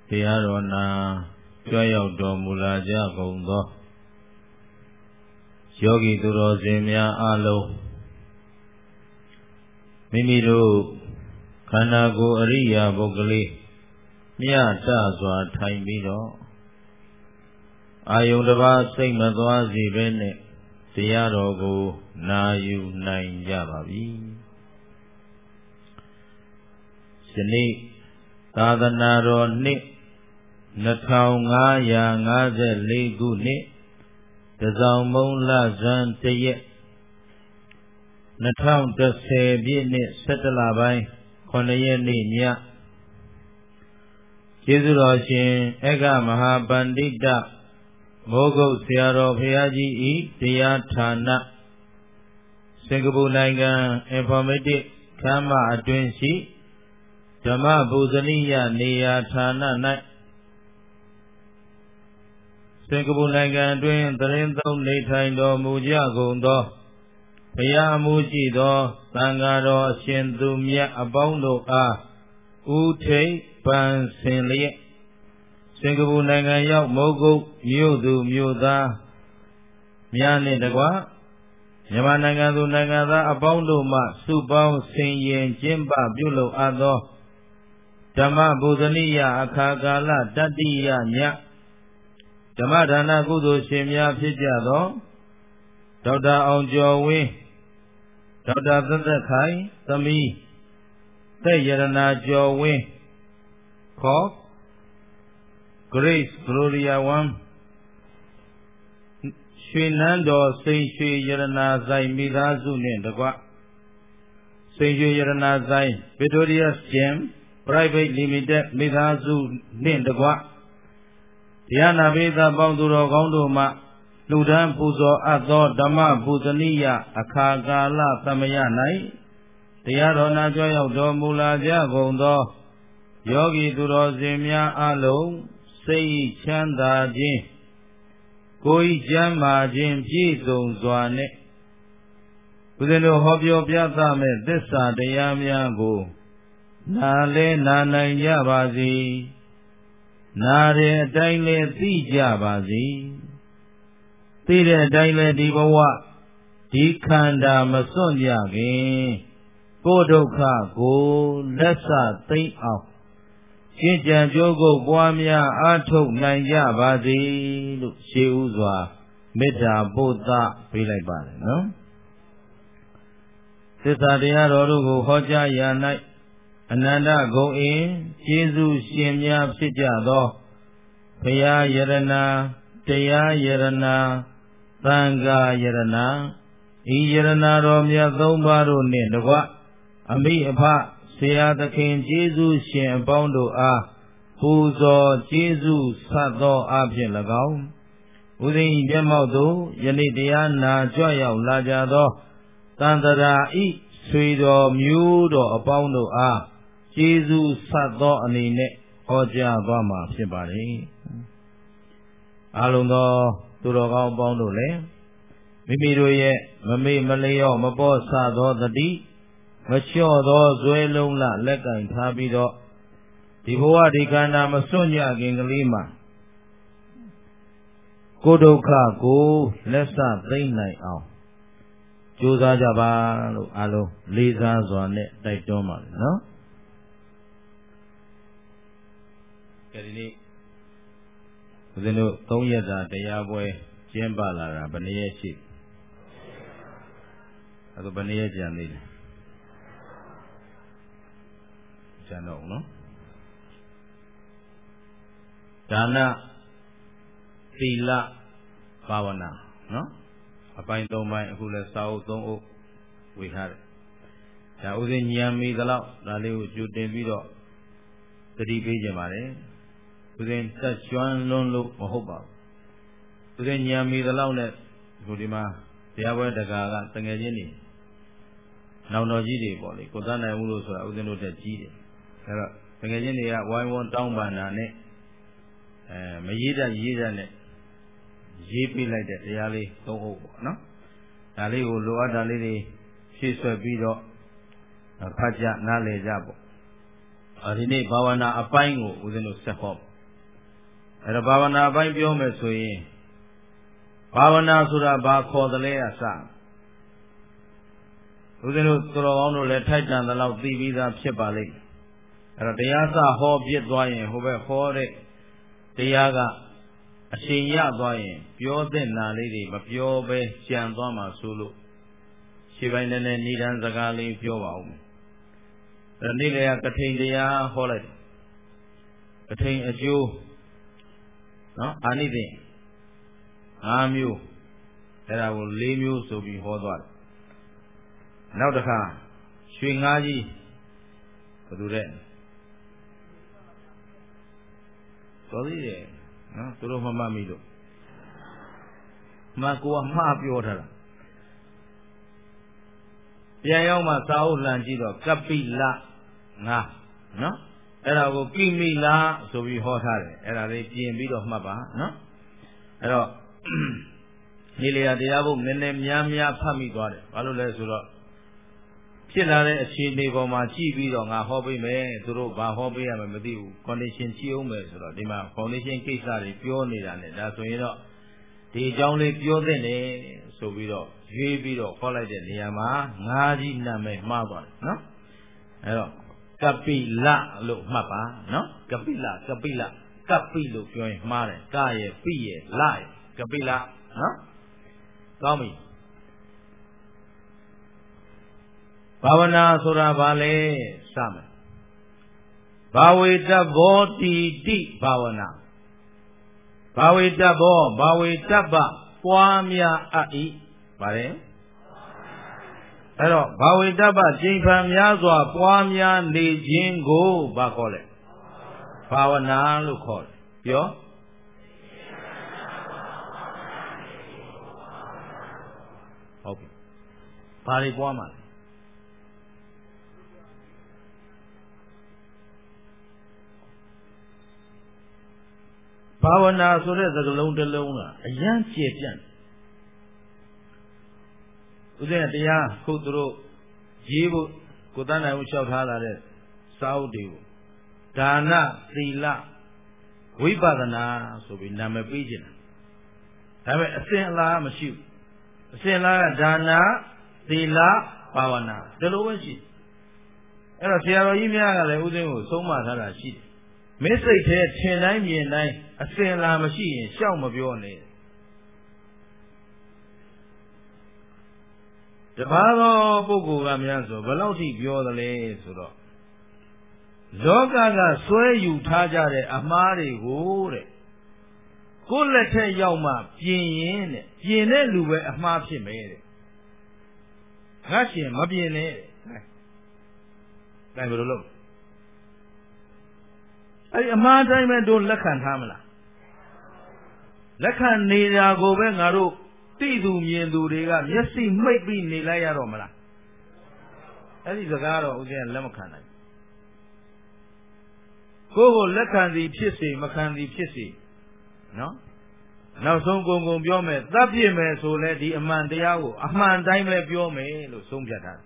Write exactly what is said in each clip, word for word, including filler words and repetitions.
တရားတော်နာကြွရောက်တော်မူလာကြကုန်သောယောဂီသူတော်စင်များအားလုံးမိမိတို့ခန္ဓာကိုယ်အရိယာပုဂ္ဂလိမြတ်တစွာထိုင်ပြီးတော့အာယုန်တစ်ပါးစိတ်မသွားစေဘဲနဲ့တရားတော်ကိုနာယူနိုင်ကြပါပြီ။ယနေ့သာသနာတော်နှစ်နှစ်ထောင်ငါးရာငါးဆယ်လေးခုနှစ်တစောင်မုံလဇန်တရက်နှစ်ထောင်တစ်ဆယ်ပြည့်နှစ်ဆယ့်တလပိုင်းခုနှစ်ရက်နေ့ညကျေးဇူးတော်ရှင်ဧကမဟာပန္တိတမိုးကုတ်ဆရာတော်ဘုရားကြီးဤတရားဌာနစင်ကာပူနိုင်ငံ Informatic ခမ်းမအတွင်းရှိဓမ္မပူဇနိယနေရာဌာန၌စင်ကာပူနိုင်ငံအတွင်းသရင်သုံးနေထိုင်တော်မူကြကုန်သောဘုရားအမှုရှိသောသံဃာတော်အရှင်သူမြတ်အပေါင်းတို့အားဥထိပ်ပန်ဆင်လျက်စင်ကာပူနိုင်ငံရောက်မိုးကုတ်မြို့သူမြို့သားများနှင့်တကွမြန်မာနိုင်ငံသူနိုင်ငံသားအပေါင်းတို့မှစုပေါင်းဆင်ရင်ကျင်းပပြုလုပ်အပ်သောဓမ္မပူဇနိယအခါကာလတတ္တိယညဓမ္မဒါနကုသိုလ်ရှင်များဖြစ်ကြသောဒေါက်တာအောင်ကျော်ဝင်းဒေါက်တာသက်သက်ခိုင်သမီးသက်ရတနာကျော်ဝင်းခေါ် Grace Gloria One ရွှေနန်းတော်စိန်ရွှေရတနာဆိုင်မိသားစုနှင့်တကွစိန်ရွှေရတနာဆိုင် Victoria's Gem Private Limited မိသားစုနှင့်တကွတရားနာပိသပေါင်းသူတော်ကောင်းတို့မှလူဒန်းပူဇော်အပ်သောဓမ္မပူဇနိယအခါကာလသမယ၌တရားတော်နာကြွရောက်တော်မူလာကြကုန်သောယောဂီသူတော်စင်များအလုံးစိတ်ချမ်းသာခြင်းကိုယ်ကျမ်းမာခြင်းပြည့်စုံစွာနဲ့ဦးဇင်းတို့ဟောပြောပြသမဲ့သစ္စာတရားများကိုနာလဲနာနိုင်ကြပါစေနာတဲ့အတိုင်းလဲသိကြပါစေသိတဲ့အတိုင်းလဲဒီဘဝဒီခန္ဓာမစွန့်ကြခင်ကိုယ်ဒုက္ခကိုလက်ဆသိမ့်အောင်ရှင်းကြံကြိုးကုပ်ပွားများအားထုတ်နိုင်ကြပါစေလို့ရှေးဥစွာမေတ္တာပို့သပေးလိုက်ပါတယ်နော်သစ္စာတရားတော်တို့ကိုဟောကြားရာ၌အနန္တဂုဏ်အင်းကျေးဇူးရှင်များဖြစ်ကြသောဘုရားယရနာတရားယရနာသံဃာယရနာဤယရနာတော်မြတ်သုံးပါးတို့နှင့်တကွအမိအဖဆရာသခင်ကျေးဇူးရှင်အပေါင်းတို့အားပူဇော်ကျေးဇူးဆက်သောအဖြစ်၎င်းဦးဇင်း၏မျက်မှောက်သို့ယနေ့တရားနာကြွရောက်လာကြသောသန္တရာဤဆွေတော်မျိုးတော်အပေါင်းတို့အားကျေးဇူးဆက်သောအနေနဲ့ဟောကြားသွားမှာဖြစ်ပါတယ်အားလုံးသောသူတော်ကောင်းအပေါင်းတို့လည်းမိမိတို့ရဲ့မမေ့မလျော့မပေါ့ဆသောတတိမလျှော့သောဇွဲလုံးလလက်ကင်ထားပြီးတော့ဒီဘဝဒီခန္ဓာမစွန့်ကြခင်ကလေးမှာကိုယ်ဒုက္ခကိုလက်ဆသိမ့်နိုင်အောင်ကြိုးစားကြပါလို့အားလုံးလေးစားစွာနဲ့တိုက်တွန်းပါတယ်နော်ကြဒီနေ့ဦးဇင်းတို့သုံးရက်တာတရားပွဲကျင်းပလာတာဘယ်နည်းရဲ့ရှိအဲ့ဒါဘယ်နည်းရဲ့ကြံသေးလဲကျန်တော့နော်ဒါနသီလဘာဝနာနော်အပိုင်းသုံးပိုင်းအခုလဲစာအုပ်သုံးအုပ်ဝေထားတယ်ဒါဥစဉ်ညံမီသလောက်ဒါလေးကိုကြိုတင်ပြီးတော့သတိပေးကြပါတယ်ဥစဉ်တက်ကျွမ်းလွန်းလို့မဟုတ်ပါဘူးဥစဉ်ညံမီသလောက်နဲ့ဒီဒီမှာတရားပွဲတကာကတငယ်ချင်းတွေနောင်တော်ကြီးတွေပေါ့လေကိုသားနိုင်ဦးလို့ဆိုတာဥစဉ်တို့တက်ကြီးတယ်အဲတော့တကယ်ချင်းတွေကဝိုင်းဝန်းတောင်းပန်တာနဲ့အဲမရေးတတ်ရေးတတ်နဲ့ရေးပြလိုက်တဲ့တရားလေးသုံးဟုတ်ပေါ့နော်ဒါလေးကိုလိုအပ်တာလေးတွေဖြည့်ဆွက်ပြီးတော့ဖတ်ကြနားလည်ကြပေါ့အဲဒီနေ့ဘာဝနာအပိုင်းကိုဦးဇင်းတို့ဆက်ဟောအဲ့ဒါဘာဝနာပိုင်းပြောမယ်ဆိုရင်ဘာဝနာဆိုတာဘာခေါ်တယ်လဲအစဦးဇင်းတို့တော်ကောင်းတို့လည်းထိုက်တန်သလောက်သိပြီးသားဖြစ်ပါလိမ့်အဲ့တော့တရားစဟောပြစ်သွားရင်ဟိုဘက်ဟောတဲ့တရားကအရှင်ရသွားရင်ပြောတဲ့နာလေးတွေမပြောပဲကြံသွားမှာဆိုလို့ရှေ့ပိုင်းနဲ့နိဒန်းစကားလေးပြောပါဦးမယ်အဲ့နေ့လေကထိန်တရားဟောလိုက်တယ်ကထိန်အကျိုးနော်အာနိသင်၅မျိုးအဲ့ဒါကို၄မျိုးဆိုပြီးဟောသွားတယ်နောက်တစ်ခါရွှေငါးကြီးဘယ်သူတဲ့တော်သေးတယ်နော်သူတို့မမှတ်မိလို့မကိုကမှားပြောထားတာပြန်ရောက်မှစာအုပ်လှန်ကြည့်တော့ကပိလငါနော်အဲ့ဒါကိုကိမိလာဆိုပြီးဟောထားတယ်အဲ့ဒါလေးပြင်ပြီးတော့မှတ်ပါနော်အဲ့တော့ဒီလေတရားဘုနည်းနည်းများများဖတ်မိသွားတယ်ဘာလို့လဲဆိုတော့ဖြစ်လာတဲ့အခြေအနေပေါ်မှာကြည့်ပြီးတော့ငါဟောပေးမယ်သူတို့ဘာဟောပေးရမယ်မသိဘူး condition ကြည့်အောင်မယ်ဆိုတော့ဒီမှာ foundation ကိစ္စတွေပြောနေတာ ਨੇ ဒါဆိုရင်တော့ဒီအကြောင်းလေးပြောသင့်တယ်ဆိုပြီးတော့ရွေးပြီးတော့ခေါ်လိုက်တဲ့နေရာမှာငါးကြီးနာမည်မှားသွားတယ်နော်အဲ့တော့ကပိလလို့မှတ်ပါနော်ကပိလကပိလကပိလို့ပြောရင်မှားတယ်ကရဲ့ပိရဲ့လရဲ့ကပိလနော်ကောင်းပြီဘာဝနာဆိုတာဘာလဲစမယ်ဘာဝေတဘောတိတိဘာဝနာဘာဝေတဘောဘာဝေတပပွားများအပ်ဤဗါတယ်အဲ့တော့ဘာဝေတပကျင့်ဖန်များစွာပွားများနေခြင်းကိုဘာခေါ်လဲဘာဝနာလို့ခေါ်တယ်ပြောဟုတ်ပြီဘာတွေပွားမှာလဲဘာဝနာဆိုတဲ့စကားလုံးတစ်လုံးကအယံကျေပြန့်ဥစဉ်တရားခုသူတို့ရေးဖို့ကိုတန်းနိုင်ဦးလျှောက်ထားလာတဲ့စာအုပ်တွေကိုဒါနသီလဝိပဿနာဆိုပြီးနာမည်ပေးခြင်းဒါပေမဲ့အစဉ်အလာမရှိဘူးအစဉ်အလာကဒါနသီလဘာဝနာဒီလိုပဲရှိအဲ့တော့ဆရာတော်ကြီးများကလည်းဥစဉ်ကိုဆုံးမထားတာရှိတယ်မင်းစိတ်ထဲထင်တိုင်းမြင်တိုင်းအစဉ်လာမရှိရင်ရှောက်မပြောနဲ့တပါးသောပုဂ္ဂိုလ်ကများဆိုဘယ်လောက်ထိပြောသလဲဆိုတော့လောကကဆွဲယူထားကြတဲ့အမှားတွေကိုတဲ့ကိုယ်လက်ထက်ရောက်မှပြင်ရင်တဲ့ပြင်တဲ့လူပဲအမှားဖြစ်မယ်တဲ့ငါရှင်မပြင်နဲ့တဲ့ဒါဘယ်လိုလုပ်အဲ့ဒီအမှားတိုင်းပဲတို့လက်ခံထားမလားလက်ခံနေတာကိုပဲငါတို့သိသူမြင်သူတွေကမျက်စိမှိတ်ပြီးနေလိုက်ရတော့မလားအဲ့ဒီစကားတော့ဦးဇင်းကလက်မခံနိုင်ကိုယ့်ကိုလက်ခံသည်ဖြစ်စေမခံသည်ဖြစ်စေနော်နောက်ဆုံးကုန်ကုန်ပြောမယ်သတ်ပြစ်မယ်ဆိုလဲဒီအမှန်တရားကိုအမှန်တိုင်းပဲပြောမယ်လို့ဆုံးဖြတ်တာ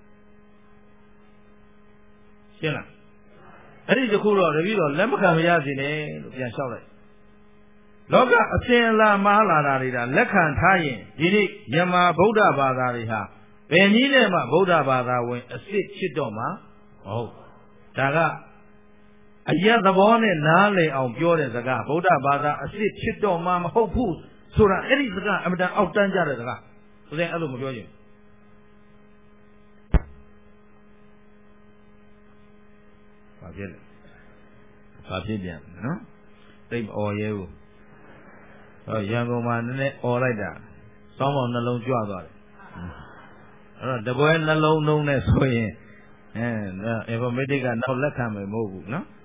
ရှင်းလားအဲ့ဒီတခုတော့တပည့်တော်လက်မခံမရစေနဲ့လို့ပြန်လျှောက်လိုက်လောကအစဉ်အလာမှားလာတာတွေဒါလက်ခံထားရင်ဒီနေ့မြန်မာဗုဒ္ဓဘာသာတွေဟာဘယ်နည်းနဲ့မှဗုဒ္ဓဘာသာဝင်အစ်စ်ဖြစ်တော့မှာမဟုတ်ဒါကအယက်သဘောနဲ့နားလည်အောင်ပြောတဲ့စကားဗုဒ္ဓဘာသာအစ်စ်ဖြစ်တော့မှာမဟုတ်ဘူးဆိုတာအဲ့ဒီစကားအမှန်တန်အောက်တန်းကြတဲ့စကားဆိုရင်အဲ့လိုမပြောရင်ဘာဖြစ်လဲဘာဖြစ်ပြန်နော်သိမအော်ရဲဘူးဟောရန်ကုန်မှာနည်းနည်းအော်လိုက်တာစောင်းပေါင်နှလုံးကြွသွားတယ်အဲ့တော့တပွဲနှလုံးလုံးနဲ့ဆိုရင်အဲ informatic ကနောက်လက်ခံမယ်မဟုတ်ဘူးနော်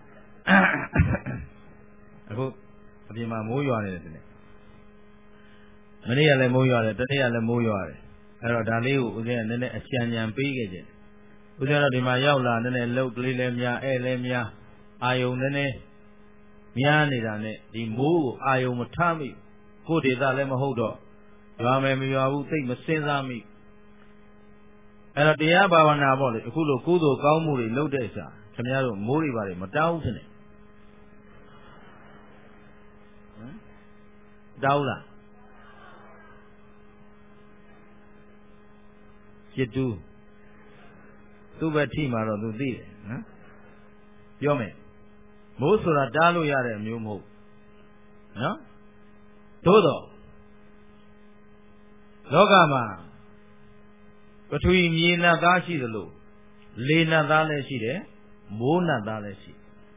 အခုအပြင်မှာမိုးရွာနေတယ်ဒီနေ့မနေ့ကလည်းမိုးရွာတယ်တနေ့ကလည်းမိုးရွာတယ်အဲ့တော့ဒါလေးကိုဦးဇင်းကနည်းနည်းအကြံဉာဏ်ပေးခဲ့ခြင်းဦးဇင်းတော့ဒီမှာရောက်လာနည်းနည်းလှုပ်ကလေးလည်းများအဲလည်းများအာယုံနည်းနည်းများနေတာနဲ့ဒီမိုးကိုအာယုံမထားမိကိုယ်ဒေသလည်းမဟုတ်တော့ရွာမယ်မရွာဘူးသိမစင်စားမိအဲ့တော့တရားဘာဝနာပေါ့လေအခုလိုကုသိုလ်ကောင်းမှုတွေလုပ်တဲ့အခါခင်ဗျားတို့မိုးတွေပါတယ်မတောင်းဘူးဖြစ်နေဟမ်တောင်းလားจิตတူသူ့ဘက်ထိမှာတော့သူသိတယ်နော်ပြောမယ်မိုးဆိုတာတားလို့ရတဲ့အမျိုးမဟုတ်နော်သို့တော့လောကမှာပထဝီမြေနတ်သားရှိသလိုလေနတ်သားလည်းရှိတယ်မိုးနတ်သားလည်းရှိ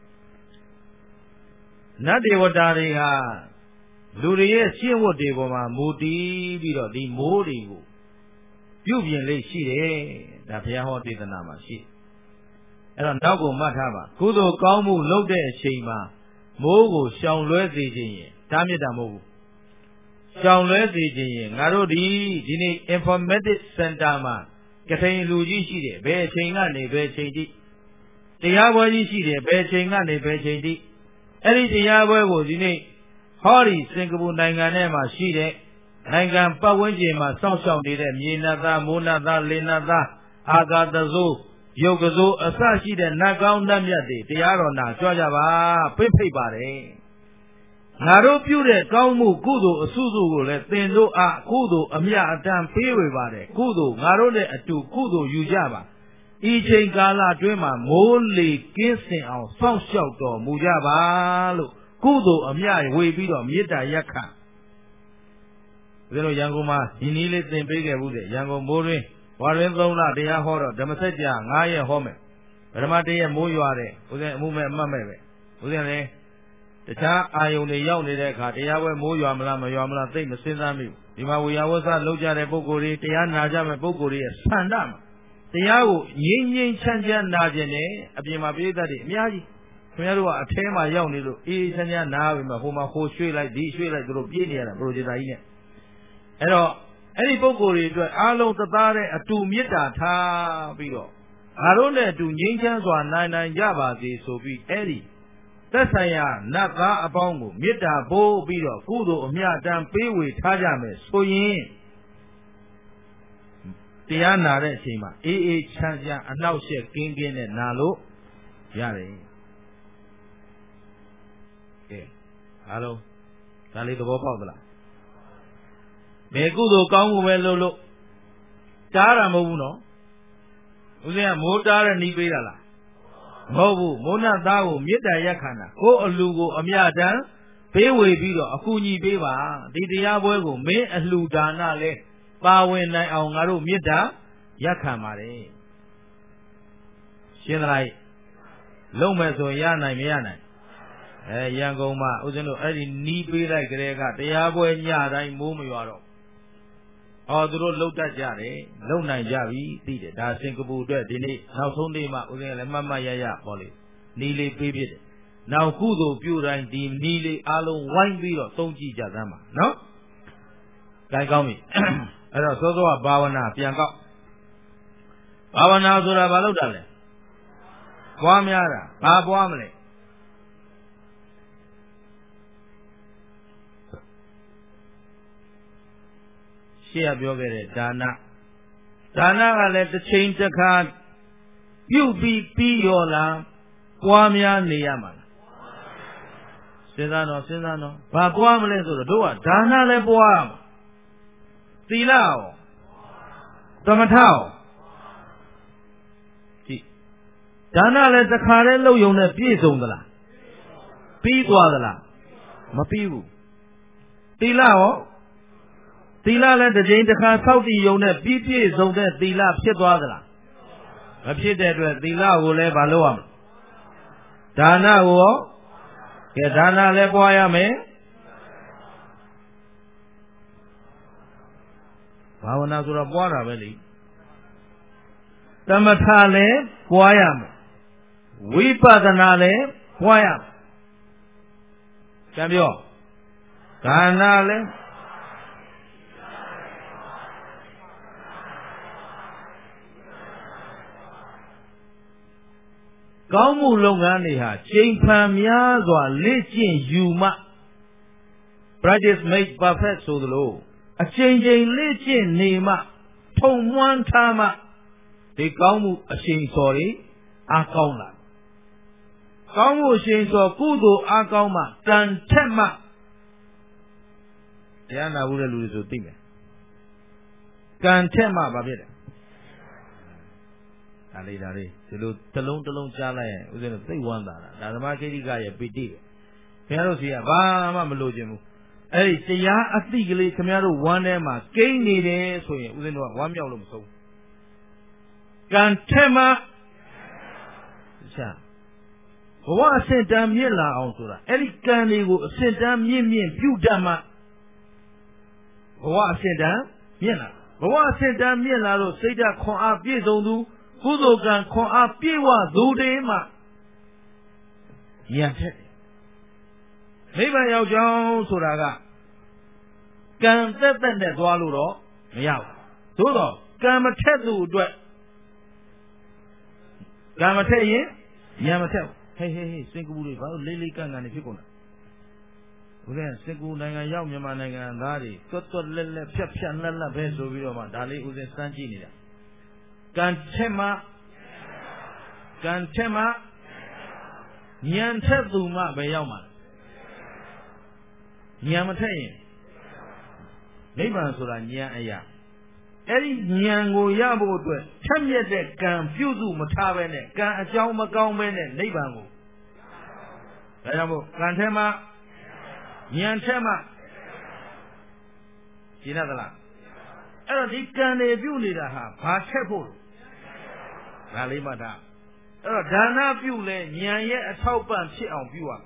နတ်ဒေဝတာတွေဟာလူတွေရဲ့ရှင်းဝတ်တွေပေါ်မှာမူတည်ပြီးတော့ဒီမိုးတွေကိုပြုပြင်လေးရှိတယ်ဒါဘုရားဟောဒေသနာမှာရှိအဲ့တော့နောက်ကိုမှတ်ထားပါကုသိုလ်ကောင်းမှုလုပ်တဲ့အချိန်မှာမိုးကိုရှောင်လွဲစေခြင်းရင်ဒါမြတ်တာမဟုတ်ဘူးရှောင်လွဲစေခြင်းရင်ငါတို့ဒီဒီနေ့ informatics center မှာကထိန်လူကြီးရှိတယ်ဘယ်အချိန်ကနေဘယ်အချိန်ထိတရားပွဲကြီးရှိတယ်ဘယ်အချိန်ကနေဘယ်အချိန်ထိအဲ့ဒီတရားပွဲကိုဒီနေ့ဟောဒီစင်ကာပူနိုင်ငံထဲမှာရှိတဲ့နိုင်ငံပတ်ဝန်းကျင်မှာစောင့်ရှောက်နေတဲ့မြေနတ်သားမိုးနတ်သားလေနတ်သားအာဂါတဇိုးရုပ်ကစိုးအစရှိတဲ့နတ်ကောင်းနတ်မြတ်တွေတရားတော်နာကြွကြပါဖိတ်ဖိတ်ပါတယ်ငါတို့ပြုတဲ့ကောင်းမှုကုသိုလ်အစုစုကိုလည်းသင်တို့အားကုသိုလ်အမြတ်အတန်ပေးဝေပါတယ်ကုသိုလ်ငါတို့နဲ့အတူကုသိုလ်ယူကြပါဤချိန်ကာလအတွင်းမှာမိုးလေကင်းစင်အောင်စောင့်ရှောက်တော်မူကြပါလို့ကုသိုလ်အမြတ်ဝေပြီးတော့မေတ္တာရက်ခံဒီလိုရန်ကုန်မှာဒီနည်းလေးသင်ပေးခဲ့ဘူးတဲ့ရန်ကုန်မိုးရင်းဝါရင်းသုံးလတရားဟောတော့ဓမ္မစကြာငါးရက်ဟောမယ်ပထမတရက်မိုးရွာတယ်ဦးဇင်းအမှုမဲ့အမှတ်မဲ့ပဲဦးဇင်းလည်းတခြားအာယုန်တွေရောက်နေတဲ့အခါတရားပွဲမိုးရွာမလားမရွာမလားသိမစဉ်းစားမိဘူးဒီမှာဝေယဝဆလောက်ကြတဲ့ပုဂ္ဂိုလ်တွေတရားနာကြမဲ့ပုဂ္ဂိုလ်တွေရဲ့ဆန္ဒမှာတရားကိုငြိမ်းငြိမ်းချမ်းချမ်းနာခြင်းနဲ့အပြင်မှာပြိဿတွေအများကြီးခင်ဗျားတို့ကအထဲမှာရောက်နေလို့အေးချမ်းချမ်းနာပြီမှာဟိုမှာဟိုရွှေ့လိုက်ဒီရွှေ့လိုက်တို့ပြေးနေရတာပရိုဂျက်တာကြီးနဲ့အဲ့တော့အဲ့ဒီပုဂ္ဂိုလ်တွေအတွက်အားလုံးသသားတဲ့အတူမေတ္တာထားပြီးတော့ငါတို့နဲ့အတူငြိမ်းချမ်းစွာနိုင်နိုင်ကြပါစေဆိုပြီးအဲ့ဒီသက်ဆိုင်ရာနတ်သားအပေါင်းကိုမေတ္တာပို့ပြီးတော့ကုသိုလ်အမြတ်တမ်းပေးဝေထားကြမယ်ဆိုရင်တရားနာတဲ့အချိန်မှာအေးအေးချမ်းချမ်းအနှောက်အယှက်ကင်းကင်းနဲ့နာလို့ရတယ်ကဲအားလုံးဒါလေးသဘောပေါက်သလားဘယ်ကုသိုလ်ကောင်းမှုပဲလုပ်လို့တားတာမဟုတ်ဘူးနော်ဦးဇင်းကမိုးတားတဲ့နှီးပေးတာလားမဟုတ်ဘူးမိုးနတ်သားကိုမေတ္တာရက်ခံတာကိုယ်အလူကိုအမြတ်တမ်းပေးဝေပြီးတော့အကူညီပေးပါဒီတရားပွဲကိုမင်းအလှူဒါနလဲပါဝင်နိုင်အောင်ငါတို့မေတ္တာရက်ခံပါတယ်ရှင်းသလားလုံးမဲ့ဆိုရနိုင်မရနိုင်အဲရန်ကုန်မှာဦးဇင်းတို့အဲ့ဒီနီးပေးလိုက်ကြတဲ့ကတရားပွဲညတိုင်းမိုးမရွာတော့အော်သူတို့လှုပ်တတ်ကြတယ်လုံနိုင်ကြပြီသိတယ်ဒါစင်ကာပူအတွက်ဒီနေ့နောက်ဆုံးနေ့မှာဦးဇင်းလည်းမှတ်မှတ်ရရပေါ့လေနီးလေးပေးဖြစ်တယ်နောက်ကုသိုလ်ပြုတိုင်းဒီနီးလေးအားလုံးဝိုင်းပြီးတော့သုံးကြည့်ကြသမ်းပါနော်ကြိုင်ကောင်းပြီအဲ့တော့သောသောကဘာဝနာပြန်ကောက်ဘာဝနာဆိုတာဘာလို့တာလဲပွားများတာဘာပွားမလဲရှေ့ကပြောခဲ့တဲ့ဒါနဒါနကလည်းတစ်ချိန်တစ်ခါပြုပြီးပြီးရောလားပွားများနေရမှာလားစဉ်းစားတော့စဉ်းစားတော့ဘာပွားမလဲဆိုတော့တို့ကဒါနလည်းပွားမှာသီလရောသမထရောကြည့်ဒါနလည်းတစ်ခါတည်းလုပ်ယုံနဲ့ပြည့်စုံသလားပြီးသွားသလားမပြီးဘူးသီလရောသီလလည်းတစ်ချိန်တစ်ခါဆောက်တည်ယုံနဲ့ပြည့်ပြည့်စုံတဲ့သီလဖြစ်သွားသလားမဖြစ်တဲ့အတွက်သီလကိုလည်းမလုပ်ရမလားဒါနကိုရောကဲဒါနလည်းပွားရမယ်ဘာဝနာဆိုတော့ပွားတာပဲလေသမထလည်းပွားရမယ်ဝိပဿနာလည်းပွားရမယ်ကြံပြောဒါနလည်းကောင်းမှုလုပ်ငန်းတွေဟာချိန်ဖန်များစွာလေ့ကျင့်ယူမှ practice make perfect ဆိုသလိုအချိန်ချင်းလေ့ကျင့်နေမှထုံမွမ်းထားမှဒီကောင်းမှုအချိန်စော်တွေအားကောင်းလာကောင်းမှုအချိန်စော်ကုသိုလ်အားကောင်းမှတန်ထက်မှတရားနာဘူးတဲ့လူတွေဆိုသိမယ်ကံထက်မှဘာဖြစ်လဲဒါလေးဒါလေးဒီလိုတစ်လုံးတစ်လုံးကြားလိုက်ရင်ဦးဇင်းတို့သိဝမ်းသာတာဒါသမားခိတိကရဲ့ပီတိပဲခင်ဗျားတို့စီကဘာမှမလိုချင်ဘူးအဲ့ဒီတရားအသိကလေးခင်ဗျားတို့ဝမ်းထဲမှာကိန်းနေတယ်ဆိုရင်ဦးဇင်းတို့ကဝမ်းမြောက်လို့မဆုံးကံထက်မှရှာဘဝအစဉ်တန်မြင့်လာအောင်ဆိုတာအဲ့ဒီကံတွေကိုအစဉ်တန်မြင့်မြင့်ပြုတတ်မှဘဝအစဉ်တန်မြင့်လာဘဝအစဉ်တန်မြင့်လာလို့စိတ်ဓာတ်ခွန်အားပြည့်စုံသူကုသိုလ်ကံခွန်အားပြည့်ဝသူတွေမှဉာဏ်ထက်တယ်နိဗ္ဗာန်ရောက်ကြောင်းဆိုတာကကံသက်သက်နဲ့သွားလို့တော့မရဘူးသို့တော့ကံမထက်သူအတွက်ကံမထက်ရင်ဉာဏ်မထက်ဘူးဟေးဟေးဟေးစင်ကာပူတွေဘာလို့လေးလေးကန့်ကန်နေဖြစ်ကုန်လဲဘုရားစင်ကာပူနိုင်ငံရောက်မြန်မာနိုင်ငံသားတွေတွတ်တွတ်လက်လက်ဖြတ်ဖြတ်လက်လက်ပဲဆိုပြီးတော့မှဒါလေးဦးစင်စမ်းကြည့်နေတာကံထက်မှကံထက်မှဉာဏ်ထက်သူမှပဲရောက်မှာဉာဏ်မထက်ရင်နိဗ္ဗာန်ဆိုတာဉာဏ်အရာအဲ့ဒီဉာဏ်ကိုရဖို့အတွက်ထက်မြက်တဲ့ကံပြုစုမထားပဲနဲ့ကံအကြောင်းမကောင်းပဲနဲ့နိဗ္ဗာန်ကိုဒါကြောင့်မို့ကံထဲမှာဉာဏ်ထဲမှာရှင်းရသလားအဲ့တော့ဒီကံတွေပြုနေတာဟာဘာထက်ဖို့ဒါလေးမှတ်တာအဲ့တော့ဒါနပြုလဲဉာဏ်ရဲ့အထောက်ပံ့ဖြစ်အောင်ပြုရ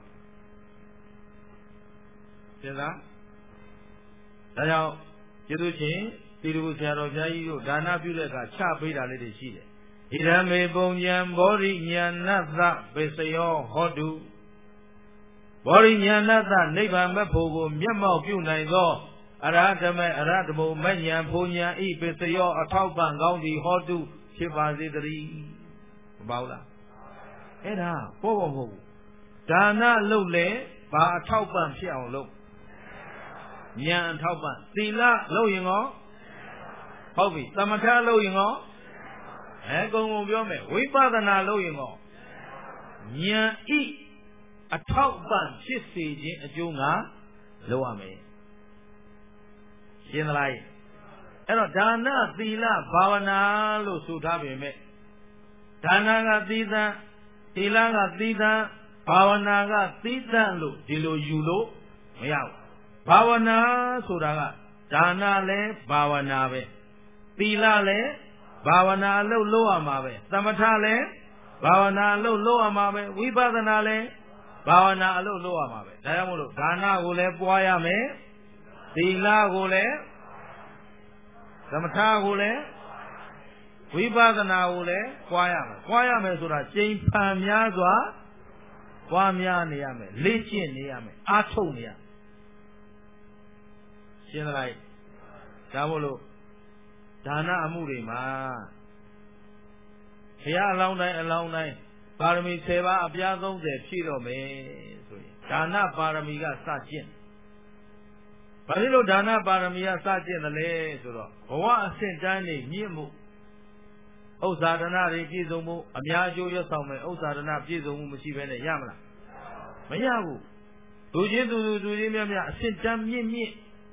ရှင်းလားဒါကြောင့်ကျေးဇူးရှင်တိရဝဆရာတော်ဘုရားကြီးတို့ဒါနပြုတဲ့အခါချပေးတာလေးတွေရှိတယ်ဣဒံမေပုံဉံဘောရိညာဏသပိစယောဟောတုဘောရိညာဏသနိဗ္ဗာန်မဲ့ဖို့ကိုမျက်မှောက်ပြုနိုင်သောအရဟတမေအရဟတမေမဉ္ဇဉ်ဘုံဉဏ်ဤပိစယောအထောက်ပံ့ကောင်းသည်ဟောတုဖြစ်ပါစေတည်းမပေါ့လားအဲ့ဒါပေါ်ပေါ်မဟုတ်ဘူးဒါနလုပ်လဲဘာအထောက်ပံ့ဖြစ်အောင်လုပ်ဉာဏ်အထောက်ပံ့သီလလုပ်ရင်ရောဟုတ်ပြီသမထလုပ်ရင်ရောအဲကုံကုံပြောမယ်ဝိပဿနာလုပ်ရင်ရောဉာဏ်ဤအထောက်ပံ့ဖြစ်စေခြင်းအကျိုးငါလုပ်ရမယ်ရှင်းသလားအဲ့တော့ဒါနသီလဘာဝနာလို့ဆိုထားပေမဲ့ဒါနကသီးသန့်သီလကသီးသန့်ဘာဝနာကသီးသန့်လို့ဒီလိုယူလို့မရဘူးဘာဝနာဆိုတာကဒါနလည်းဘာဝနာပဲသီလလည်းဘာဝနာလို့လုပ်ရမှာပဲသမထလည်းဘာဝနာလို့လုပ်ရမှာပဲဝိပဿနာလည်းဘာဝနာအလုပ်လုပ်ရမှာပဲဒါကြောင့်မို့လို့ဒါနကိုလည်းပွားရမယ်သီလကိုလည်းသမထကိုလည်းဝိပဿနာကိုလည်းပွားရမယ်ပွားရမယ်ဆိုတာကျင့်ဖန်များစွာပွားများနေရမယ်လေ့ကျင့်နေရမယ်အားထုတ်နေရရှင်းသလားဒါမို့လို့ဒါနအမှုတွေမှာဘုရားအလောင်းတိုင်းအလောင်းတိုင်းပါရမီဆယ်ပါးအပြားသုံးဆယ်ဖြည့်တော့မယ်ဆိုရင်ဒါနပါရမီကစကျင့်ဘာဖြစ်လို့ဒါနပါရမီကစကျင့်တယ်လဲဆိုတော့ဘဝအဆင့်တန်းနေမြင့်မှုဥစ္စာဒနာတွေပြည့်စုံမှုအများကျိုးရဆောင်မယ်ဥစ္စာဒနာပြည့်စုံမှုမရှိဘဲနဲ့ရမလားမရဘူးသူချင်းသူသူသူချင်းများများအဆင့်တန်းမြင့်မြင့်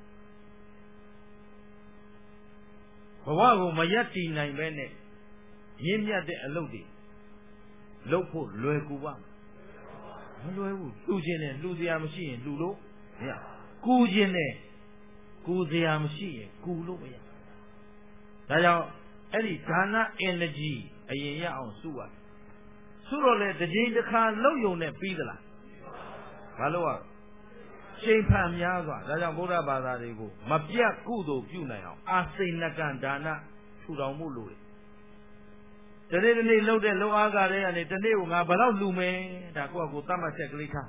ဘဝကိုမယက်တည်နိုင်ပဲနဲ့ရင်းမြတ်တဲ့အလုပ်တွေလုပ်ဖို့လွယ်ကူပါမလွယ်ဘူးလှူခြင်းနဲ့လှူစရာမရှိရင်လှူလို့မရကူခြင်းနဲ့ကူစရာမရှိရင်ကူလို့မရဒါကြောင့်အဲ့ဒီဒါန energy အရင်ရအောင်စုရတယ်စုတော့လေတစ်ချိန်တစ်ခါလှုပ်ယုံနဲ့ပြီးသလားမလုပ်ရချိန်ဖန်များစွာဒါကြောင့်ဗုဒ္ဓဘာသာတွေကိုမပြတ်ကုသိုလ်ပြုနိုင်အောင်အာစိဏကံဒါနထူထောင်မှုလိုတယ်တနေ့တနေ့လှုပ်တဲ့လှုပ်အားကတွေကနေတနေ့ကငါဘယ်တော့လှူမယ်ဒါကိုယ့်အကိုသတ်မှတ်ချက်ကလေးထား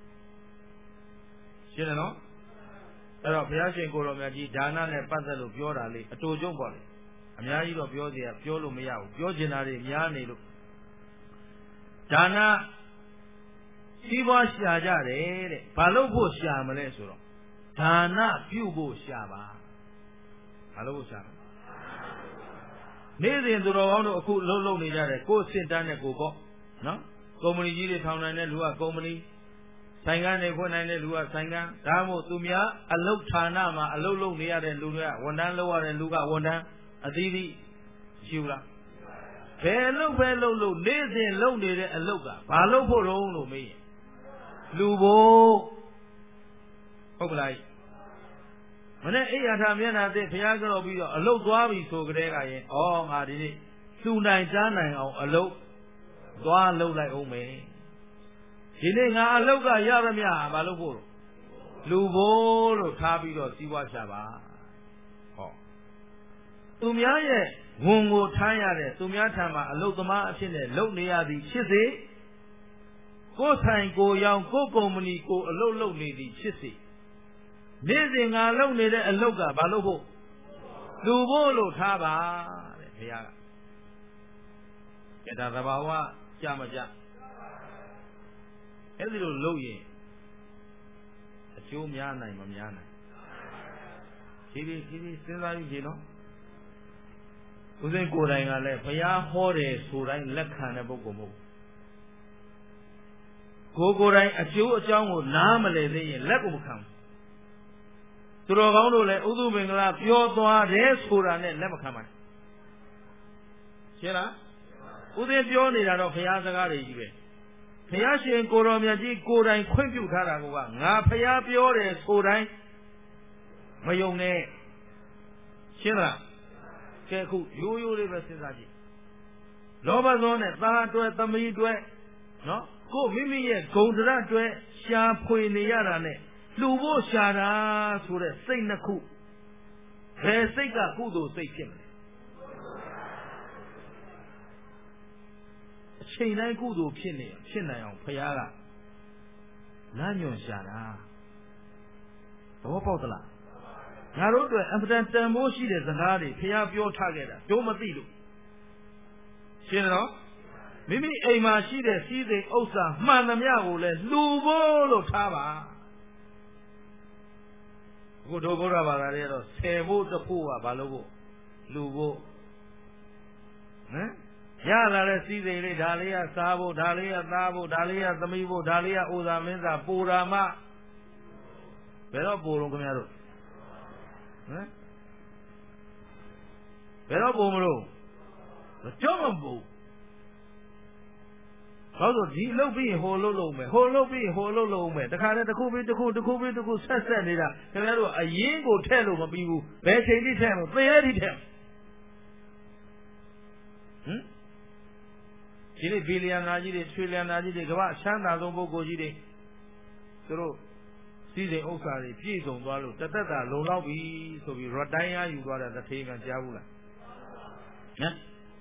ရှင်းတယ်နော်အဲ့တော့ဘုရားရှင်ကိုတော်မြတ်ကြီးဒါနနဲ့ပတ်သက်လို့ပြောတာလေးအတူကျုံပေါ့လေအများကြီးတော့ပြောเสียပြောလို့မရဘူးပြောကျင်တာတွေများနေလို့ဒါနစီးပွားရှာကြတယ်တဲ့ဘာလို့ဖို့ရှာမလဲဆိုတော့ဒါနပြုဖို့ရှာပါဘာလို့ဖို့ရှာမလဲနေ့စဉ်သူတော်ကောင်းတို့အခုလှုပ်လှုပ်နေကြတယ်ကိုယ်စင့်တန်းနဲ့ကိုပေါ့နော်ကုမ္ပဏီကြီးတွေထောင်နိုင်တဲ့လူကကုမ္ပဏီဆိုင်ကန်းနေခွင့်နိုင်တဲ့လူကဆိုင်ကန်းဒါမှမဟုတ်သူများအလုတ်ဌာနမှာအလုတ်လုပ်နေရတဲ့လူတွေကဝန်ထမ်းလုပ်ရတဲ့လူကဝန်ထမ်းအသီးသီးရှိဘူးလားဘယ်အလုပ်ပဲလုပ်လို့နေ့စဉ်လုပ်နေတဲ့အလုပ်ကဘာလုပ်ဖို့လုံးလို့မေးရင်လူဖို့ဟုတ်ကလားမနေ့အိယာထမျက်နှာသိဘုရားကြောက်ပြီးတော့အလုတ်သွားပြီဆိုကြတဲ့ကရင်ဩငါဒီနေ့လူနိုင်ကြားနိုင်အောင်အလုတ်သွားလုပ်လိုက်အောင်မယ်ဒီနေ့ငါအလုတ်ကရရမြဘာလုပ်ဖို့လူဖို့လို့ထားပြီးတော့စီးပွားရှာပါဟောသူများရဲ့ဝန်ကိုထားရတဲ့သူများထံမှာအလုတ်သမားအဖြစ်နဲ့လုပ်နေရသည်ဖြစ်စေကိုယ်ဆိုင်ကိုရောင်ကိုယ်ကုမ္ပဏီကိုအလုတ်လုပ်နေသည်ဖြစ်စေနေ့စဉ်ငါလုပ်နေတဲ့အလုပ်ကဘာလို့ဖို့လူဖို့လို့ထားပါတဲ့ဘုရားကဒါသဘာဝကြမကြအဲ့ဒီလိုလုပ်ရင်အကျိုးများနိုင်မများနိုင်ဒီဒီဒီဒီစဉ်းစားကြည့်နော်ဦးဇင်းကိုယ်တိုင်ကလည်းဘုရားဟောတယ်ဆိုတိုင်းလက်ခံတဲ့ပုဂ္ဂိုလ်မဟုတ်ကိုယ်ကိုယ်တိုင်အကျိုးအကြောင်းကိုနားမလည်သေးရင်လက်ကိုမခံဘူးသူတော်ကောင်းတို့လည်းဥဒုမင်္ဂလာပြောသွားတယ်ဆိုတာနဲ့လက်မခံပါနဲ့ရှင်းလားဦးဇင်းပြောနေတာတော့ဘုရားစကားတွေကြီးပဲဘုရားရှင်ကိုတော်မြတ်ကြီးကိုယ်တိုင်ခွင့်ပြုထားတာကငါဘုရားပြောတယ်ဆိုတိုင်းမယုံနဲ့ရှင်းလားကဲခုရိုးရိုးလေးပဲစဉ်းစားကြည့်လောဘဇောနဲ့သားအတွက်သမီးအတွက်နော်ကိုမိမိရဲ့ဂုဏ်တရားအတွက်ရှားဖွေနေရတာနဲ့လူဖို့ရှာတာဆိုတဲ့စိတ်နှစ်ခုဘယ်စိတ်ကကုသိုလ်စိတ်ဖြစ်မလဲအချိန်တိုင်းကုသိုလ်ဖြစ်နေဖြစ်နိုင်အောင်ဘုရားကလမ်းညွှန်ရှာတာသဘောပေါက်သလားငါတို့အတွက်အမှန်တန်တန်ဖိုးရှိတဲ့စကားတွေဘုရားပြောထားခဲ့တာတို့မသိလို့ရှင်းတော့မိမိအိမ်မှာရှိတဲ့စည်းစိမ်ဥစ္စာမှန်သမျှကိုလည်းလူဖို့လို့ထားပါအခုတို့ဘုရားဘာသာတွေကတော့ဆယ်ဖို့တစ်ဖို့ကဘာလို့ဖို့လူဖို့ဟမ်ရလာတဲ့စည်းစိမ်လေးဒါလေးကစားဖို့ဒါလေးကသားဖို့ဒါလေးကသမီးဖို့ဒါလေးကဥသာမင်းသားပူရာမဘယ်တော့ပူတော့ခင်ဗျားတို့ဟမ်ဘယ်တော့ပူမလို့ကြောက်မပူဘာလို့ဒီလှုပ်ပြီးဟိုလှုပ်လို့မယ်ဟိုလှုပ်ပြီးဟိုလှုပ်လို့မယ်တခါတည်းတစ်ခုပြီးတစ်ခုတစ်ခုပြီးတစ်ခုဆက်ဆက်နေတာခင်ဗျားတို့အရင်ကိုထည့်လို့မပြီးဘူးဘယ်ချိန်ထိထည့်မလဲသေရထိထည့်ဟမ်ဒီနေ့ဘီလီယံနာကြီးတွေထရီလီယံနာကြီးတွေကမ္ဘာအချမ်းသာဆုံးပုဂ္ဂိုလ်ကြီးတွေသူတို့စည်းစိမ်ဥစ္စာတွေပြည့်စုံသွားလို့တသက်တာလုံလောက်ပြီဆိုပြီးရတိုင်းရယူသွားတဲ့တထေးကကြားဘူးလားဟမ်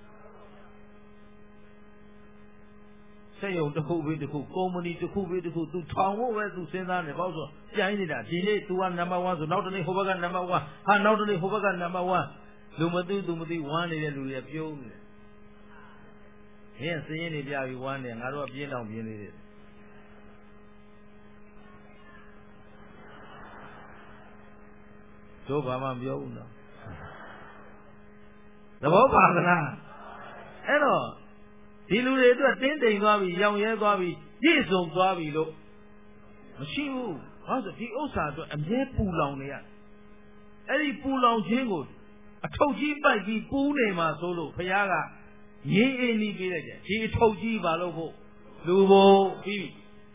စက်ရုံတစ်ခုပြီးတစ်ခုကုမ္ပဏီတစ်ခုပြီးတစ်ခုသူထောင်ဖို့ပဲသူစဉ်းစားနေပေါ့ဆိုပြိုင်းနေတာဒီနေ့ तू ကနံပါတ်1ဆိုနောက်တနေ့ဟိုဘက်ကနံပါတ်1ဟာနောက်တနေ့ဟိုဘက်ကနံပါတ်1လူမသိသူမသိဝမ်းနေတဲ့လူတွေပြုံးနေတယ်ဟင်းစင်းရင်းနေပြပြီးဝမ်းနေငါတို့ကပြင်းတောင်ပြင်းသေးတယ်တို့ဘာမှမပြောဘူးနော်သဘောပါကလားအဲ့တော့ဒီလူတွေအတွက်တင်းတိမ်သွားပြီရောင်ရဲသွားပြီပြည့်စုံသွားပြီလို့မရှိဘူးဘာလို့ဒီဥစ္စာအတွက်အမြဲပူလောင်နေရအဲ့ဒီပူလောင်ခြင်းကိုအထုပ်ကြီးပိုက်ပြီးပူးနေမှာဆိုလို့ဘုရားကရင်းအင်းပြီးပြလိုက်တယ်ဒီအထုပ်ကြီးပါလို့ဖို့လူဖို့ပြီး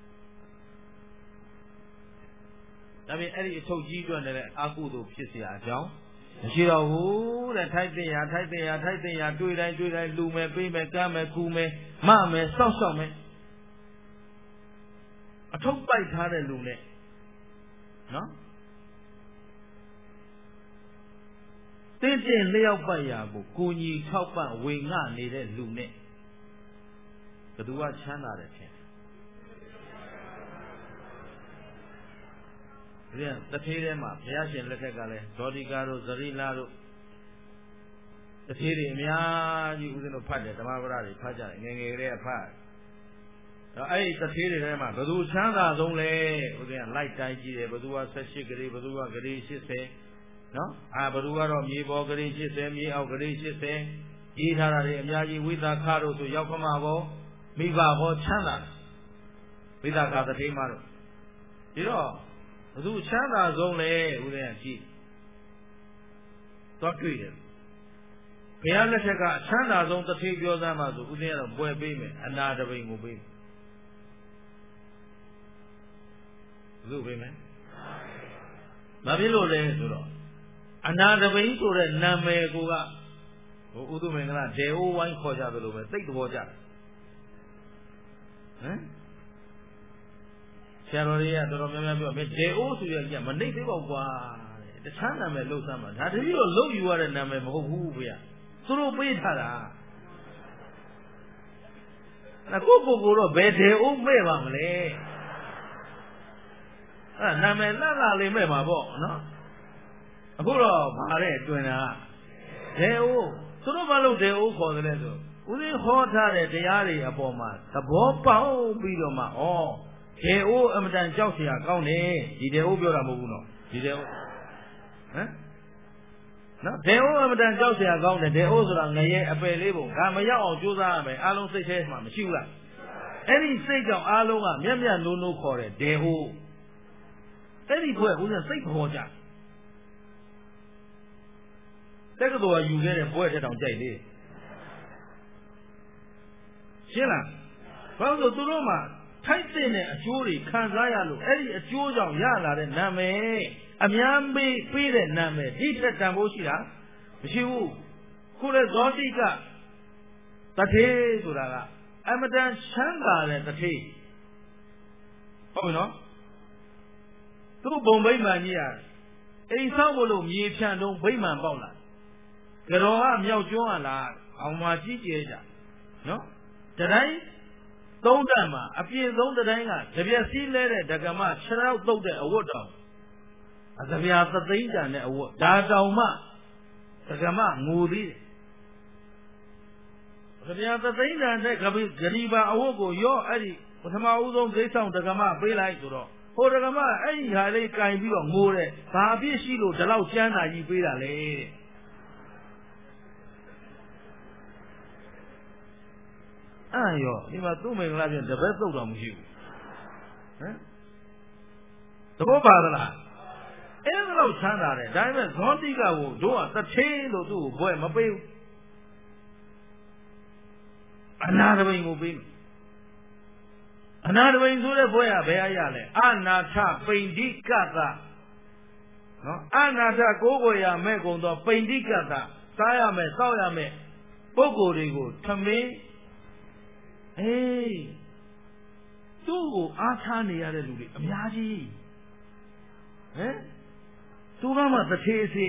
ဒါပေမဲ့အဲ့ဒီအထုပ်ကြီးအတွက်လည်းအာကုသို့ဖြစ်เสียအကြောင်းမရှိတော့ဘူးတဲ့ထိုက်တဲ့ရာထိုက်တဲ့ရာထိုက်တဲ့ရာတွေ့တိုင်းတွေ့တိုင်းလူမယ်ပေးမယ်ကမ်းမယ်ကူမယ်မမယ်စောက်ရှောက်မယ်အထုပ်ပိုက်ထားတဲ့လူနဲ့နော်တင်းတင်းလျောက်ပတ်ရာကိုကိုညီထောက်ပံ့ဝေငှနေတဲ့လူနဲ့ဘယ်သူကချမ်းသာတယ်ထင်တယ်ဒီတထေးထဲမှာဘုရားရှင်လက်ထက်ကလည်းဒေါတိကာတို့ဇရိလာတို့တထေးတွေအများကြီးဦးဇင်းတို့ဖတ်တယ်ဓမ္မပဒတွေဖတ်ကြတယ်ငယ်ငယ်လေးကဖတ်တော့အဲ့ဒီတထေးတွေထဲမှာဘယ်သူချမ်းသာဆုံးလဲဦးဇင်းကလိုက်တိုင်းကြည့်တယ်ဘယ်သူက၁၈ဂရေဘယ်သူကဂရေ၈၀နော်အာဘယ်သူကတော့မြေပေါ်ဂရေ၈၀မြေအောက်ဂရေ၈၀ရေးထားတာတွေအများကြီးဝိသခတို့ဆိုရောက်ခမဘောမိဘဘောချမ်းသာဝိသခတထေးမတို့ဒီတော့ဘသူချမ်းသာဆုံးလဲဦးဇင်းကကြည့်တော့တွေ့တယ်ဘုရားလက်ထက်ကချမ်းသာဆုံးတစ်ထေပြောစမ်းပါဆိုဦးဇင်းကတော့ပွဲပေးမယ်အနာတပိန်ကိုပေးမယ်ဘယ်လိုပေးမယ်ဘာဖြစ်လို့လဲဆိုတော့အနာတပိန်ဆိုတဲ့နာမည်ကိုကဟိုဥဒုမင်္ဂလာဒေအိုဝိုင်းခေါ်ကြသလိုပဲသိတဲ့ဘောကြတယ်ဟမ်ဆရာတော်တွေကတော်တော်များများပြောမင်းဒေအိုဆိုရကြမနှိမ့်သေးပါဘူးကွာတခြားနာမည်လှုပ်စမ်းပါဒါတတိတော့လှုပ်ယူရတဲ့နာမည်မဟုတ်ဘူးဗျာသူတို့ပေးထားတာအဲ့ကိုကိုကိုတော့ဘယ်ဒေအိုမဲ့ပါမလဲအဲ့နာမည်လှလှလေးမဲ့ပါပေါ့နော်အခုတော့ဗါတဲ့တွင်တာဒေအိုသူတို့ဘာလို့ဒေအိုခေါ်တယ်လဲဆိုဦးရင်းဟောထားတဲ့တရားတွေအပေါ်မှာသဘောပေါက်ပြီးတော့မှဩဒေအိုအမတန်ကြောက်เสียကောင်းတယ်ဒီဒေအိုပြောတာမဟုတ်ဘူးနော်ဒီဒေအိုဟမ်နော်ဒေအိုအမတန်ကြောက်เสียကောင်းတယ်ဒေအိုဆိုတာငရဲအပယ်လေးပုံဒါမရောက်အောင်ကြိုးစားရမယ်အားလုံးစိတ်ထဲမှာမရှိဘူးလားအဲ့ဒီစိတ်ကြောင့်အားလုံးကမျက်မျက်နိုးနိုးခေါ်တယ်ဒေအိုအဲ့ဒီဘွဲဦးရင်းစိတ်ခေါ်ကြတက္ကသိုလ်ကယူခဲ့တဲ့ဘွဲထက်တောင်ကြိုက်လေရှင်းလားဘာလို့သူတို့မှထိုက်တဲ့အကျိုးတွေခံစားရလို့အဲ့ဒီအကျိုးကြောင့်ရလာတဲ့နာမည်အများပေးပေးတဲ့နာမည်ဒီတက်တန်ဖို့ရှိတာမရှိဘူးခုလေဇောတိကတထေဆိုတာကအမတန်ချမ်းသာတဲ့တထေဟုတ်ပြီနော်သူ့ဘုံဗိမာန်ကြီးอ่ะအိမ်ဆောက်ဖို့လို့မြေဖြန့်တော့ဗိမာန်ပေါက်လာကြတော်ကမြောက်ကျွန်းကလားအောင်မကြီးကျဲကြနော်တတိုင်းသုံးတန်မှာအပြည့်ဆုံးတတိုင်းကတပြက်စီးလဲတဲ့ဒကမခြေထောက်တုတ်တဲ့အဝတ်တော်အသဗျာသသိန်းတန်တဲ့အဝတ်ဒါတောင်မှဒကမငိုသေးတယ်သဗျာသသိန်းတန်တဲ့ဂပိဂရီပါအဝတ်ကိုရော့အဲ့ဒီပထမဦးဆုံးဂိတ်ဆောင်ဒကမပေးလိုက်ဆိုတော့ဟိုဒကမအဲ့ဒီဟာလေးကင်ပြီးတော့ငိုတယ်ဘာအပြည့်ရှိလို့ဒီလောက်ကျမ်းသာကြီးပေးတာလဲအဲ့ရောဒီမှာသူ့မင်္ဂလာပြင်တပည့်သုတ်တော်မရှိဘူးဟမ်သဘောပါသလားအဲ့ဒါတော့ချမ်းသာတယ်ဒါပေမဲ့ဇောတိကကိုတို့ကတထေးလို့သူ့ကိုဘွဲမပေးဘူးအနာတပိန်ကိုပေးမယ်အနာတပိန်ဆိုတဲ့ဘွဲကဘယ်အရလဲအနာထပိန်ဒိကသနော်အနာထကိုးကိုရမဲ့ကုံတော့ပိန်ဒိကသစားရမယ်စောက်ရမယ်ပုဂ္ဂိုလ်တွေကိုထမင်းအေးသူ့ကိုအားထားနေရတဲ့လူတွေအများကြီးဟမ်သူကမှတစ်သေးစီ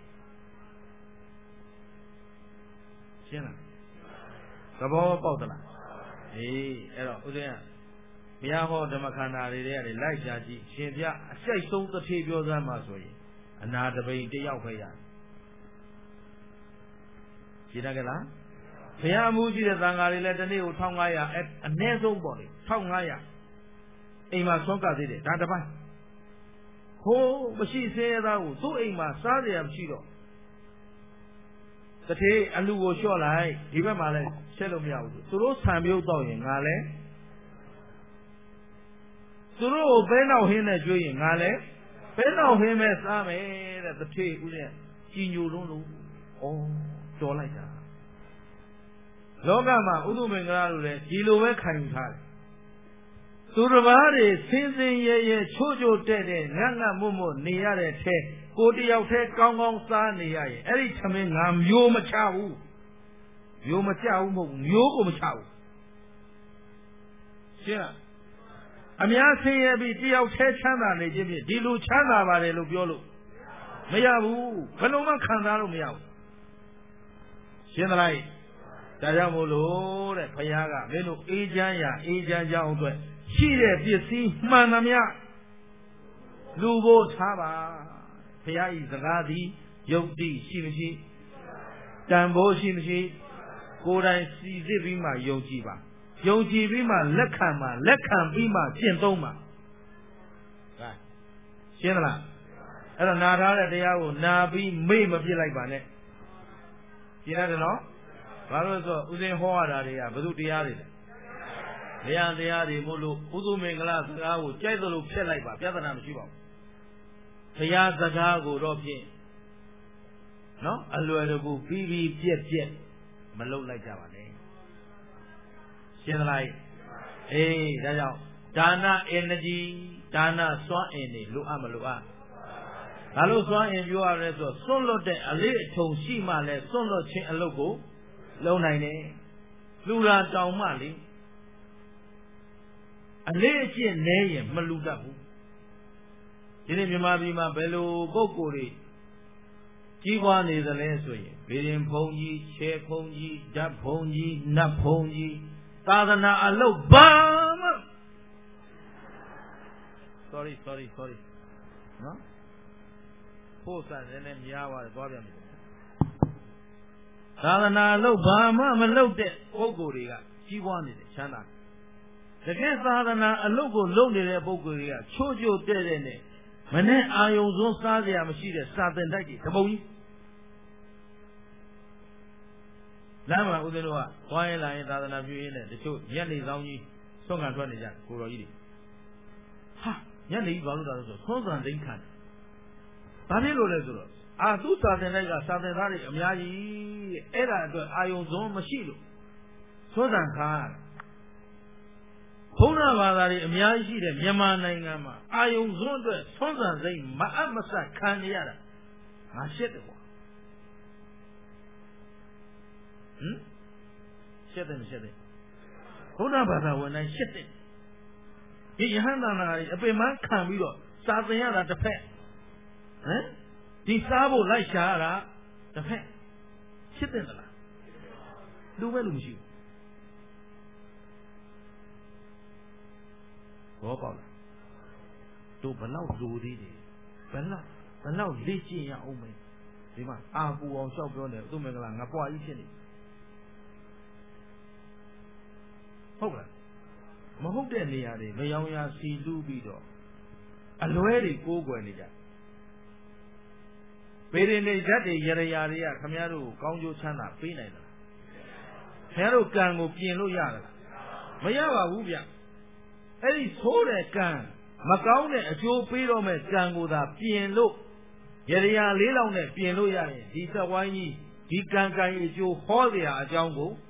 ရှင်းလားသဘောပေါက်သလားအေးအဲ့တော့ဦးဇင်းကဘုရားဟောဓမ္မခန္ဓာတွေတဲ့ကနေလိုက်ရှာကြည့်ရှင်ပြအစိတ်ဆုံးတစ်သေးပြောစမ်းမှာဆိုရင်အနာတပိန်တယောက်ပဲရတယ်ရှင်းတယ်ကလားဘုရားအမှုကြီးတဲ့သံဃာတွေလည်းတနေ့ကို천၅ရာအနည်းဆုံးပေါ့လေ천၅ရာအိမ်မှာဆွမ်းကသေးတယ်ဒါတပိုင်းဟိုးမရှိသေးရသားကိုသူ့အိမ်မှာစားကြရမရှိတော့တထေးအလူကိုလျှော့လိုက်ဒီဘက်မှာလည်းဆက်လို့မရဘူးသူတို့ဆံပြုတ်တော့ရင်ငါလည်းသူတို့ကိုဘဲနောက်ဟင်းနဲ့ကျွေးရင်ငါလည်းဘဲနောက်ဟင်းမဲ့စားမယ်တဲ့တထေးဦးနဲ့ကြီးညိုလုံးလုံးဩတော်လိုက်တာလောကမှာဥဒုမင်္ဂလာလို့လည်းဒီလိုပဲခံယူထားတယ်သူတစ်ပါးတွေစင်းစင်းရဲရဲချိုးချိုးတဲ့တဲ့ငတ်ငတ်မွတ်မွတ်နေရတဲ့ထဲကိုတယောက်တည်းကောင်းကောင်းစားနေရရင်အဲ့ဒီသမင်းငါမျိုးမချဘူးမျိုးမချဘူးမဟုတ်ဘူးမျိုးကိုမချဘူးရှင်းလားအများဆင်းရဲပြီးတယောက်တည်းချမ်းသာနေခြင်းဖြင့်ဒီလိုချမ်းသာပါတယ်လို့ပြောလို့မရဘူးဘယ်လိုမှခံစားလို့မရဘူးရှင်းသလားဒါကြောင့်မို့လို့တဲ့ဘုရားကမင်းတို့အေးချမ်းရာအေးချမ်းကြောင်းအတွက်ရှိတဲ့ပစ္စည်းမှန်သမျှလူဖို့ထားပါဘုရားဤစကားသည်ယုတ်တိရှိမရှိတန်ဖိုးရှိမရှိကိုယ်တိုင်စီစစ်ပြီးမှယုံကြည်ပါယုံကြည်ပြီးမှလက်ခံပါလက်ခံပြီးမှကျင့်သုံးပါဟဲ့ရှင်းသလားအဲ့တော့နာထားတဲ့တရားကိုနာပြီးမေ့မပြစ်လိုက်ပါနဲ့ရှင်းရတယ်နော်ဘာလို့ဆိုဥစဉ်ဟောရတာတွေကဘု து တရားတွေလဲတရားတရားတွေမို့လို့ဥဒုမင်္ဂလာစကားကိုကြိုက်သလိုဖျက်လိုက်ပါပြဿနာမရှိပါဘူးဘုရားစကားကိုတော့ဖြင့်နော်အလွယ်တကူပြီးပြီးပြက်ပြက်မလုပ်လိုက်ကြပါနဲ့ရှင်းသလားအေးဒါကြောင့်ဒါန energy ဒါနစွမ်းအင်တွေလိုအပ်မလိုအပ်ဘာလို့စွမ်းအင်ပြောရလဲဆိုတော့စွန့်လွတ်တဲ့အလေးအထုံရှိမှလဲစွန့်လွတ်ခြင်းအလုပ်ကိုလုပ်နိုင်တယ်လူရာတောင်မှလေအလေးအကျင့်နည်းရင်မလူတတ်ဘူးဒီနေ့မြန်မာပြည်မှာဘယ်လိုပုဂ္ဂိုလ်တွေကြီးပွားနေသလဲဆိုရင်ဗေဒင်ဘုံကြီးခြေဘုံကြီးဓာတ်ဘုံကြီးနတ်ဘုံကြီးသာသနာအလုပ်ဘာမှ sorry sorry sorry နော်ဖို့စံနေနဲ့များပါတယ်သွားပြန်ပြီသာသနာအလုပ်ဘာမှမလုပ်တဲ့ပုဂ္ဂိုလ်တွေကကြီးပွားနေတယ်ချမ်းသာတကယ်သာသနာအလုပ်ကိုလုပ်နေတဲ့ပုဂ္ဂိုလ်တွေကချိုးချိုးတဲ့တဲ့နဲ့မနဲ့အာယုံစွန်းစားစရာမရှိတဲ့စာသင်တိုက်ကြီးတပုံကြီးလမ်းမှာဦးဇင်းတို့ကဝိုင်းလာရင်သာသနာပြုရင်းနဲ့တချို့ညနေဆောင်ကြီးဆွမ်းခံထွက်နေကြကိုတော်ကြီးတွေဟာညနေကြီးဘာလို့တာလဲဆိုဆွမ်းခံသိမ်းခံဘာဖြစ်လို့လဲဆိုတော့အာသူစာသင်တိုက်ကစာသင်သားတွေအများကြီးအဲ့ဒါအတွက်အာယုံစွန်းမရှိလို့ဆွမ်းခံခါဘုရားဘာသာတွေအများကြီးရှိတဲ့မြန်မာနိုင်ငံမှာအာယုံစွန်းအတွက်ဆွမ်းခံသိမ်းမအပ်မဆတ်ခံရတာငါရှက်တယ်ကွာဟမ်ရှက်တယ်မရှက်တယ်ဘုရားဘာသာဝင်တိုင်းရှက်တယ်ဒီယဟန်တနာကြီးအပင်မခံပြီးတော့စာသင်ရတာတစ်ဖက်ဟမ်ဒီစားဖို့လိုက်ရှာရတာတစ်ဖက်ရှက်တယ်မလားလူပဲလူမရှိဘူးဘောပေါက်လားတို့ဘလောက်လူသေးတယ်ဘလောက်ဘလောက်လေ့ကျင့်ရအောင်မယ်ဒီမှာအာပူအောင်လျှောက်ပြောနေသူ့မင်္ဂလာငါပွားကြီးဖြစ်နေဟုတ်လားမဟုတ်တဲ့နေရာတွေမယောင်ရာစီလူးပြီးတော့အလွဲတွေကိုးကွယ်နေကြပေရင်တွေဓာတ်တွေရရရာတွေကခမည်းတော်ကိုကောင်းကျိုးချမ်းသာပေးနိုင်တယ်ခင်ဗျားတို့ကံကိုပြင်လို့ရလားမရပါဘူးဗျအဲ့ဒီဆိုးတဲ့ကံမကောင်းတဲ့အကျိုးပေးတော့မဲ့ကံကိုသာပြင်လို့ရရရာလေးလောက်နဲ့ပြင်လို့ရရင်ဒီသက်ဝိုင်းကြီးဒီကံကံရဲ့အကျိုးဟောเสียအကြောင်းကို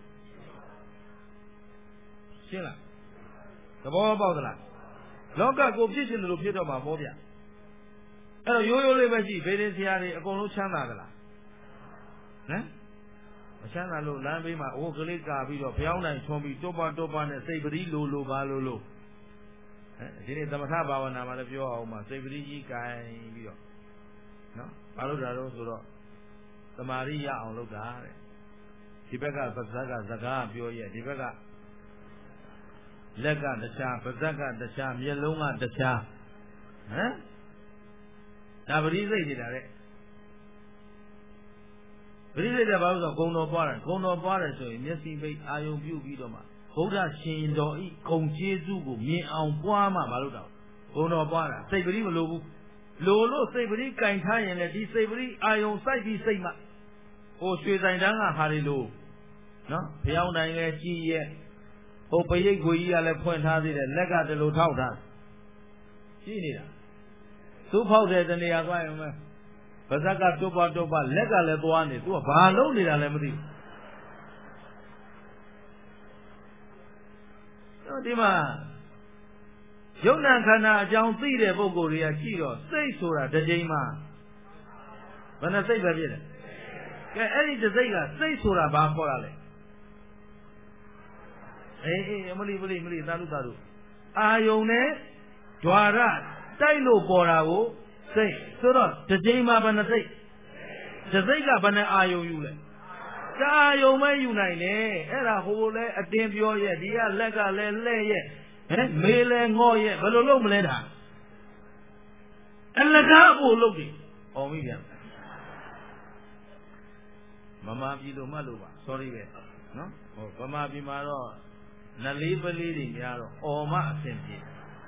ရှင်းလားသဘောပေါက်သလားလောကကိုဖြစ်ရှင်လို့ဖြစ်တော့မှာပေါ့ဗျအဲ့တော့ရိုးရိုးလေးပဲရှိဗေဒင်ဆရာတွေအကုန်လုံးချမ်းသာသလားဟမ်မချမ်းသာလို့လမ်းဘေးမှာအိုးကလေးကာပြီးတော့ဖျောင်းနိုင်ထွန်ပြီးတောပါတောပါနဲ့စိတ်ပရိလိုလိုပါလိုလိုဟဲ့ဒီနေ့သမထဘာဝနာမှာလည်းပြောအောင်မှာစိတ်ပရိကြီးကင်ပြီးတော့နော်ဘာလို့ဒါတော့ဆိုတော့သမာဓိရအောင်လုပ်တာတဲ့ဒီဘက်ကပဇက်ကစကားပြောရဲ့ဒီဘက်ကလက်ကတခြားပါးစပ်ကတခြားမျက်လုံးကတခြားဟမ်ဒါပရိစိတ်နေတာတဲ့ပရိစိတ်တဲ့ဘာလို့ဆိုဂုံတော်ပွားတယ်ဂုံတော်ပွားတယ်ဆိုရင်မျက်စိပိတ်အာယုံပြုပြီးတော့မှဗုဒ္ဓရှင်တော်ဤဂုံကျေးဇူးကိုမြင်အောင်ပွားမှမလုပ်တော့ဂုံတော်ပွားတာစိတ်ပရိမလိုဘူးလိုလို့စိတ်ပရိကင်ထားရင်လည်းဒီစိတ်ပရိအာယုံစိုက်ပြီးစိတ်မှဟိုရွှေဆိုင်တန်းကဟာတွေလို့နော်ဖျောင်းနိုင်လဲကြီးရဲ့ဟိုပရိတ်ကိုကြီးကလည်းဖွင့်ထားသေးတယ်လက်ကတလူထောက်ထားရှိနေတာသူ့ဖောက်တဲ့တနေရာသွားရင်မဲပါဇက်ကတွတ်ပါတွတ်ပါလက်ကလည်းသွားနေသူကဘာလုပ်နေတာလဲမသိဘူးဒီမှာယုံနာခန္ဓာအကြောင်းသိတဲ့ပုဂ္ဂိုလ်တွေကရှိတော့စိတ်ဆိုတာတစ်ချိန်မှာဘယ်နှစိတ်ပဲဖြစ်တယ်ကဲအဲ့ဒီတစ်စိတ်ကစိတ်ဆိုတာဘာခေါ်တာလဲအေးအေးမလီမလီမလီသာလူသာလူအာယုံနဲ့ဓွာရတိုက်လို့ပေါ်တာကိုစိတ်ဆိုတော့တစ်ချိန်မှာဘယ်နှစိတ်တစ်စိတ်ကဘယ်နှအာယုံယူလဲအာယုံမဲယူနိုင်တယ်အဲ့ဒါဟိုလဲအတင်းပြောရဲ့ဒီကလက်ကလည်းလှဲ့ရဲ့ဟဲ့မေးလဲငေါ့ရဲ့ဘယ်လိုလုပ်မလဲတာအလကားဖို့လုပ်တယ်ဟောမိပြန်မမပြည်လို့မှတ်လို့ပါ sorry ပဲနော်ဟောဗမာပြည်မှာတော့နလေးပလေးတွေများတော့အော်မအဆင်ပြေ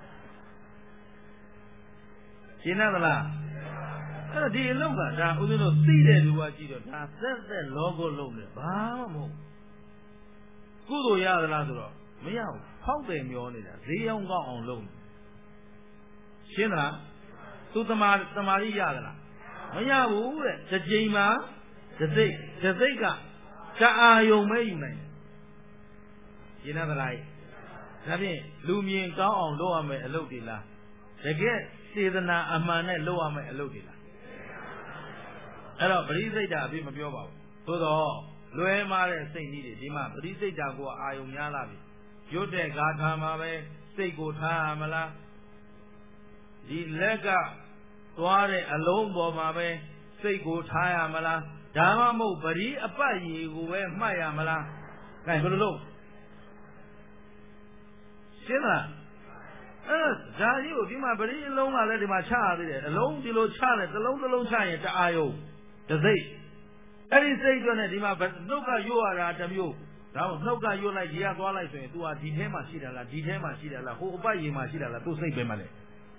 ရှင်းသလားအဲ့ဒီအလုပ်ကဒါဦးဇင်းတို့သိတဲ့လူကကြည့်တော့ဒါသက်သက်လောကလုံးနဲ့ဘာမှမဟုတ်ကုသိုလ်ရသလားဆိုတော့မရဘူးဖောက်တယ်မျောနေတာဈေးရောက်ကောင်းအောင်လုပ်ရှင်းသလားသူတမာတမာရီရသလားမရဘူးတဲ့တစ်ချိန်မှာတစ်စိတ်တစ်စိတ်ကတအာယုံပဲယူနိုင်တယ်ရှင်းသလားဒါဖြင့်လူမြင်ကောင်းအောင်လုပ်ရမယ်အလုပ်တွေလားတကယ်စေတနာအမှန်နဲ့လုပ်ရမယ်အလုပ်တွေလားအဲ့တော့ပရိစိတ်တာအပြည့်မပြောပါဘူးသို့တော့လွဲမားတဲ့စိတ်ကြီးတွေဒီမှာပရိစိတ်တာကိုအာယုံများလာပြီရွတ်တဲ့ဂါထာမှာပဲစိတ်ကိုထားရမလားဒီလက်ကသွားတဲ့အလုံးပေါ်မှာပဲစိတ်ကိုထားရမလားဒါမှမဟုတ်ပရိအပတ်ရည်ကိုပဲမှတ်ရမလားအဲဘယ်လိုလုပ်ရှင်းလားအဲဇာကြီးကိုဒီမှာပရိအလုံးကလည်းဒီမှာချရသေးတယ်အလုံးဒီလိုချတယ်တစ်လုံးတစ်လုံးချရင်တအာယုံတစ်စိတ်အဲ့ဒီစိတ်ကြောင့်ဒီမှာနှုတ်ကရွတ်ရတာတစ်မျိုးဒါတော့နှုတ်ကရွတ်လိုက်ရေကသွားလိုက်ဆိုရင် तू ဟာဒီထဲမှာရှိတယ်လားဒီထဲမှာရှိတယ်လားဟိုအပတ်ရေမှာရှိတယ်လားသူ့စိတ်ပဲမလဲသ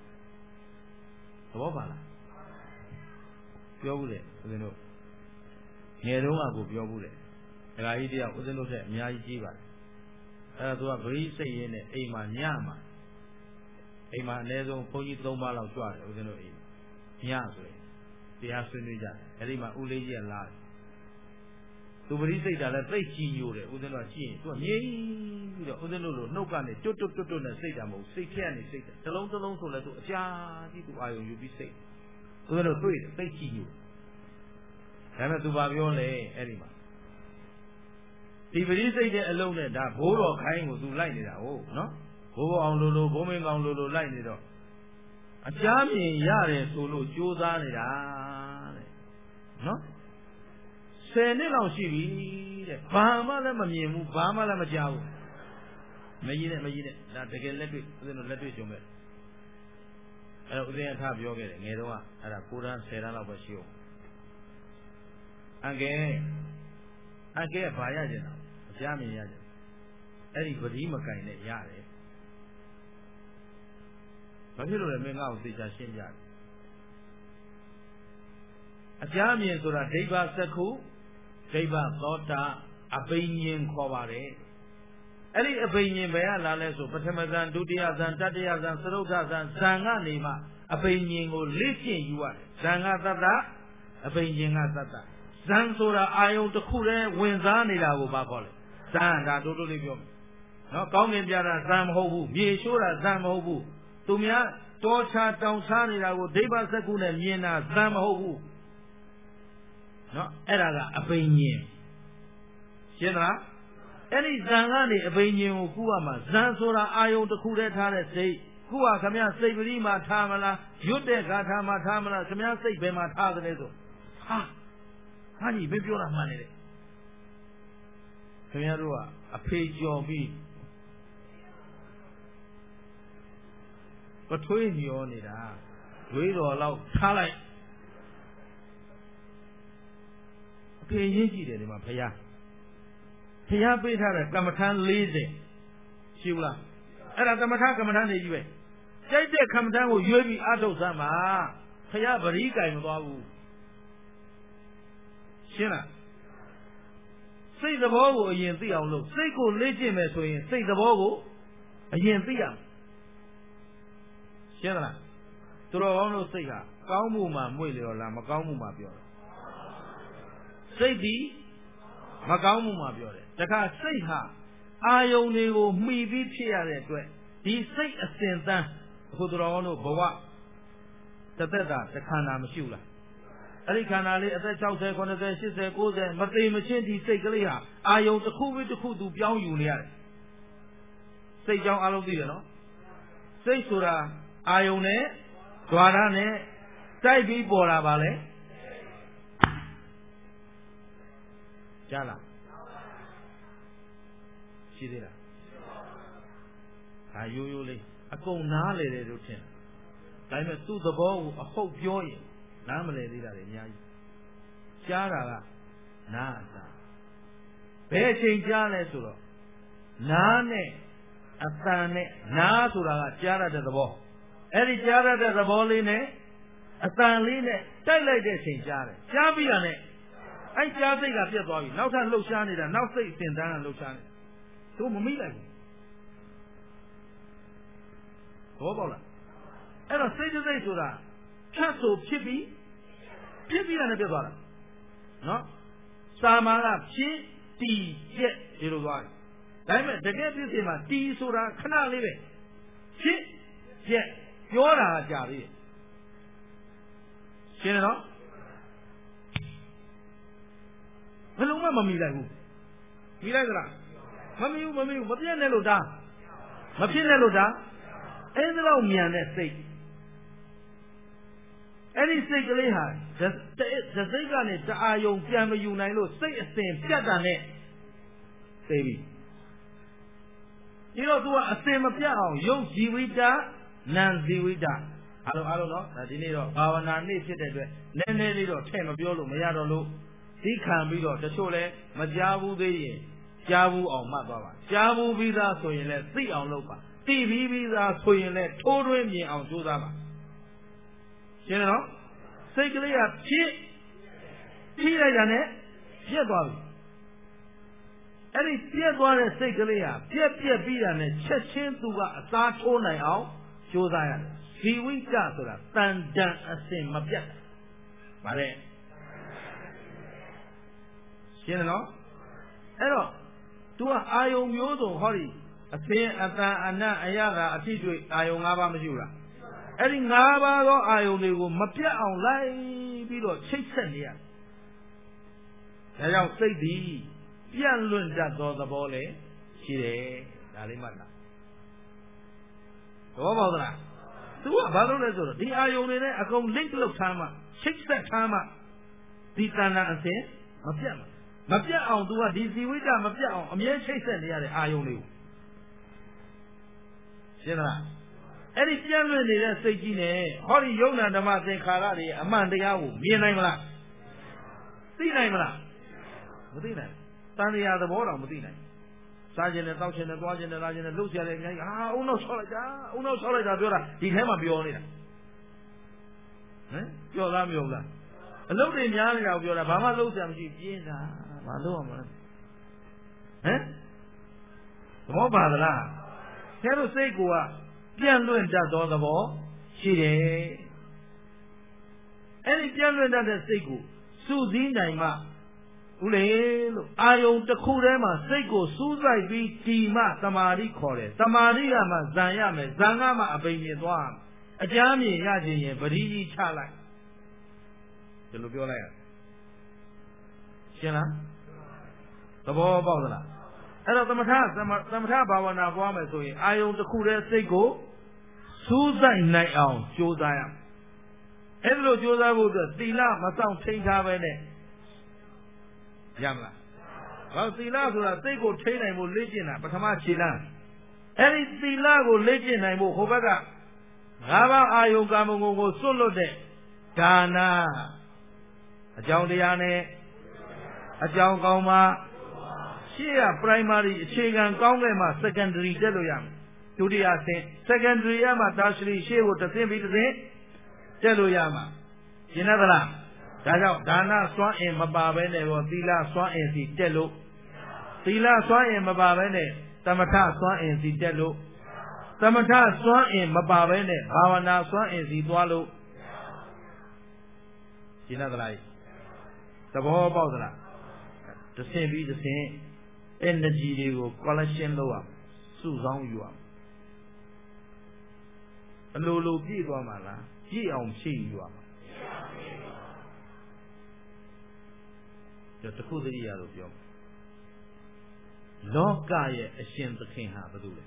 ဘောပါလားပြောဘူးလေဦးဇင်းတို့ငယ်တုန်းကကိုပြောဘူးလေဒကာကြီးတယောက်ဦးဇင်းတို့ထက်အများကြီးကြီးပါတယ်အဲ့ဒါ तू ကဗရိစိတ်ရင်းနဲ့အိမ်မှာညမှာအိမ်မှာအနည်းဆုံးဘုန်းကြီးသုံးပါးလောက်ကြွတယ်ဦးဇင်းတို့အိမ်ညဆိုရင်တရားဆွေးနွေးကြတယ်အဲ့ဒီမှာဦးလေးကြီးကလာတယ်သူပရိစိတ်တာလည်းသိကြည်ညိုတယ်ဦးဇင်းတို့ကကြည့်ရင်သူကငြိမ်ပြီးတော့ဦးဇင်းတို့လိုနှုတ်ကနေတွတ်တွတ်တွတ်တွတ်နဲ့စိတ်တာမဟုတ်စိတ်ထဲကနေစိတ်တယ်တစ်လုံးတစ်လုံးဆိုလဲသူအကြာကြီးသူအာယုံယူပြီးစိတ်ဦးဇင်းတို့တွေ့တယ်သိကြည်ညိုဒါပေမဲ့သူဘာပြောလဲအဲ့ဒီမှာဒီပရိစိတ်တဲ့အလုံးနဲ့ဒါဘိုးတော်ခိုင်းကိုသူလိုက်နေတာဟုတ်နော်ဘိုးဘောအောင်လိုလိုဘိုးမင်းကောင်လိုလိုလိုက်နေတော့အချားမြင်ရတယ်ဆိုလို့ကြိုးစားနေတာတဲ့နော်ဆယ်နှစ်လောက်ရှိပြီတဲ့ဘာမှလည်းမမြင်ဘူးဘာမှလည်းမကြားဘူးမကြီးနဲ့မကြီးနဲ့ဒါတကယ်လက်တွေ့ဦးဇင်းတို့လက်တွေ့ကြုံမဲ့အဲ့တော့ဦးဇင်းကထားပြောခဲ့တယ်ငယ်တော့ကအဲ့ဒါကိုတန်းဆယ်တန်းလောက်ပဲရှိအောင်အငယ်အငယ်ဘာရကျင်တာအချားမြင်ရကျင်အဲ့ဒီပတိမကင်နဲ့ရတယ်ဘာဖြစ်လို့လဲမင်းငါ့ကိုသိချရှင်းပြတယ်အချားမြင်ဆိုတာဒိဗ္ဗစက္ခုဒိဗ္ဗသောတာအဘိညာဉ်ခေါ်ပါတယ်အဲ့ဒီအဘိညာဉ်ဘယ်ကလာလဲဆိုပထမဇန်ဒုတိယဇန်တတိယဇန်သရုပ်ထဇန်ဇန်ကနေမှအဘိညာဉ်ကိုလေ့ကျင့်ယူရတယ်ဇန်ကသတ္တအဘိညာဉ်ကသတ္တဇန်ဆိုတာအာယုံတစ်ခုတည်းဝင်စားနေတာကိုဘာခေါ်လဲဇန်ဒါတိုးတိုးလေးပြောမယ်နော်ကောင်းကင်ပြတာဇန်မဟုတ်ဘူးမြေရှိုးတာဇန်မဟုတ်ဘူးသူများတောချတောင်ချနေတာကိုဒိဗ္ဗစက္ခုနဲ့မြင်တာဇန်မဟုတ်ဘူးနော်အဲ့ဒါကအဘိညာဉ်ရှင်းလားအဲ့ဒီဇန်ကနေအဘိညာဉ်ကိုကူရမှာဇန်ဆိုတာအာယုံတစ်ခုတည်းထားတဲ့စိတ်ကူရခမရစိတ်ပရိမှာထားမလားရွတ်တဲ့ဂါထာမှာထားမလားခမရစိတ်ဘယ်မှာထားသလဲဆိုဟာဟာကြီးမပြောတာမှန်တယ်ခင်ဗျားတို့ကအဖေကြော်ပြီးပထွေးညောနေတာဝေးတော်လောက်ထားလိုက်အဖေရင်းကြည့်တယ်ဒီမှာဖယားဖယားပေးထားတဲ့ကမ္မထမ်း၄၀ရှိဘူးလားအဲ့ဒါကမ္မထမ်းကမ္မထမ်းတွေကြီးပဲကြိုက်တဲ့ကမ္မထမ်းကိုရွေးပြီးအထုတ်စမ်းပါဖယားပရိကင်မသွားဘူးရှင်းလားစိတ်သဘောကိုအရင်သိအောင်လုပ်စိတ်ကိုလေ့ကျင့်မယ်ဆိုရင်စိတ်သဘောကိုအရင်သိရမယ်ရှင်းလားသူတော်ကောင်းတို့စိတ်ဟာကောင်းမှုမှမွေ့လျော်လားမကောင်းမှုမှပြောတယ်စိတ်ဒီမကောင်းမှုမှပြောတယ်တခါစိတ်ဟာအာယုန်တွေကိုမှီပြီးဖြစ်ရတဲ့အတွက်ဒီစိတ်အစဉ်တန်းအခုသူတော်ကောင်းတို့ဘဝတစ်သက်တာတစ်ခန္ဓာမရှိဘူးလားအဲ့ဒီခန္ဓာလေးအသက်၆၀ ၇၀ ၈၀ ၉၀မသိမချင်းဒီစိတ်ကလေးဟာအာယုန်တစ်ခုပြီးတစ်ခုသူပြောင်းယူနေရတယ်စိတ်ကြောင်းအလုံးသိတယ်နော်စိတ်ဆိုတာအာယုန်နဲ့ဓွာရနဲ့တိုက်ပြီးပေါ်လာပါလေကြားလားရှိသေးလားဒါရိုးရိုးလေးအကုန်နားလေတယ်လို့ထင်ဒါပေမဲ့သူ့သဘောကိုအဟုတ်ပြောရင်နားမလည်သေးတာတွေအများကြီးကြားတာကနားအစားဘယ်အချိန်ကြားလဲဆိုတော့နားနဲ့အတန်နဲ့နားဆိုတာကကြားရတဲ့သဘောအဲ့ဒီကြားရတဲ့သဘောလေးနဲ့အတန်လေးနဲ့တိုက်လိုက်တဲ့အချိန်ကြားတယ်ကြားပြီးတာနဲ့အဲ့ကြားစိတ်ကပြတ်သွားပြီနောက်ထပ်လှုပ်ရှားနေတာနောက်စိတ်အစဉ်တန်းကလှုပ်ရှားနေသူမမိလိုက်ဘူးဘောပေါက်လားအဲ့တော့စိတ်တစ်စိတ်ဆိုတာဖြတ်ဆိုဖြစ်ပြီးဖြစ်ပြီးတာနဲ့ပြတ်သွားတာနော်စာမာကဖြစ်တီကျက်ဒီလိုသွားတယ်ဒါပေမဲ့တကယ်ဖြစ်စီမှာတီဆိုတာခဏလေးပဲဖြစ်ကျက်ပြောတာကြာပြီရှင်းတယ်နော်ဘယ်လုံးမှမမီလိုက်ဘူးမီလိုက်သလားမမီဘူးမမီဘူးမပြတ်နဲ့လို့ဒါမဖြစ်နဲ့လို့ဒါအဲ့ဒါတော့မြန်တဲ့စိတ်အဲ့ဒီစိတ်ကလေးဟာဇစိတ်ကနေတအာယုံပြန်မယူနိုင်လို့စိတ်အစဉ်ပြတ်တာနဲ့သိပြီဒီတော့သူကအစဉ်မပြတ်အောင်ယုတ်ဇီဝိတနံဇီဝိတအားလုံးအားလုံးနော်ဒါဒီနေ့တော့ဘာဝနာနေ့ဖြစ်တဲ့အတွက်နည်းနည်းလေးတော့ထည့်မပြောလို့မရတော့လို့သိခံပြီးတော့တချို့လဲမကြားဘူးသေးရင်ကြားဘူးအောင်မှတ်သွားပါကြားဘူးပြီးသားဆိုရင်လည်းသိအောင်လုပ်ပါသိပြီးပြီးသားဆိုရင်လည်းထိုးထွင်းမြင်အောင်ကြိုးစားပါရှင်းတယ်နော်စိတ်ကလေးကဖြစ်ဖြစ်လိုက်တာနဲ့ပြက်သွားပြီအဲ့ဒီပြက်သွားတဲ့စိတ်ကလေးဟာပြက်ပြက်ပြီးတာနဲ့ချက်ချင်းသူကအစားထိုးနိုင်အောင်ကြိုးစားရတယ်ဇီဝိတဆိုတာတန်တန်အစဉ်မပြတ်ဗါတဲ့ရှင်းတယ်နော်အဲ့တော့ तू ကအာယုံမျိုးစုံဟောဒီအသင်အတန်အနတ်အရသာအဖြစ်တွေ့အာယုံ၅ပါးမရှိဘူးလားအဲ့ဒီ၅ပါးသောအာယုံတွေကိုမပြတ်အောင်လိုက်ပြီးတော့ချိတ်ဆက်နေရဒါကြောင့်စိတ်သည်ပြန့်လွင့်တတ်သောသဘောလည်းရှိတယ်ဒါလေးမှတ်လားသဘောပေါက်သလား तू ကဘာလို့လဲဆိုတော့ဒီအာယုံတွေနဲ့အကုန် link လုပ်ထားမှချိတ်ဆက်ထားမှဒီတဏ္ဍာအစဉ်မပြတ်ဘူးမပြတ်အောင် तू ကဒီဇီဝိတမပြတ်အောင်အမြဲချိတ်ဆက်နေရတဲ့အာယုံတွေကိုရှင်းလားအဲ့ဒီပြန့်လွင့်နေတဲ့စိတ်ကြီးနဲ့ဟောဒီယုံနာဓမ္မသင်္ခါရတွေအမှန်တရားကိုမြင်နိုင်မလားသိနိုင်မလားမသိနိုင်တန်တရားသဘောတော်မသိနိုင်စားခြင်းနဲ့တောက်ခြင်းနဲ့သွားခြင်းနဲ့လာခြင်းနဲ့လှုပ်ရှားတဲ့အများကြီးဟာအုံနောက်ဆောက်လိုက်တာအုံနောက်ဆောက်လိုက်တာပြောတာဒီထဲမှာပြောနေတာဟမ်ပြောလားမပြောလားအလုပ်တွေများနေတာကိုပြောတာဘာမှလုပ်စရာမရှိပြင်းတာဘာလုပ်ရမလဲဟမ်သဘောပါသလားကျဲတို့စိတ်ကပြန့်လွင့်တတ်သောသဘောရှိတယ်အဲ့ဒီပြန့်လွင့်တတ်တဲ့စိတ်ကိုစုစည်းနိုင်မှဦးလေလို့အာယုံတစ်ခုထဲမှာစိတ်ကိုစူးစိုက်ပြီးဒီမှသမာဓိခေါ်တယ်သမာဓိကမှဇံရမယ်ဇံကမှအပိမြင်သွားအကြမ်းမြင်ရခြင်းရင်ပရိကြီးချလိုက်ဒီလိုပြောလိုက်ရရှင်းလားသဘောပေါက်သလားအဲ့တော့သမထသမထဘာဝနာပွားမယ်ဆိုရင်အာယုံတစ်ခုတည်းစိတ်ကိုစူးစိုက်နိုင်အောင်ကြိုးစားရမယ်အဲ့ဒီလိုကြိုးစားဖို့အတွက်သီလမဆောင်ထိန်းထားပဲနဲ့ရမလားဘာသီလဆိုတာစိတ်ကိုထိန်းနိုင်ဖို့လေ့ကျင့်တာပထမခြေလှမ်းအဲ့ဒီသီလကိုလေ့ကျင့်နိုင်ဖို့ဟိုဘက်ကငါးပါးအာယုံကာမဂုဏ်ကိုစွန့်လွတ်တဲ့ဒါနအကြောင်းတရားနဲ့အကြောင်းကောင်းမှရှေ့က primary အခြေခံကောင်းခဲ့မှ secondary တက်လို့ရမယ်ဒုတိယဆင့် secondary ရမှ tertiary ရှေ့ကိုတစ်ဆင့်ပြီးတစ်ဆင့်တက်လို့ရမှာရှင်းသလားဒါကြောင့်ဒါနစွမ်းအင်မပါဘဲနဲ့ဘောသီလစွမ်းအင်စီတက်လို့သီလစွမ်းအင်မပါဘဲနဲ့သမထစွမ်းအင်စီတက်လို့သမထစွမ်းအင်မပါဘဲနဲ့ဘာဝနာစွမ်းအင်စီသွားလို့ရှင်းသလားသဘောပေါက်သလားတစ်ဆင့်ပြီးတစ်ဆင့် energy တွေကို collection လုပ်ရစုဆောင်းယူရအလိုလိုပြည့်သွားမှာလားပြည့်အောင်ဖြည့်ယူရမှာတခုတည်းရလို့ပြောလောကရဲ့အရှင်သခင်ဟာဘာလို့လဲ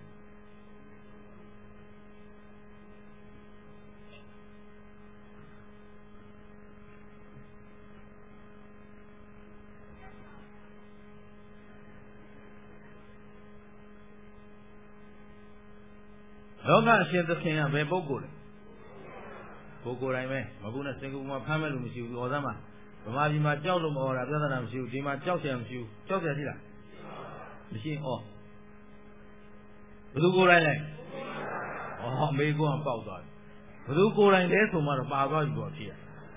လောကအရှင်သခင်ကဘယ်ပုဂ္ဂိုလ်လဲပုဂ္ဂိုလ်တိုင်းပဲမဟုတ်နဲ့စင်ကာပူမှာဖမ်းမဲ့လို့မရှိဘူးဟောသားမှာဗမာပြည်မှာကြောက်လို့မဟောတာပြဿနာမရှိဘူးဒီမှာကြောက်เสียမရှိဘူးကြောက်เสียရှိလားမရှိဩဘယ်သူကိုယ်တိုင်လဲဩအမေကွန်းပေါက်သွားတယ်ဘယ်သူကိုယ်တိုင်လဲဆိုမှတော့ပါသွားပြီပေါ့ဖြစ်ရ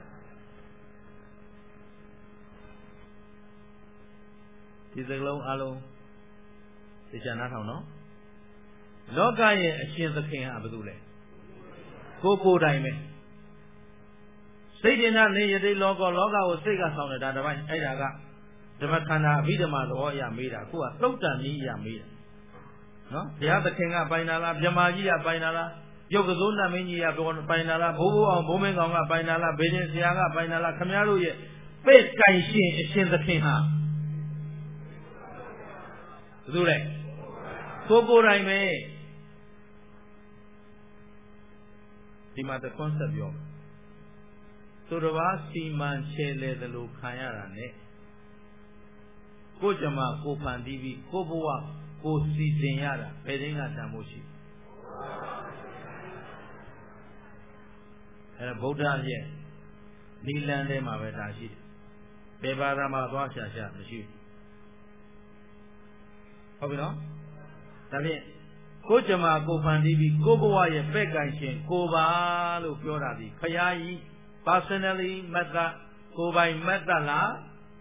ဒီစကလုံးအလုံးသိချင်နားထောင်နော်လောကရဲ့အရှင်သခင်ဟာဘယ်သူလဲကိုကိုတိုင်ပဲစိတ်ဉာဏ်နဲ့ယတိလောကလောကကိုစိတ်ကဆောင်နေတာတပိုင်းအဲ့ဒါကဓမ္မခန္ဓာအဘိဓမ္မာသဘောအရမေးတာအခုကသုတ်တန်ကြီးအရမေးတာနော်ဘုရားသခင်ကပိုင်တာလားမြမကြီးကပိုင်တာလားရုပ်ကစိုးနတ်မင်းကြီးကပိုင်တာလားဘိုးဘိုးအောင်ဘိုးမင်းကောင်ကပိုင်တာလားဘေးရင်ဆရာကပိုင်တာလားခမည်းတော်ရဲ့ပဲ့တိုင်ရှင်အရှင်သခင်ဟာဘယ်သူလဲကိုကိုယ်တိုင်ပဲဒီမှာတစ် concept ပြောသူတစ်ပါးစီမံချဲလဲတယ်လို့ခံရတာနဲ့ကိုကြမှာကိုဖန်တီးပြီးကိုဘဝကိုစီစဉ်ရတာဘယ်တင်းကတန်ဖို့ရှိအဲဗုဒ္ဓရဲ့နိလန်းထဲမှာပဲဒါရှိတယ်ဘယ်ဘာသာမှာသွားရှာရှာမရှိဘူးဟုတ်ပြီနော်ဒါဖြင့်ကိုကြမှာကိုဖန်တီးပြီးကိုဘဝရဲ့ပဲ့ကန်ရှင်ကိုပါလို့ပြောတာဒီဖရာကြီး personally မတ်တာကိုပိုင်မတ်တာလား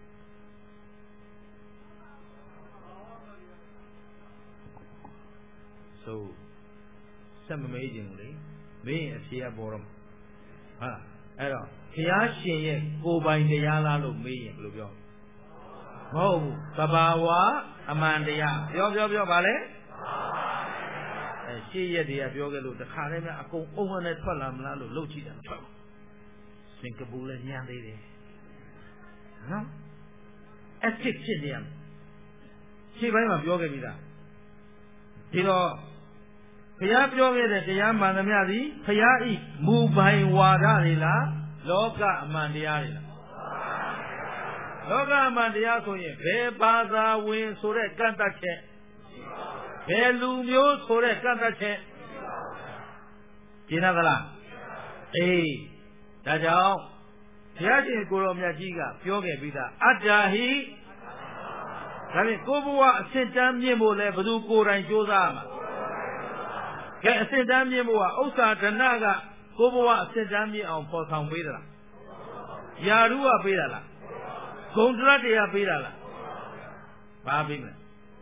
ဆိုဆက်မမေးခြင်းလေမင်းအဖြေကပေါ်တော့ဟာအဲ့တော့ဘုရားရှင်ရဲ့ကိုယ်ပိုင်တရားလားလို့မေးရင်ဘယ်လိုပြောမဟုတ်ဘူးသဘာဝအမှန်တရားပြောပြောပြောပါလေအဲရှေ့ရက်တည်းကပြောခဲ့လို့တခါတည်းများအကုန်အုံနဲ့ထွက်လာမလားလို့လှုပ်ကြည့်တယ်ထွက်စင်ကာပူလည်းညံသေးတယ်နော်အဖြစ်ဖြစ်နေရရှေ့ပိုင်းမှာပြောခဲ့ပြီလားဒီတော့ဘုရားပြောခဲ့တဲ့တရားမှန်သမျှသည်ဘုရားဤမူပိုင်ဝါဒတွေလားလောကအမှန်တရားတွေလားလောကအမှန်တရားဆိုရင်ဘယ်ဘာသာဝင်ဆိုတဲ့ကန့်တတ်ချက်ဘယ်လူမျိုးဆိုတဲ့ကန့်တတ်ချက်ကျင်နာသလားအေးဒါကြောင့်ဘုရားရှင်ကိုရောမြတ်ကြီးကပြောခဲ့ပြီးသားအတ္တဟိဒါဖြင့်ကိုဘဝအစစ်တမ်းမြင့်ဖို့လဲဘယ်သူကိုယ်တိုင်ကြိုးစားမှာကဲအစစ်တမ်းမြင့်ဖို့ကဥစ္စာဒနာကကိုဘဝအစစ်တမ်းမြင့်အောင်ပေါ်ဆောင်ပေးသလားယာရုကပေးတာလားဂုံတရတရားပေးတာလားဘာပေးမလဲ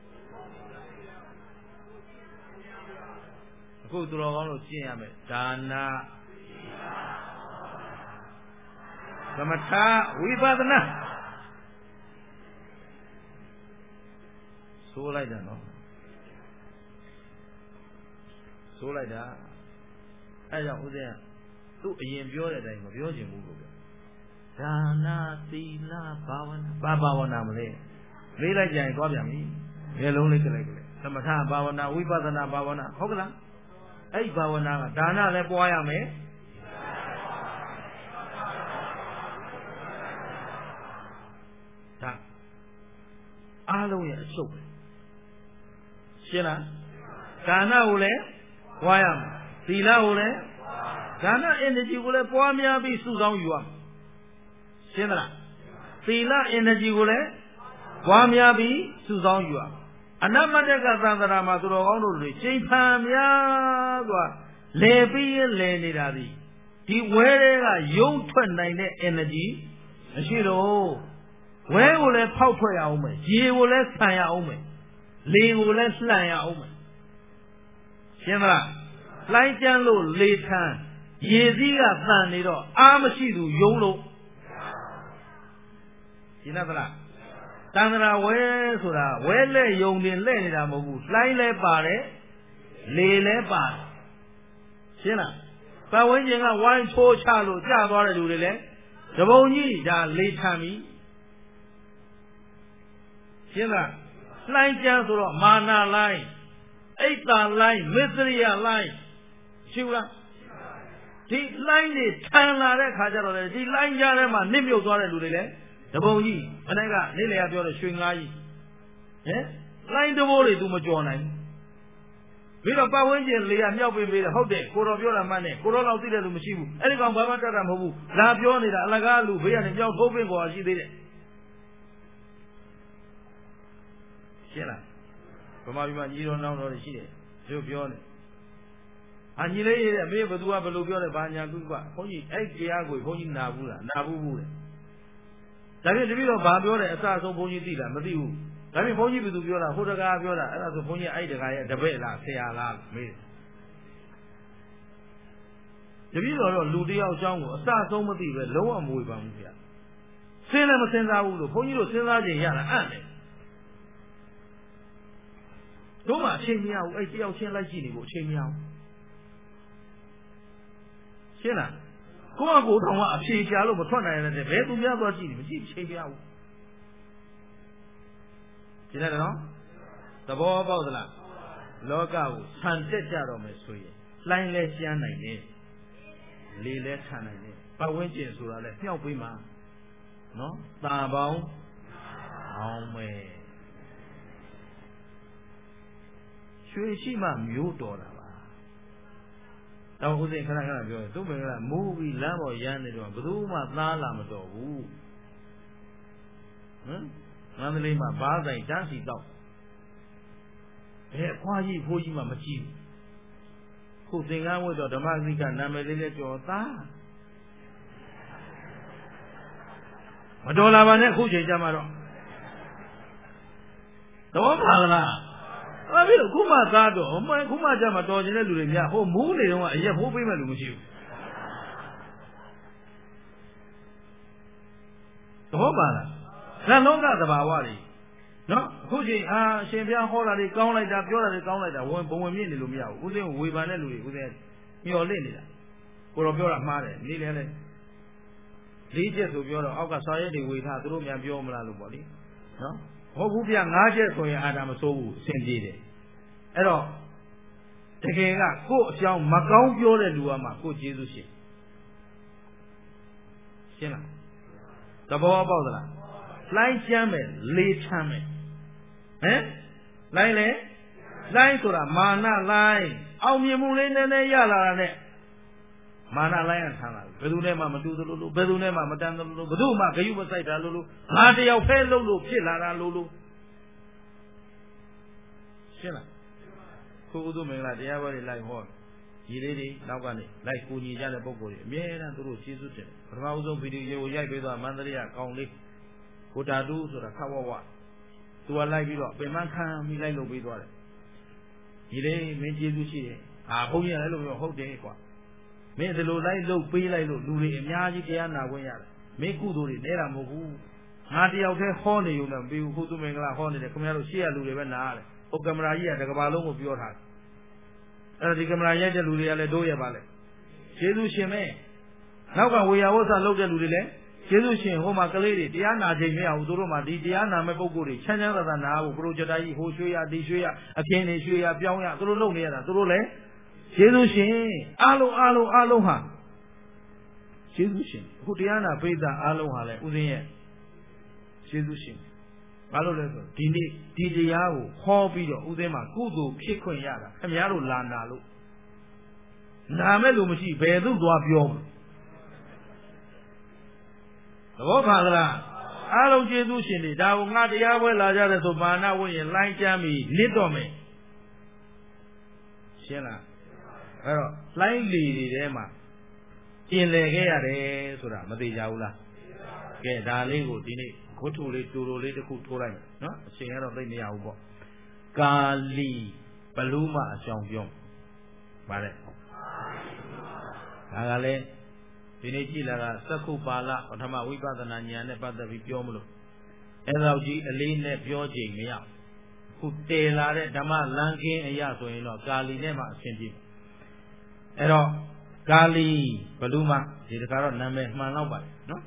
အခုသူတော်ကောင်းတို့ကျင့်ရမယ်ဒါနာသမထဝိပဿနာဆိုလိုက်တာနော်ဆိုလိုက်တာအဲကြောင့်ဦးဇင်းကသူ့အရင်ပြောတဲ့အတိုင်းမပြောချင်ဘူးလို့ပြောဒါနာသီလဘာဝနာဘာဘာဝနာမလဲလေးလိုက်ကြရင်သွားပြန်ပြီမျက်လုံးလေးကြလိုက်ကြလိုက်သမထဘာဝနာဝိပဿနာဘာဝနာဟုတ်ကလားအဲ့ဘာဝနာကဒါနလည်းပွားရမယ်ဒါအားလုံးရဲ့အချုပ်ပဲရှင်းလားဒါနကိုလည်းပွားရမယ်သီလကိုလည်းဒါန energy ကိုလည်းပွားများပြီးစုဆောင်းယူရမယ်ရှင်းသလားသီလ energy ကိုလည်းပွားများပြီးစုဆောင်းယူရမယ်အနမတ္တကသံဃာမှာသူတော်ကောင်းတို့တွေချိန်ဖန်များစွာလဲပြီးလဲနေတာဒီဒီဝဲတွေကယုံထွက်နိုင်တဲ့ energy မရှိတော့ဝဲကိုလည်းဖောက်ထွက်ရအောင်မယ်ရေကိုလည်းဆန်ရအောင်မယ်လေကိုလည်းလှန်ရအောင်မယ်ရှင်းမလားလှိုင်းကြမ်းလို့လေထမ်းရေစည်းကတန်နေတော့အားမရှိသူယုံလို့ရှင်းသလားတန်ត្រာဝဲဆိုတာဝဲလက်ယုံတင်လှဲ့နေတာမဟုတ်ဘူးလှိုင်းလဲပါတယ်လေလဲပါတယ်ရှင်းလားပတ်ဝန်းကျင်ကဝိုင်းချိုးချလို့ကြာသွားတဲ့လူတွေလည်းတပုံကြီးဒါလေထမ်းပြီရှင်းလားလှိုင်းကြမ်းဆိုတော့မာနလိုင်းအိတ်တာလိုင်းမစ္စရိယလိုင်းရှိဘူးလားဒီလိုင်းတွေထန်လာတဲ့ခါကျတော့လေဒီလိုင်းကြားထဲမှာနစ်မြုပ်သွားတဲ့လူတွေလည်းတပုံကြီးအနိုင်ကနေလေရပြောတဲ့ရွှေငါးကြီးဟင်လိုင်းတဘိုးတွေ तू မကြော်နိုင်ပြီးတော့ပတ်ဝန်းကျင်လေကမြောက်ပေးပေးတယ်ဟုတ်တယ်ကိုတော်ပြောတာမှန်တယ်ကိုတော်လောက်သိတဲ့လူမရှိဘူးအဲ့ဒီကောင်ဘာမှတတ်တာမဟုတ်ဘူးလာပြောနေတာအလကားလူဘေးကနေမြောက်ထိုးပင်းပေါ်ရှိသေးတယ်ရှင်းလားဗမာပြည်မှာညီတော်နောင်တော်တွေရှိတယ်သူပြောနေအညီလေးရဲ့အမေဘသူကဘယ်လိုပြောလဲဘာညာသူကဘုန်းကြီးအဲ့တရားကိုဘုန်းကြီးနာဘူးလားနာဘူးဘူးလေဒါဖြင့်တပည့်တော်ဘာပြောတယ်အစအဆုံးဘုန်းကြီးသိလားမသိဘူးဒါဖြင့်ဘုန်းကြီးဘယ်သူပြောတာဟိုတကားပြောတာအဲ့ဒါဆိုဘုန်းကြီးအဲ့တကားရဲ့တပည့်လားဆရာလားမေးတတပည့်တော်တော့လူတယောက်အကြောင်းကိုအစဆုံးမသိပဲလုံးဝမဝေဖန်ဘူးဗျာစဉ်းလည်းမစဉ်းစားဘူးလို့ဘုန်းကြီးတို့စဉ်းစားခြင်းရတာအံ့တယ်တို့မှအချိန်မရဘူးအဲ့တယောက်ချင်းလိုက်ကြည့်နေဖို့အချိန်မရဘူးရှင်းလားကိုယ့်အကိုတောင်ကအဖြေရှာလို့မထွက်နိုင်ရတဲ့ဘယ်သူများသွားကြည့်နေမရှိချိန်ပြဘူးရှင်းတယ်နော်သဘောပေါက်သလားလောကကိုဆန်တက်ကြတော့မယ်ဆိုရင်လှိုင်းလဲရှမ်းနိုင်တယ်လေလဲခံနိုင်တယ်ပတ်ဝန်းကျင်ဆိုတာလဲမြောက်ပေးမှာနော်ตาပေါင်းအောင်မယ်ရွှေရှိမှမျိုးတော်တာပါတော့ဦးစိန်ခဏခဏပြောတယ်သူ့မင်္ဂလာမူးပြီးလမ်းပေါ်ရမ်းနေတော့ဘယ်သူမှသားလာမတော်ဘူးဟမ်မန္တလေးမှာဘားဆိုင်တန်းစီတော့ဘယ်အခွားကြီးဖိုးကြီးမှမကြည့်ဘူးခုသင်္ကန်းဝတ်တော့ဓမ္မစိကနာမည်လေးနဲ့ကြော်သားမတော်လာပါနဲ့ခုချိန်ကြမှာတော့တော့ပါလားအဲ့ဒီခုမှသားတော့အမှန်ခုမှကြမှာတော်ကျင်တဲ့လူတွေများဟိုမူးနေတော့အရက်ဖိုးပေးမဲ့လူမရှိဘူးတော့ပါလားဇန်လောကသဘာဝတွေနော်အခုချိန်အာအရှင်ဘုရားဟောတာတွေကောင်းလိုက်တာပြောတာတွေကောင်းလိုက်တာဝင်ဘုံဝင်မြင့်နေလို့မရဘူးဦးစင်းဝေဖန်တဲ့လူတွေဦးစင်းမျော်လင့်နေတာကိုတော့ပြောတာမှားတယ်နေတယ်လေလေးချက်ဆိုပြောတော့အောက်ကစာရဲတွေဝေထားသူတို့များပြောမလားလို့ပေါ့လေနော်ဟုတ်ဘူးဗျငါးချက်ဆိုရင်အာတာမစိုးဘူးအဆင်ပြေတယ်အဲ့တော့တကယ်ကကို့အကြောင်းမကောင်းပြောတဲ့လူကမှကို့ကျေးဇူးရှင်ရှင်းလားသဘောပေါက်သလားလှိုင်းချမ်းမယ်လေးချမ်းမယ်ဟမ်လှိုင်းလေလှိုင်းဆိုတာမာနလှိုင်းအောင်မြင်မှုလေးနည်းနည်းရလာတာနဲ့မာနလှိုင်းရဆန်းလာဘယ်သူနဲ့မှမတူသလိုလိုဘယ်သူနဲ့မှမတန်သလိုလိုဘယ်သူမှဂယုမဆိုင်တာလိုလိုငါတယောက်ဖဲလို့လို့ဖြစ်လာတာလိုလိုရှင်းလားခုဥဒုမင်္ဂလာတရားပွဲတွေလိုက်ဟောဒီလေးတွေနောက်ကနေလိုက်ကူညီကြတဲ့ပုံကိုယ်တွေအမြဲတမ်းသူတို့ကျေးဇူးတင်ပထမဦးဆုံးဗီဒီယိုကိုရိုက်ပေးသွားမန္တလေးကကောင်းလေးကိုတာတူးဆိုတာခက်ဝဝသူကလိုက်ပြီးတော့ပင်မခံမိလိုက်လို့ပြီးသွားတယ်ဒီလေးမင်းကျေးဇူးရှိတယ်အာဘုန်းကြီးလည်းလို့ပြောဟုတ်တယ်ကွာမင်းဒီလိုလိုက်လို့ပေးလိုက်လို့လူတွေအများကြီးတရားနာခွင့်ရတယ်မင်းကုသိုလ်တွေနဲတာမဟုတ်ဘူးငါတယောက်တည်းဟောနေုံနဲ့မပြီးဘူးခုသူမင်္ဂလာဟောနေတယ်ခင်ဗျားတို့ရှေ့ရလူတွေပဲနားရတယ်ဟိုကင်မရာကြီးကတကဘာလုံးကိုပြောထားတယ်အဲ့ဒါဒီကင်မရာရိုက်တဲ့လူတွေကလည်းတို့ရပါလေကျေးဇူးရှင်မဲနောက်ကဝေယဝဆလုပ်တဲ့လူတွေလည်းကျေးဇူးရှင်ဟိုမှာကလေးတွေတရားနာချိန်မရဘူးသူတို့မှဒီတရားနာမဲ့ပုဂ္ဂိုလ်တွေချမ်းချမ်းသာသာနာဖို့ပရိုဂျက်တာကြီးဟိုရွှေရဒီရွှေရအပြင်းနေရွှေရပြောင်းရသူတို့လုပ်နေရတာသူတို့လည်းကျေးဇူးရှင်အားလုံးအားလုံးအားလုံးဟာကျေးဇူးရှင်အခုတရားနာပိဋကအားလုံးဟာလည်းဥစဉ်ရဲ့ကျေးဇူးရှင်ဘာလို့လဲဆိုဒီနေ့ဒီတရားကိုဟောပြီးတော့ဥစဉ်မှာကုသိုလ်ဖြစ်ခွင့်ရတာခင်ဗျားတို့လာနာလို့နာမဲ့လို့မရှိဘယ်သူသွားပြောမလဲသဘောပါလားအားလုံးကျေးဇူးရှင်တွေဒါကိုငါတရားပွဲလာကြတဲ့ဆိုမာနဝိရင်လိုင်းချမ်းပြီးနစ်တော့မယ်ရှင်းလားအဲ့တော့လိုင်းလီတွေထဲမှာကျင်လည်ခဲ့ရတယ်ဆိုတာမသိကြဘူးလားကဲဒါလေးကိုဒီနေ့ဝတ္ထုလေးတူတူလေးတစ်ခုထိုးလိုက်နော်အချိန်ကတော့သိမရဘူးပေါ့ကာလီဘလူးမအကြောင်းပြောပါလေဒါကလည်းဒီနေ့ကြည့်လာတာသက္ခုပါဠပထမဝိပဿနာဉာဏ်နဲ့ပတ်သက်ပြီးပြောမလို့အဲ့တော့ကြီးအလေးနဲ့ပြောချိန်မရခုတည်လာတဲ့ဓမ္မလမ်းကင်းအရာဆိုရင်တော့ကာလီနဲ့မှအရှင်းပြအဲ့တော့ကာလီဘလူးမဒီတခါတော့နာမည်မှန်တော့ပါတယ်နော်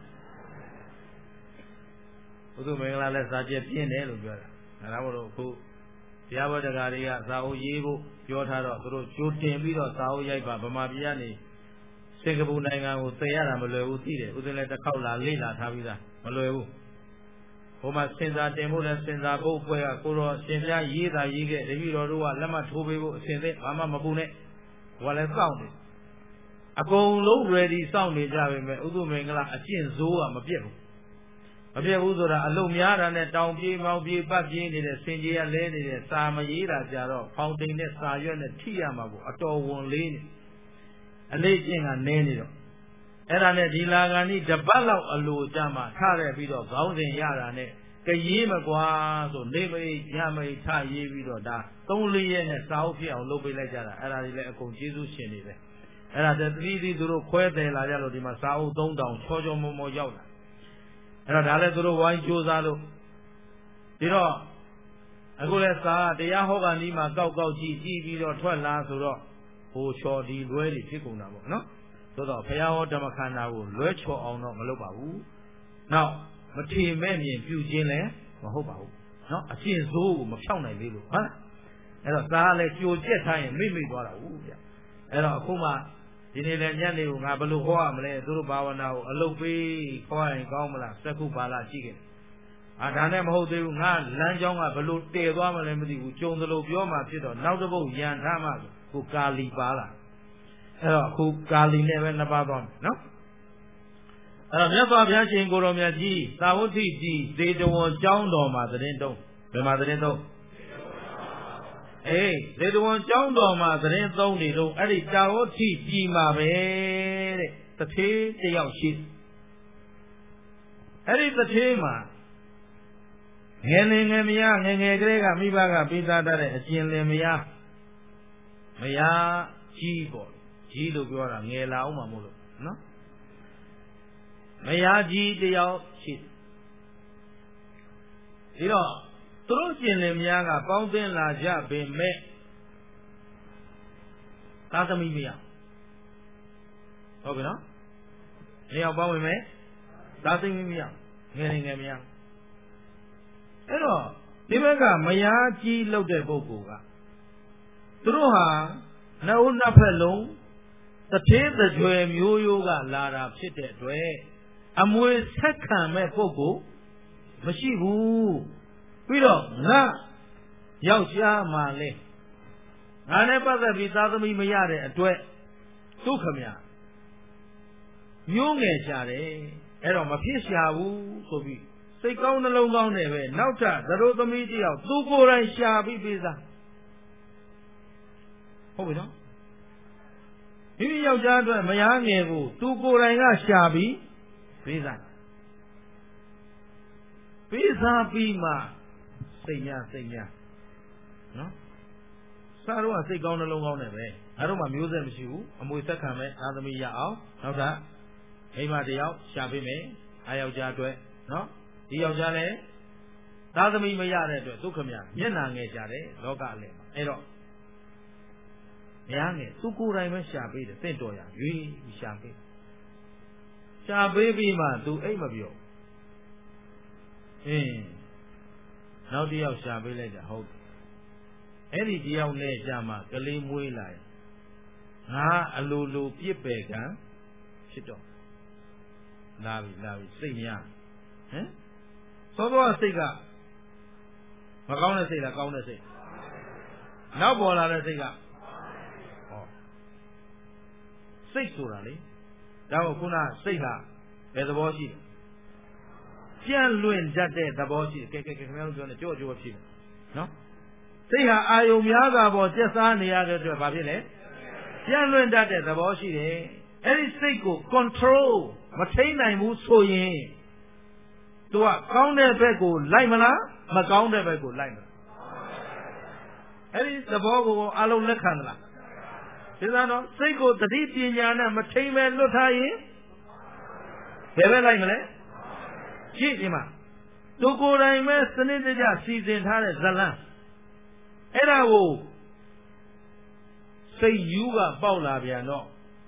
ဘုသူမင်္ဂလာလဲစာကျက်ပြင်းတယ်လို့ပြောတာအဲဒါမို့လို့ခုဘုရားဘောတကာတွေကစာအုပ်ရေးဖို့ပြောထားတော့သူတို့ကြိုတင်ပြီးတော့စာအုပ်ရိုက်ပါဗမာပြည်ကနေစင်ကာပူနိုင်ငံကိုသိရတာမလွယ်ဘူးသိတယ်ဥစဉ်လည်းတစ်ခေါက်လာလေ့လာထားပြီးသားမလွယ်ဘူးဟိုမှာစင်စာတင်ဖို့လည်းစင်စာဘုတ်ပွဲကကိုတော့ရှင်ပြရေးတာရေးခဲ့တပည့်တော်တို့ကလက်မှတ်ထိုးပေးဖို့အစဉ်သင့်ဘာမှမပူနဲ့ဟိုကလည်းစောင့်နေအကုန်လုံး ready စောင့်နေကြပါမယ်ဥဒုမင်္ဂလာအကျင့်ဇိုးကမပြတ်ဘူးမပြတ်ဘူးဆိုတာအလုံးများတာနဲ့တောင်ပြေးမောင်ပြေးပတ်ပြေးနေတဲ့စင်ကြီးကလဲနေတဲ့စာမရေးတာကြတော့ဖောင်တိန်နဲ့စာရွက်နဲ့ထိရမှာကိုအတော်ဝန်လေးနေအလေးကျင့်ကနည်းနေတော့အဲ့ဒါနဲ့ဒီလာကန်ဒီတပတ်လောက်အလိုကြမှာထားရပြီးတော့ခေါင်းစဉ်ရတာနဲ့ကရေးမကွာဆိုနေမရိညမရိထရေးပြီးတော့ဒါသုံးလေးရက်နဲ့စာအုပ်ဖြစ်အောင်လုပ်ပေးလိုက်ကြတာအဲ့ဒါတွေလည်းအကုန်ကျေးဇူးရှင်နေပဲအဲ့ဒါတတိတိသူတို့ခွဲတယ်လာကြလို့ဒီမှာစာအုပ်သုံးတောင်ချောချောမောမောရောက်လာအဲ့တော့ဒါလည်းသူတို့ဝိုင်းကြိုးစားလို့ဒီတော့အခုလဲစာတရားဟောကန်ဒီမှာကောက်ကောက်ကြည့်ကြည့်ပြီးတော့ထွက်လာဆိုတော့ဟိုချော်ဒီလွဲတွေဖြစ်ကုန်တာပေါ့နော်သို့တော့ဘုရားဟောဓမ္မခန္ဓာကိုလွဲချော်အောင်တော့မလုပ်ပါဘူးနောက်မထေမဲ့မြင်ပြုခြင်းလည်းမဟုတ်ပါဘူးနော်အကျင့်ဆိုးကိုမဖြောက်နိုင်သေးလို့ဟုတ်လားအဲ့တော့စာလည်းကြိုကျက်ထားရင်မိမိသွားတာဟုတ်ဗျအဲ့တော့အခုမှဒီနေ့လည်းညနေကိုငါဘယ်လိုဟောရမလဲသူတို့ဘာဝနာကိုအလုပ်ပေးဟောရင်ကောင်းမလားစက္ခုပါဠိရှိခဲ့အာဒါနဲ့မဟုတ်သေးဘူးငါလမ်းကြောင်းကဘယ်လိုတည်သွားမလဲမသိဘူးကြုံသလိုပြောမှဖြစ်တော့နောက်တစ်ပုတ်ရန်ထားမှကိုကာလီပါလာအဲ့တော့အခုကာလီနဲ့ပဲနှစ်ပါးသွားမယ်နော်အဲ့တော့မြတ်စွာဘုရားရှင်ကိုရောမြတ်ကြီးသာဝတိကြီးဒေတဝန်ကျောင်းတော်မှာသတင်းတုံးဘယ်မှာသတင်းတုံးအေးဒေတဝန်ကျောင်းတော်မှာသတင်းသုံးနေတော့အဲ့ဒီတာဝတိကြီးမှာပဲတဲ့တထေးတယောက်ရှိအဲ့ဒီတထေးမှာငယ်နေငယ်မရငယ်ငယ်ကလေးကမိဘကပိသတတ်တဲ့အကျဉ်လင်မရမရကြီးပေါ့ကြီးလို့ပြောတာငယ်လာအောင်မှမို့လို့နော်မရကြီးတယောက်ရှိဒီတော့သူတို့ကျင်လင်များကပေါင်းသင်းလာကြပေမဲ့သာသမီမရဟုတ်ပြီနော်နေအောင်ပေါင်းဝင်မဲ့သာသမီမရငယ်နေငယ်မရအဲ့တော့ဒီဘက်ကမရကြီးလောက်တဲ့ပုဂ္ဂိုလ်ကသူတို့ဟာနှစ်ဦးနှစ်ဖက်လုံးတထေးတကြွယ်မျိုးရိုးကလာတာဖြစ်တဲ့အတွက်အမွေဆက်ခံမဲ့ပုဂ္ဂိုလ်မရှိဘူးပြီးတော့ငါယောက်ျားမှလဲငါနဲ့ပတ်သက်ပြီးသာသမီမရတဲ့အတွက်သူခမမျိုးငယ်ရှာတယ်အဲ့တော့မဖြစ်ရှာဘူးဆိုပြီးစိတ်ကောင်းနှလုံးကောင်းနဲ့ပဲနောက်ထပ်သတို့သမီးတယောက်သူကိုယ်တိုင်ရှာပြီးပေးစားဟုတ်ပြီနော်မိမိယောက်ျားအတွက်မယားငယ်ကိုသူကိုယ်တိုင်ကရှာပြီးပေးစားပေးစားပြီးမှစိတ်များစိတ်များနော်စားတော့စိတ်ကောင်းနှလုံးကောင်းနဲ့ပဲအဲ့တော့မှမျိုးဆက်မရှိဘူးအမွေသက်ခံမဲ့သာသမီရအောင်နောက်ထပ်မိမတယောက်ရှာပေးမယ်အားယောက်ျားအတွက်နော်ဒီယောက်ျားလည်းသာသမီမရတဲ့အတွက်ဒုက္ခမြမျက်နာငယ်ကြတယ်လောကလည်းအဲ့တော့မရငယ်သူကိုယ်တိုင်ပဲရှာပေးတယ်တင့်တော်ရရွေးရှာပေးရှာပေးပြီးမှသူအိတ်မပြောအင်းနောက်တစ်ယောက်ရှာပေးလိုက်တာဟုတ်အဲ့ဒီတယောက်နဲ့ကြာမှကလေးမွေးလာငါအလိုလိုပြစ်ပယ်ကံဖြစ်တော့လာပြီလာပြီစိတ်များဟမ်သောသောစိတ်ကမကောင်းတဲ့စိတ်လားကောင်းတဲ့စိတ်နောက်ပေါ်လာတဲ့စိတ်ကဟောစိတ်ဆိုတာလေဒါကခုနစိတ်ဟာဘယ်သဘောရှိလဲကြံ့လွင့်တတ်တဲ့သဘောရှိတယ်ကဲကဲကဲခင်ဗျားတို့ပြောနေကြော့ကြော့ဖြစ်တယ်နော်စိတ်ဟာအာယုံများစွာပေါ်ကျက်စားနေရတဲ့အတွက်ဘာဖြစ်လဲကြံ့လွင့်တတ်တဲ့သဘောရှိတယ်အဲ့ဒီစိတ်ကို control မထိန်နိုင်ဘူးဆိုရင်သူကကောင်းတဲ့ဘက်ကိုလိုက်မလားမကောင်းတဲ့ဘက်ကိုလိုက်မလားအဲ့ဒီသဘောကိုအလုံးလက်ခံသလားဒီသားတော့စိတ်ကိုတတိပညာနဲ့မထိန်မဲ့လွတ်ထားရင်ဘယ်ဘက်လိုက်မလဲကြည့်ဒီမှာသူကိုယ်တိုင်ပဲစနစ်တကျစီစဉ်ထားတဲ့ဇလံအဲ့ဒါကိုစိတ်ယူကပေါက်လာပြန်တော့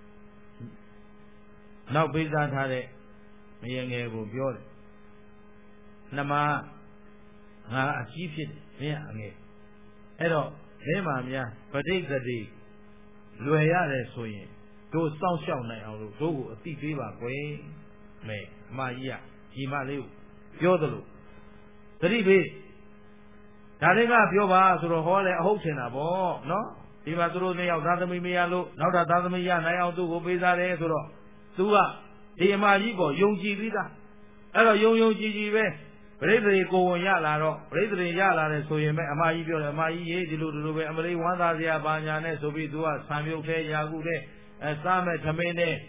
နောက်ပေးစားထားတဲ့မယငယ်ကိုပြောတယ်နှမငါအကြီးဖြစ်တယ်မင်းအငယ်အဲ့တော့ဘဲမှာများပဋိသတိလွယ်ရတယ်ဆိုရင်တို့စောင့်ရှောက်နိုင်အောင်လို့တို့ကိုအတိပေးပါကွယ်မဲအမကြီးကဒီမလေးကိုပြောသလိုသတိပေးဒါတွေကပြောပါဆိုတော့ဟောလဲအဟုတ်ချင်တာပေါ့နော်ဒီမှာသူတို့နှစ်ယောက်သားသမီးမရလို့နောက်တာသားသမီးရနိုင်အောင်သူ့ကိုပေးစားတယ်ဆိုတော့သူကဒီအမကြီးပေါ်ယုံကြည်ပြီးသားအဲ့တော့ယုံယုံကြည်ကြည်ပဲပရိသေကိုဝင်ရလာတော့ပရိသေရလာတယ်ဆိုရင်ပဲအမကြီးပြောတယ်အမကြီးရေးဒီလိုဒီလိုပဲအမလေးဝမ်းသာစရာပါညာနဲ့ဆိုပြီးသူကဆံမြုပ်သေးရာကုတဲ့အဲစားမဲ့ထမင်းနဲ့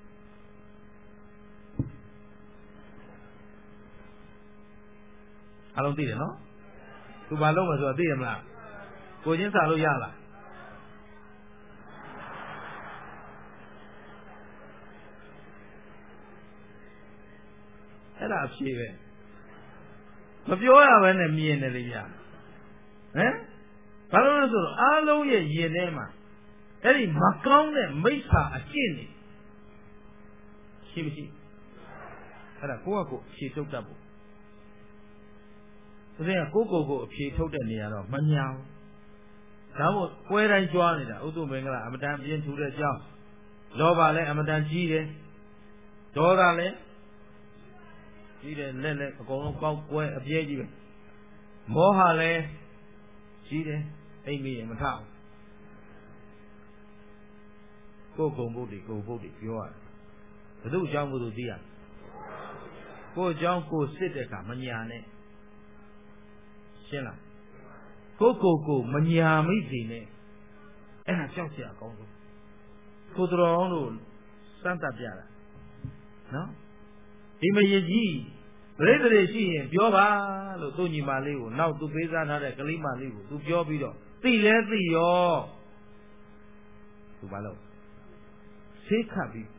အလုံးသိတယ်နော်သူဘာလုပ်မလဲဆိုတော့သိရမလားကိုချင်းစားလို့ရလားအဲ့ဒါအဖြေပဲမပြောရဘဲနဲ့မြင်တယ်လေဗျာဟမ်ဘာလို့လဲဆိုတော့အားလုံးရဲ့ယင်ထဲမှာအဲ့ဒီမကောင်းတဲ့မိစ္ဆာအကျင့်တွေရှိမရှိအဲ့ဒါကိုယ့်အကိုအဖြေထုတ်တတ်ဖို့ဒါဆိုရင်ကိုယ့်ကိုယ်ကိုအဖြေထုတ်တဲ့နေရာတော့မညာဘူးဒါမို့ပွဲတိုင်းကြွားနေတာဥဒ္ဓမင်္ဂလာအမတန်ပြင်းထူတဲ့အကြောင်းလောဘလည်းအမတန်ကြီးတယ်ဒေါသလည်းကြီးတယ်လက်လည်းအကုန်လုံးပေါက်ပွဲအပြဲကြီးပဲမောဟလည်းကြီးတယ်အိမ်မီရင်မထအောင်ကိုယ်ကုံဘုဒ္ဓကိုယ်ဘုဒ္ဓပြောရတယ်ဘယ်သူ့အကြောင်းကိုသူသိရကိုယ်အကြောင်းကိုစစ်တဲ့အခါမညာနဲ့ရှင်းလားကိုယ်ကိုယ်ကိုမညာမိစေနဲ့အဲ့ဒါကြောက်เสียအကောင်းဆုံးကိုတော်အောင်လို့စမ်းသပ်ပြတာနော်ဒီမရကြီးပရိသေတွေရှိရင်ပြောပါလို့သူ့ညီမလေးကိုနောက်သူပေးစားထားတဲ့ကလေးမလေးကိုသူပြောပြီးတော့သိလဲသိရောသူဘာလို့ဆေးခတ်ပြီး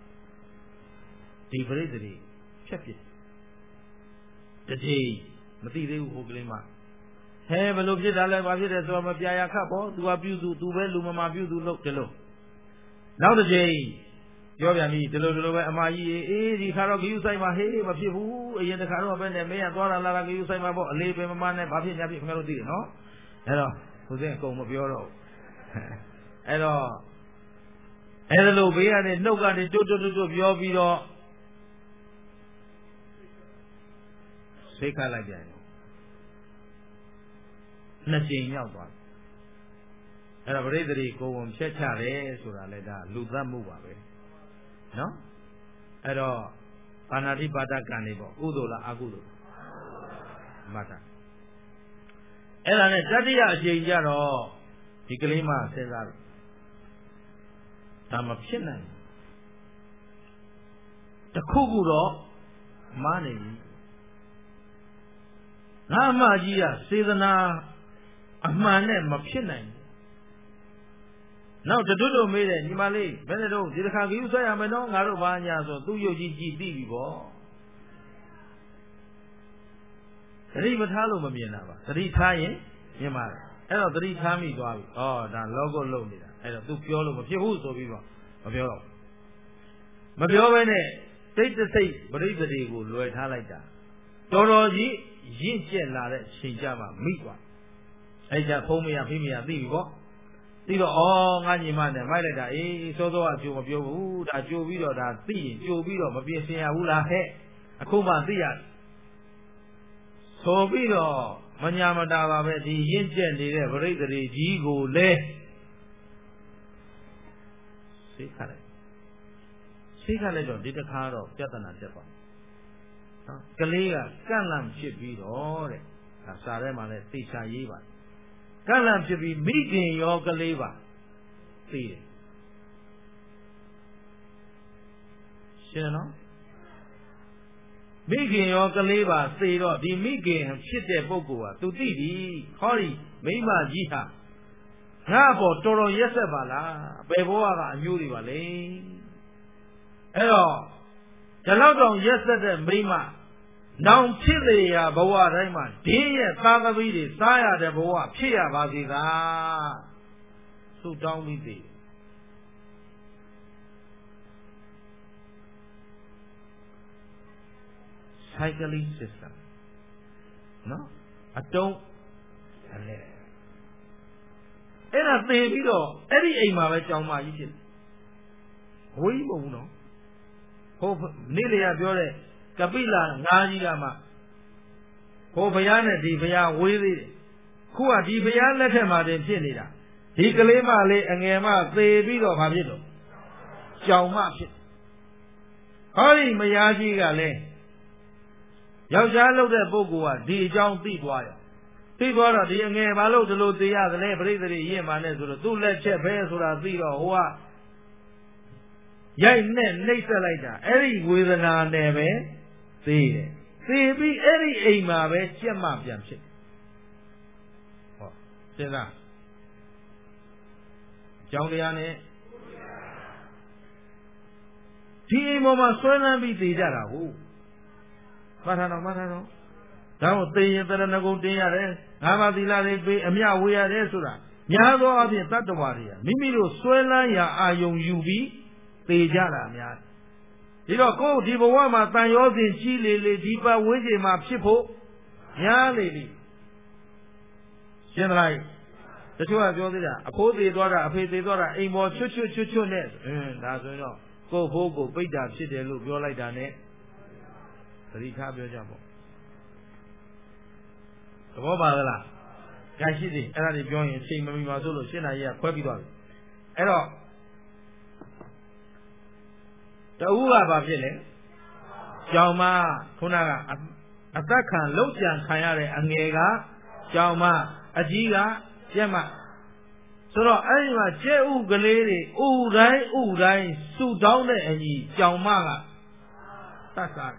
ဒီပရိသေတွေဖြတ်ပြစ်တတိမသိသေးဘူးဟိုကလေးမဟဲဘယ်လိုဖြစ်တာလဲဘာဖြစ်တယ်ဆိုတော့မပြရာခတ်ပေါ့သူကပြုစုသူပဲလူမမာပြုစုလို့ဒီလိုနောက်တစ်ချိန်ပြောပြန်ပြီဒီလိုဒီလိုပဲအမကြီးအေးဒီခါတော့ဂယုဆိုင်မှာဟေးမဖြစ်ဘူးအရင်တစ်ခါတော့ပဲနဲ့မင်းကသွားတာလာတာဂယုဆိုင်မှာပေါ့အလေးပဲမမနဲ့ဘာဖြစ်ညာဖြစ်ခင်ဗျားတို့သိတယ်နော်အဲ့တော့ကိုစင်းအကုန်မပြောတော့အဲ့တော့အဲ့ဒါလိုဘေးကနေနှုတ်ကနေတွတ်တွတ်တွတ်ပြောပြီးတော့စိတ်ခတ်လိုက်ပြန်နှစ်ကြိမ်ရောက်သွားအဲ့ဒါပရိသေတွေကိုယ်ဝန်ဖြတ်ချတယ်ဆိုတာလေဒါလူသတ်မှုပါပဲနော်အဲ့တော့ဘာနာတိပါဒကံနေပေါ့ကုသိုလ်လားအကုသိုလ်မှတ်တာအဲ့ဒါနဲ့တတိယအချိန်ကျတော့ဒီကလေးမစဉ်းစားတယ်ဒါမဖြစ်နိုင်တခုခုတော့မားနေပြီငါအမကြီးကစေတနာအမှန်နဲ့မဖြစ်နိုင်ဘူးနောက်တတွတ်တို့မေးတယ်ညီမလေးဘယ်နဲ့တော့ဒီတစ်ခါဂယုဆက်ရမယ်နော်ငါတို့ဘာညာဆိုသူ့ရုပ်ကြီးကြည့်သိပြီပေါ့သတိမထားလို့မမြင်တာပါသတိထားရင်မြင်ပါတယ်အဲ့တော့သတိထားမိသွားပြီဩဒါလောကုတ်လုံနေတာအဲ့တော့သူပြောလို့မဖြစ်ဘူးဆိုပြီးတော့မပြောတော့မပြောဘဲနဲ့စိတ်တစိတ်ပရိသေတွေကိုလွယ်ထားလိုက်တာတော်တော်ကြီးရင့်ကျက်လာတဲ့ချိန်ကြမှာမိသွားအဲ့ကြဖုံးမရဖိမရသိပြီပေါ့သိတော့ဩငါညီမနဲ့မိုက်လိုက်တာအေးစောစောအကျိုးမပြောဘူးဒါကြိုပြီးတော့ဒါသိရင်ကြိုပြီးတော့မပြင်းစင်ရဘူးလားဟဲ့အခုမှသိရဆိုပြီးတော့မညာမတာပါပဲဒီရင့်ကျက်နေတဲ့ပရိသေတွေကြီးကိုလဲစိတ်ခါလိုက်စိတ်ခါလိုက်တော့ဒီတစ်ခါတော့ပြဿနာတက်ပါနော်ကလေးကကန့်လန့်ဖြစ်ပြီးတော့တဲ့ဒါစာထဲမှာလည်းသိချာရေးပါကန့်လန့်ဖြစ်ပြီးမိခင်ရောကလေးပါသိတယ်ရှင်းနော်မိခင်ရောကလေးပါသိတော့ဒီမိခင်ဖြစ်တဲ့ပုဂ္ဂိုလ်ဟာသူသိပြီဟောဒီမိမကြီးဟာငါ့ဘောတော်တော်ရက်ဆက်ပါလားဘယ်ဘဝကအမျိုးတွေပါလဲအဲ့တော့ဒီလောက်တောင်ရက်ဆက်တဲ့မိမနောင်ဖြစ်လေရာဘဝတိုင်းမှာဒင်းရဲ့သားသမီးတွေစားရတဲ့ဘဝဖြစ်ရပါစေသာဆုတောင်းပြီးသေးcycling system နော်အတုံးအဲ့လေအဲ့ဒါသိပြီးတော့အဲ့ဒီအိမ်မှာပဲကြောင်မကြီးဖြစ်ဝေးမဟုတ်ဘူးနော်ဟိုနေ့လေရပြောတဲ့ကပိလငါးကြီးကမှဟိုဘုရားနဲ့ဒီဘုရားဝေးသေးတယ်ခုကဒီဘုရားလက်ထက်မှာတင်ဖြစ်နေတာဒီကလေးမလေးအငယ်မသေပြီးတော့ဘာဖြစ်တော့ကြောင်မဖြစ်ဟောဒီမယားကြီးကလည်းယောက်ျားလုပ်တဲ့ပုဂ္ဂိုလ်ကဒီအကြောင်းသိသွားရသိသွားတော့ဒီအငယ်ဘာလို့ဒီလိုသိရသလဲပရိသေတွေရင့်မာနဲ့ဆိုတော့သူ့လက်ချက်ပဲဆိုတာသိတော့ဟိုကရိုက်နဲ့နှိပ်ဆက်လိုက်တာအဲ့ဒီဝေဒနာနဲ့ပဲသိတယ်သိပြီးအဲ့ဒီအိမ်မှာပဲကြက်မှပြန်ဖြစ်ဟောစဉ်းစားကြောင်းတရားနဲ့ဒီအိမ်ပေါ်မှာဆွဲလန်းပြီးသိကြတာဟုတ်မှတ်ထားတော့မှတ်ထားတော့ဒါကိုသိရင်တရဏဂုံတင်ရတယ်ငါးပါးသီလတွေပေးအမြဝေရတယ်ဆိုတာများသောအားဖြင့်တတ္တဝါတွေကမိမိတို့ဆွဲလန်းရာအာယုံယူပြီးသေကြတာများဒီတော့ကိုယ်ဒီဘဝမှာတန်ရောစဉ်ကြီးလေလေဒီပတ်ဝန်းကျင်မှာဖြစ်ဖို့များလေလေရှင်းသလားတချို့ကပြောသေးတာအဖိုးသေးသွားတာအဖေသေးသွားတာအိမ်ပေါ်ချွတ်ချွတ်ချွတ်ချွတ်နဲ့အင်းဒါဆိုရင်တော့ကိုယ်ဖိုးကိုပိတ်တာဖြစ်တယ်လို့ပြောလိုက်တာနဲ့သတိထားပြောကြပေါ့သဘောပါသလားကြရှိသေးအဲ့ဒါတွေပြောရင်အချိန်မမီပါဆိုလို့ရှင်းတာကြီးကခွဲပြီးသွားပြီအဲ့တော့တူကဘာဖြစ်လဲကြောင်မခုနကအသက်ခံလုံးကြံခံရတဲ့အငယ်ကကြောင်မအကြီးကကျက်မဆိုတော့အဲ့ဒီမှာကျက်ဥကလေးတွေဥတိုင်းဥတိုင်းစုတောင်းတဲ့အညီကြောင်မကတတ်စား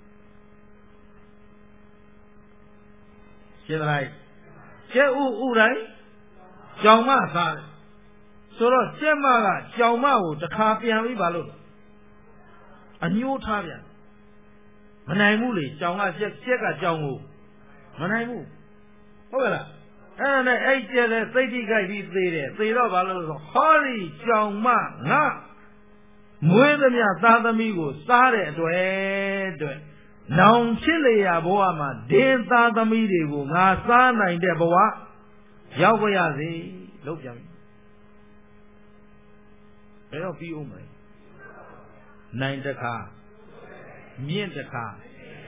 ရှင်းလိုက်ကျက်ဥဥတိုင်းကြောင်မစားတယ်ဆိုတော့ကျက်မကကြောင်မကိုတစ်ခါပြန်ပြီးပါလို့အညှိုးထားပြန်မနိုင်ဘူးလေကြောင်ကကျက်ကျက်ကကြောင်ကိုမနိုင်ဘူးဟုတ်ကဲ့လားအဲ့ဒါနဲ့အဲ့ကျက်တဲ့စိတ်တိကြိုက်ပြီးသေးတယ်သေတော့ဘာလို့လဲဆိုဟောဒီကြောင်မငါမွေးသမျှသားသမီးကိုစားတဲ့အတွက်အတွက်နောင်ဖြစ်လေရဘဝမှာဒင်းသားသမီးတွေကိုငါစားနိုင်တဲ့ဘဝရောက်ကြရစေလို့ပြန်ပြီဘယ်တော့ပြီးအောင်မလဲနိုင်တခါမြင့်တခါ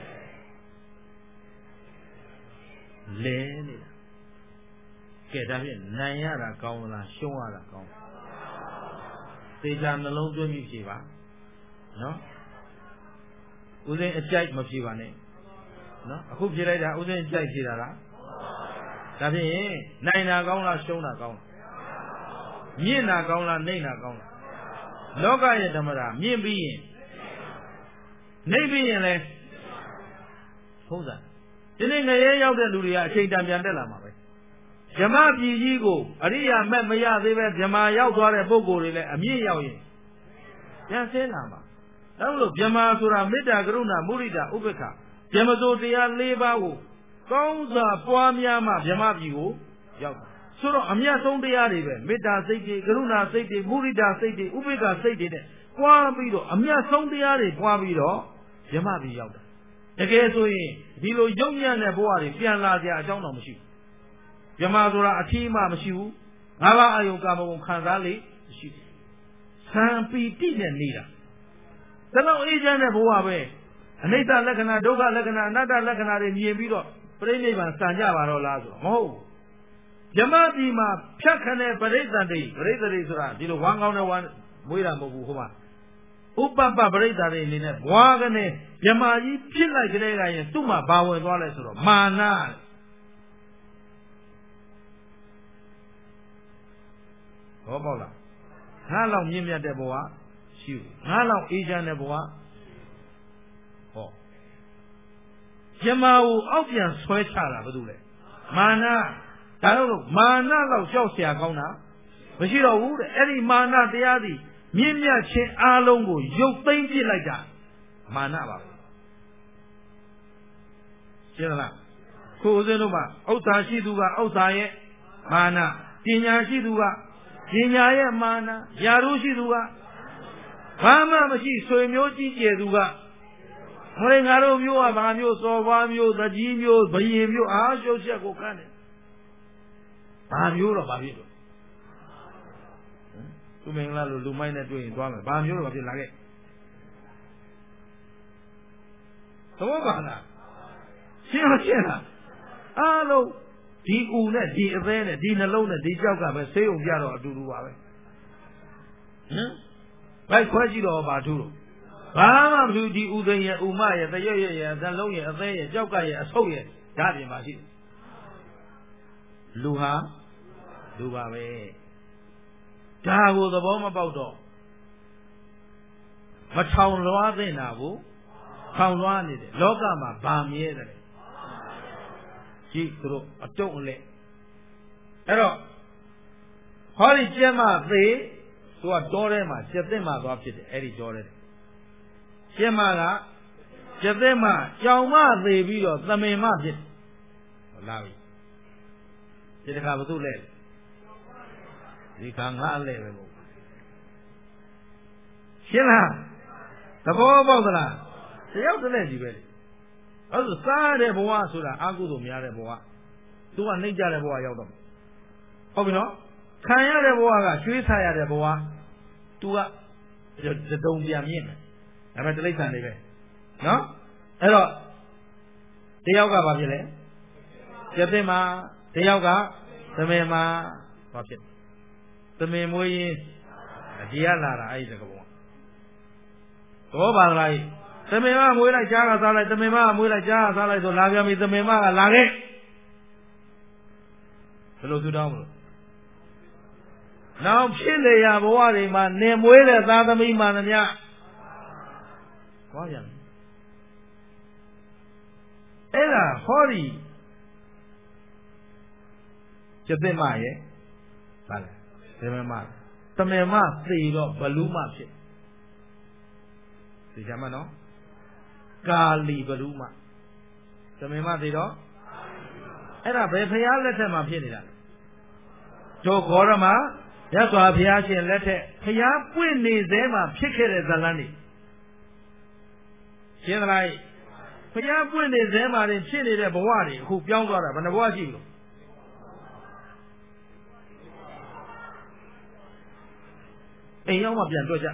လဲနေတာကဲဒါဖြင့်နိုင်ရတာကောင်းလားရှုံးရတာကောင်းသေချာနှလုံးသွင်းပြီးဖြေပါနော်ဦးစင်းအကြိုက်မဖြေပါနဲ့နော်အခုဖြေလိုက်တာဦးစင်းအကြိုက်ဖြေတာလားဒါဖြင့်နိုင်တာကောင်းလားရှုံးတာကောင်းလားမြင့်တာကောင်းလားနှိမ့်တာကောင်းလားလောကရဲ့ဓမ္မတာမြင့်ပြီးရင်နှိမ့်ပြီးရင်လဲဟုတ်သားဒီနေ့ငရဲရောက်တဲ့လူတွေကအချိန်တန်ပြန်တက်လာမှာပဲဗြဟ္မပြည်ကြီးကိုအရိယာမက်မရသေးပဲဗြဟ္မာရောက်သွားတဲ့ပုဂ္ဂိုလ်တွေလည်းအမြင့်ရောက်ရင်ပြန်ဆင်းလာမှာဒါလို့ဗြဟ္မာဆိုတာမေတ္တာကရုဏာမုဒိတာဥပေက္ခဗြဟ္မစိုးတရား၄ပါးကိုကောင်းစွာပွားများမှဗြဟ္မပြည်ကိုရောက်တာဆိုတော့အမြတ်ဆုံးတရားတွေပဲမေတ္တာစိတ်တွေကရုဏာစိတ်တွေမုဒိတာစိတ်တွေဥပေက္ခစိတ်တွေနဲ့ပွားပြီးတော့အမြတ်ဆုံးတရားတွေပွားပြီးတော့ဗြဟ္မပြည်ရောက်တာတကယ်ဆိုရင်ဒီလိုယုံညံ့တဲ့ဘဝတွေပြန်လာကြအကြောင်းတော့မရှိဘူးဗြဟ္မာဆိုတာအထီးမှမရှိဘူးငါးပါးအာယုကာမဂုဏ်ခံစားလေမရှိဘူးသံပီတိနဲ့နေတာဒါတော့အေးချမ်းတဲ့ဘဝပဲအနိစ္စလက္ခဏာဒုက္ခလက္ခဏာအနတ္တလက္ခဏာတွေမြင်ပြီးတော့ပြိဋိဘံစံကြပါတော့လားဆိုတော့မဟုတ်ဘူးဗြဟ္မာပြည်မှာဖြတ်ခနဲ့ပရိသတ်တွေပရိသတ်တွေဆိုတာဒီလိုဝမ်းကောင်းတဲ့ဝမ်းမွေးတာမဟုတ်ဘူးဟိုမှာဥပပပရိသတ်တွေအနေနဲ့ဘွားကနေဗြဟ္မာကြီးဖြစ်လိုက်ကြတဲ့ကရင်သူ့မှာဘာဝင်သွားလဲဆိုတော့မာနဟောပေါ့လားငါလောက်မြင့်မြတ်တဲ့ဘဝရှိဘူးငါလောက်အေးချမ်းတဲ့ဘဝဟောဗြဟ္မာကိုအောက်ပြန်ဆွဲချတာဘာလို့လဲမာနဒါတော့မာနလောက်ကြောက်เสียကောင်းတာမရှိတော့ဘူးတဲ့အဲ့ဒီမာနတရားသည်မြင့်မြတ်ခြင်းအားလုံးကိုရုပ်သိမ်းပြစ်လိုက်တာမာနပါပဲရှင်းလားခုဦးဇင်းတို့မှာဥစ္စာရှိသူကဥစ္စာရဲ့မာနပညာရှိသူကပညာရဲ့မာနယာရုရှိသူကဘာမှမရှိဆွေမျိုးကြီးကျယ်သူကဟိုငါတို့မျိုးကဘာမျိုးစော်ဘွားမျိုးသကြီးမျိုးဘယင်မျိုးအားရှုပ်ချက်ကိုကန်းတယ်ဘာမျိုးတော့ဘာဖြစ်လို့သူမင်္ဂလာလို့လူမိုက်နဲ့တွေ့ရင်သွားမယ်ဘာမျိုးတော့ဘာဖြစ်လာခဲ့သဘောပါလားရှင်းမရှင်းလားအားလုံးဒီဥနဲ့ဒီအသေးနဲ့ဒီနှလုံးနဲ့ဒီကြောက်ကပဲဆေးုံပြတော့အတူတူပါပဲဟမ်ဘိုက်ခွဲကြည့်တော့ဘာထူးလို့ဘာမှမထူးဒီဥသိမ်းရဲ့ဥမရဲ့တရွတ်ရဲ့ရဲ့သလုံးရဲ့အသေးရဲ့ကြောက်ကရဲ့အဆုပ်ရဲ့ဓာတ်ပြင်ပါရှိတယ်လူဟာလူပါပဲဒါကိုသဘောမပေါက်တော့မထောင်လွှားသင့်တာကိုထောင်လွှားနေတယ်လောကမှာဗာမြဲတယ်ကြည့်သူတို့အတုံးအလက်အဲ့တော့ဟောဒီကျက်မသေးသူကတောထဲမှာကျက်သစ်မှသွားဖြစ်တယ်အဲ့ဒီတောထဲကျက်မကကျတဲ့မှာကြောင်မသေးပြီးတော့သမင်မဖြစ်လာပြီဒီတခါဘုသူ့လဲဒီခါငါလဲပဲဘုရှင်းလားသဘောပေါက်သလားတယောက်တည်းကြီးပဲအဲ့ဒါစားတဲ့ဘဝဆိုတာအာကုသို့များတဲ့ဘဝသူကနှိမ့်ကြတဲ့ဘဝရောက်တော့ဟုတ်ပြီနော်ခံရတဲ့ဘဝကရွှေးဆရတဲ့ဘဝသူကတုံပြန်မြင့်တယ်ဒါပေမဲ့တိရစ္ဆာန်တွေပဲနော်အဲ့တော့တယောက်ကဘာဖြစ်လဲကျက်သိမှာတယောက်ကသမင်မှာဘာဖြစ်သမင်မွေးရင်ဒီရလာတာအဲ့ဒီတကဘုံသဘောပါလားသမင်မမွေးလိုက်ကြားကစားလိုက်သမင်မမွေးလိုက်ကြားကစားလိုက်ဆိုလာပြန်ပြီသမင်မကလာခဲ့ဘယ်လိုသူတောင်းမလို့နောက်ဖြစ်လေရဘဝတွေမှာနေမွေးတဲ့သားသမီးမှန်သမျှဘာပြန်အဲ့ဒါဟောဒီကျက်သိမရဲ့ဗါလဲသမင်မသမင်မသေတော့ဘလူးမဖြစ်သိကြမှာနော်ကာလီဘလူးမသမင်မသေတော့အဲ့ဒါဘယ်ဖရာလက်ထက်မှာဖြစ်နေတာတို့ဂေါရမရသော်ဘုရားရှင်လက်ထက်ဘုရားပွင့်နေသေးမှာဖြစ်ခဲ့တဲ့ဇလန်းတွေရှင်းသလားဘုရားပွင့်နေသေးမှာဖြစ်နေတဲ့ဘဝတွေအခုပြောင်းသွားတာဘယ်နှဘဝရှိလို့အိမ်ရောက်မှပြန်တွေ့ကြ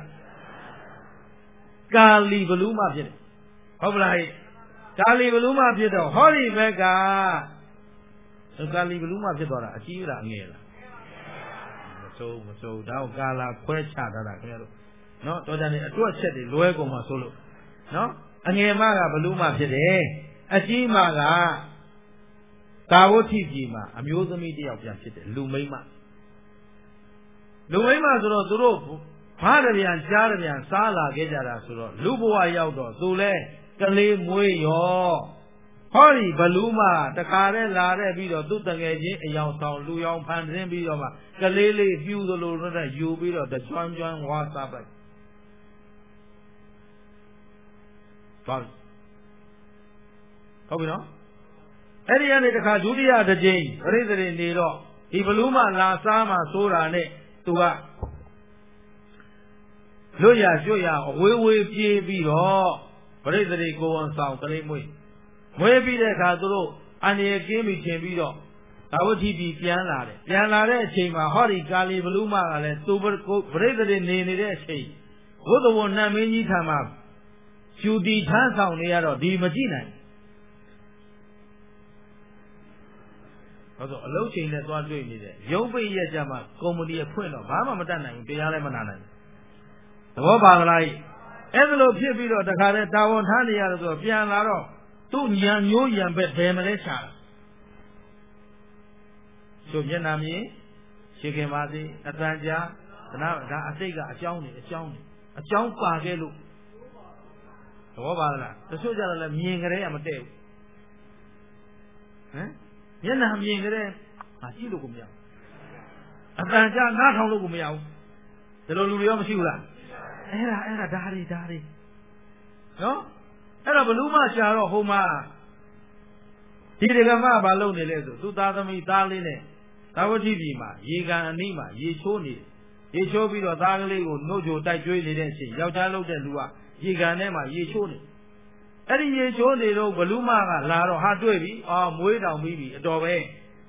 ကာလီဘလူးမှဖြစ်တယ်ဟုတ်ပလားကာလီဘလူးမှဖြစ်တော့ဟောဒီဘက်ကကာလီဘလူးမှဖြစ်သွားတာအကြီးလားအငယ်လားမစိုးမစိုးတော့ကာလာခွဲချထားတာခင်ဗျားတို့နော်တော်ကြတယ်အတွက်ချက်တွေလွဲကုန်မှဆိုလို့နော်အငယ်မကဘလူးမှဖြစ်တယ်အကြီးမကကာဝဋ္ဌိပြည်မှာအမျိုးသမီးတယောက်ပြန်ဖြစ်တယ်လူမိန်းမလူမိန်းမဆိုတော့သူတို့ဘာတပြန်ကြားတပြန်စားလာခဲ့ကြတာဆိုတော့လူဘဝရောက်တော့သူလဲကလေးမွေးရောဟောဒီဘလူးမတခါတည်းလာတဲ့ပြီးတော့သူ့တငယ်ချင်းအယောင်ဆောင်လူယောင်ဖန်ဆင်းပြီးတော့မှကလေးလေးပြူသလိုနဲ့ယူပြီးတော့တကျွမ်းကျွမ်းဝါစားပိုက်ဟုတ်ဟုတ်ပြီနော်အဲ့ဒီကနေတခါဒုတိယတစ်ကြိမ်ပရိသေတွေနေတော့ဒီဘလူးမလာစားမှဆိုတာနဲ့သူကလွတ်ရကျွတ်ရအဝေးဝေးပြေးပြီးတော့ပရိသေတွေကိုဝန်ဆောင်ကလေးမွေးမွေးပြီးတဲ့အခါသူတို့အန္တရာယ်ကင်းပြီထင်ပြီးတော့သာဝတိပြည်ပြန်လာတယ်ပြန်လာတဲ့အချိန်မှာဟောဒီကာလီဘလူးမကလည်းသူပရိသေတွေနေနေတဲ့အချိန်ဘုဒ္ဓဝနတ်မင်းကြီးထံမှာကျူတီထမ်းဆောင်နေရတော့ဒီမကြည့်နိုင်ဟုတ်တော့အလုပ်ချိန်နဲ့သွားတွေ့နေတယ်ရုံးပိတ်ရက်ကြမှာကုမ္ပဏီအဖွင့်တော့ဘာမှမတတ်နိုင်ဘူးတရားလည်းမနာနိုင်ဘူးသဘောပါကလားအဲ့ဒါလိုဖြစ်ပြီးတော့တခါတည်းတာဝန်ထမ်းနေရတယ်ဆိုတော့ပြန်လာတော့သူ့ညံညိုးရံပဲဘယ်မလဲရှာတာဆိုမျက်နှာမြင်ရှင်းခင်ပါစေအတန်ကြာကနာဒါအစိတ်ကအကြောင်းနေအကြောင်းနေအကြောင်းပါခဲ့လို့သဘောပါလားတချို့ကြတော့လည်းမြင်ကြတဲ့မတည့်ဘူးဟမ်မျက်နှာမြင်ကြတဲ့ဟာကြည့်လို့ကိုမရဘူးအတန်ကြာနားထောင်လို့ကိုမရဘူးဒီလိုလူတွေရောမရှိဘူးလားအဲ့ဒါအဲ့ဒါဓာရီဓာရီနော်အဲ့တော့ဘလူးမရှာတော့ဟိုမှာဒီဒကမဘာလုပ်နေလဲဆိုသူသားသမီးသားလေးနဲ့သာဝတိပြည်မှာရေကန်အနီးမှာရေချိုးနေရေချိုးပြီးတော့သားကလေးကိုနှုတ်ချိုတိုက်ကျွေးနေတဲ့အချိန်ယောက်ျားလုပ်တဲ့လူကရေကန်ထဲမှာရေချိုးနေအဲ့ဒီရေချိုးနေတော့ဘလူးမကလာတော့ဟာတွေ့ပြီအော်မွေးတောင်ပြီးပြီအတော်ပဲ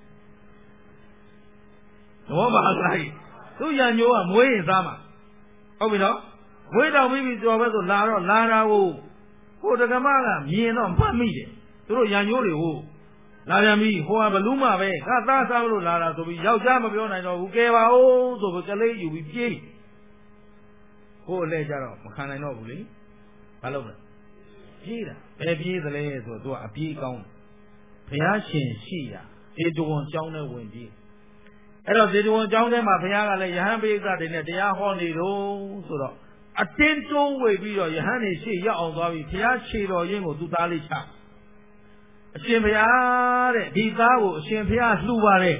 တော့ပါလားသူရညိုးကမွေးရင်စားမှာဟုတ်ပြီနော်မွေးတောင်ပြီးပြီတော်ပဲဆိုလာတော့လာတာကိုဟိုတက္ကမကမြင်တော့မှတ်မိတယ်သူတို့ရညိုးတွေဟိုလာပြန်ပြီဟိုကဘလူးမပဲငါသားစားလို့လာတာဆိုပြီးယောက်ျားမပြောနိုင်တော့ဘူးကဲပါဦးဆိုပြီးကလေးယူပြီးပြေးဟိုအလဲကြတော့မခံနိုင်တော့ဘူးလေဘာလုပ်လဲပြေးတာဘယ်ပြေးသလဲဆိုတော့သူကအပြေးကောင်းဘုရားရှင်ရှိတာဒေတဝန်ကျောင်းထဲဝင်ပြေးအဲ့တော့ဒေတဝန်ကျောင်းထဲမှာဘုရားကလည်းယဟန်ပိဋကတွေနဲ့တရားဟောနေတော့ဆိုတော့အတင်းတွန်းဝေပြီးတော့ယဟန်နေရှေ့ရောက်အောင်သွားပြီးဘုရားခြေတော်ရင်းကိုသူသားလေးချအရှင်ဘုရားတဲ့ဒီသားကိုအရှင်ဘုရားလှူပါတယ်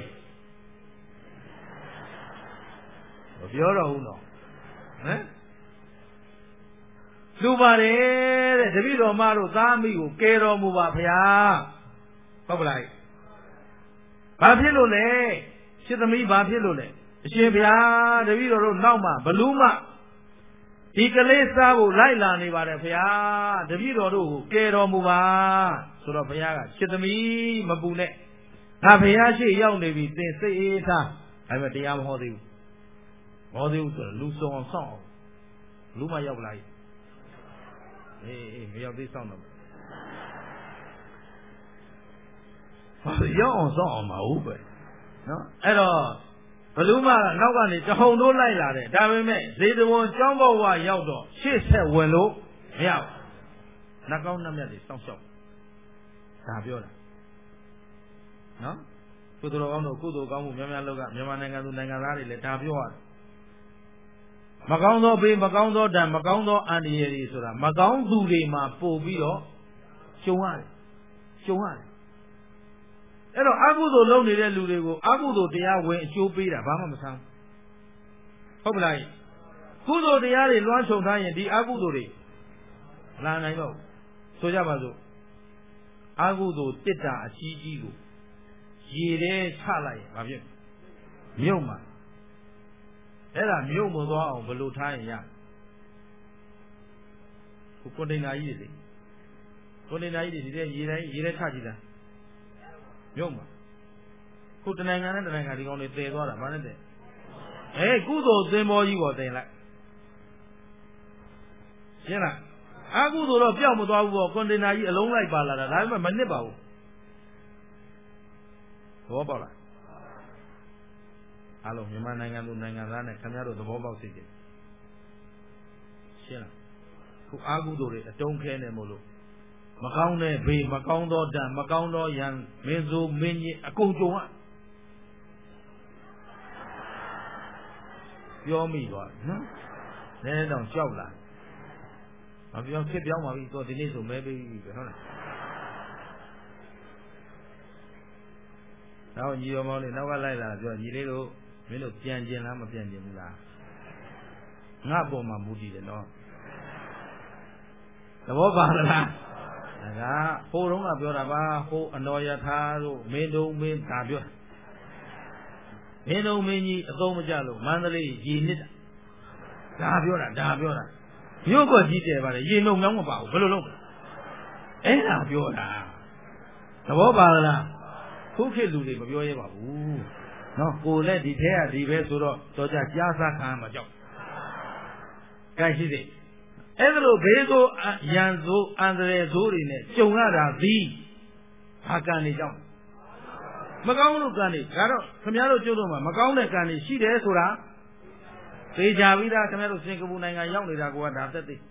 မပြောတော့ဘူးနော်ဟမ်လှူပါတယ်တဲ့တပည့်တော်မတို့သားမိကိုကယ်တော်မူပါဗျာဟုတ်ပါလားဘာဖြစ်လို့လဲရှစ်သမီးဘာဖြစ်လို့လဲအရှင်ဗျာတပည့်တော်တို့နောက်မှဘလူးမှဒီကလေးစားဖို့လိုက်လာနေပါတယ်ဗျာတပည့်တော်တို့ကိုကယ်တော်မူပါဆိုတော့ဘုရားကရှစ်သမီးမပူနဲ့ငါဘုရားရှိရောက်နေပြီသင်စိတ်အေးထားဒါပေမဲ့တရားမဟောသေးဘူးမဟောသေးဘူးဆိုတော့လူစုံအောင်စောင့်အောင်လူမရောက်လာပြီအေးအေးမရောက်သေးစောင့်တော့ဘာရောက်အောင်စောင့်အောင်မဟုတ်ပဲနော်အဲ့တော့ဘလူးမကနောက်ကနေတဟုန်တို့လိုက်လာတယ်ဒါပေမဲ့ဇေတဝန်ကျောင်းဘဝရောက်တော့ရှေ့ဆက်ဝင်လို့မရဘူးနှကောင်းနှမြတ်တွေစောင့်ရှောက်ဒါပြောတာနော်ကုသိုလ်ကောင်းတို့ကုသိုလ်ကောင်းမှုများများလောက်ကမြန်မာနိုင်ငံသူနိုင်ငံသားတွေလည်းဒါပြောရတယ်မကောင်းသောဘေးမကောင်းသောဓာတ်မကောင်းသောအန္တရာယ်တွေဆိုတာမကောင်းသူတွေမှာပို့ပြီးတော့ကျုံရတယ်ကျုံရတယ်အဲ့တော့အကုသိုလ်လုပ်နေတဲ့လူတွေကိုအကုသိုလ်တရားဝင်အကျိုးပေးတာဘာမှမဆန်းဟုတ်ပလားကုသိုလ်တရားတွေလွှမ်းခြုံထားရင်ဒီအကုသိုလ်တွေလာနိုင်တော့ဆိုကြပါစို့အကုသိုလ်တစ်တာအကြီးကြီးကိုရေထဲချလိုက်ရင်ဘာဖြစ်မြုပ်မှာအဲ့ဒါမြုပ်မသွားအောင်ဘယ်လိုထားရင်ရကိုကွန်တိန်နာကြီးတွေကွန်တိန်နာကြီးတွေဒီထဲရေတိုင်းရေထဲချကြည့်တာမြုပ်မှာခုတနိုင်ငံနဲ့တနိုင်ငံဒီကောင်တွေတည်သွားတာဘာနဲ့တည်အဲကုသိုလ်သင်္ဘောကြီးပေါ်တင်လိုက်ရှင်းလားအကုသိုလ်တော့ပျောက်မသွားဘူးပေါ့ကွန်တိန်နာကြီးအလုံးလိုက်ပါလာတာဒါပေမဲ့မနစ်ပါဘူးသဘောပေါက်လားအားလုံးမြန်မာနိုင်ငံသူနိုင်ငံသားနဲ့ခင်ဗျားတို့သဘောပေါက်စေချင်ရှင်းလားခုအာဟုတို့တွေအတုံးခဲနေမို့လို့မကောင်းတဲ့ဘေးမကောင်းသောဓာတ်မကောင်းသောယံမင်းစိုးမင်းကြီးအကုန်ကြုံရပြောမိသွားနော်နည်းတော့ကြောက်လာမပြောဖြစ်ပြောင်းပါပြီတော့ဒီနေ့ဆိုမဲပေးပြီဟုတ်လားနောက်ညီတော်မောင်လေးနောက်ကလိုက်လာပြောညီလေးတို့မင်းတို့ပြန်ကျင်လားမပြန်ကျင်ဘူးလားငါ့ပေါ်မှာမူတည်တယ်နော်သဘောပါလားဒါကဟိုတုန်းကပြောတာပါဟိုအနော်ယထာတို့မင်းတို့မင်းဒါပြောမင်းတို့မင်းကြီးအသုံးမကျလို့မန္တလေးရေနစ်တာဒါပြောတာဒါပြောတာမြို့ကကြီးတယ်ပါလေရေနှုံမြောင်းမပါဘူးဘယ်လိုလုပ်အဲ့ဒါပြောတာသဘောပါလားခုခေတ်လူတွေမပြောရဲပါဘူးနော်ကိုလည်းဒီထဲကဒီပဲဆိုတော့တော့ကြကြားစားခံမှာကြောက်ကြိုက်ရှိသေးအဲ့ဒါလိုဘေးဆိုရန်ဆိုအန္တရာယ်ဆိုတွေနဲ့ကြုံရတာသည်ဘာကံနေကြောက်မကောင်းလို့ကံနေဒါတော့ခင်ဗျားတို့ကျုပ်တို့မှာမကောင်းတဲ့ကံနေရှိတယ်ဆိုတာသိကြပြီးသားခင်ဗျားတို့စင်ကာပူနိုင်ငံရောက်နေတာကဒါသက်သိ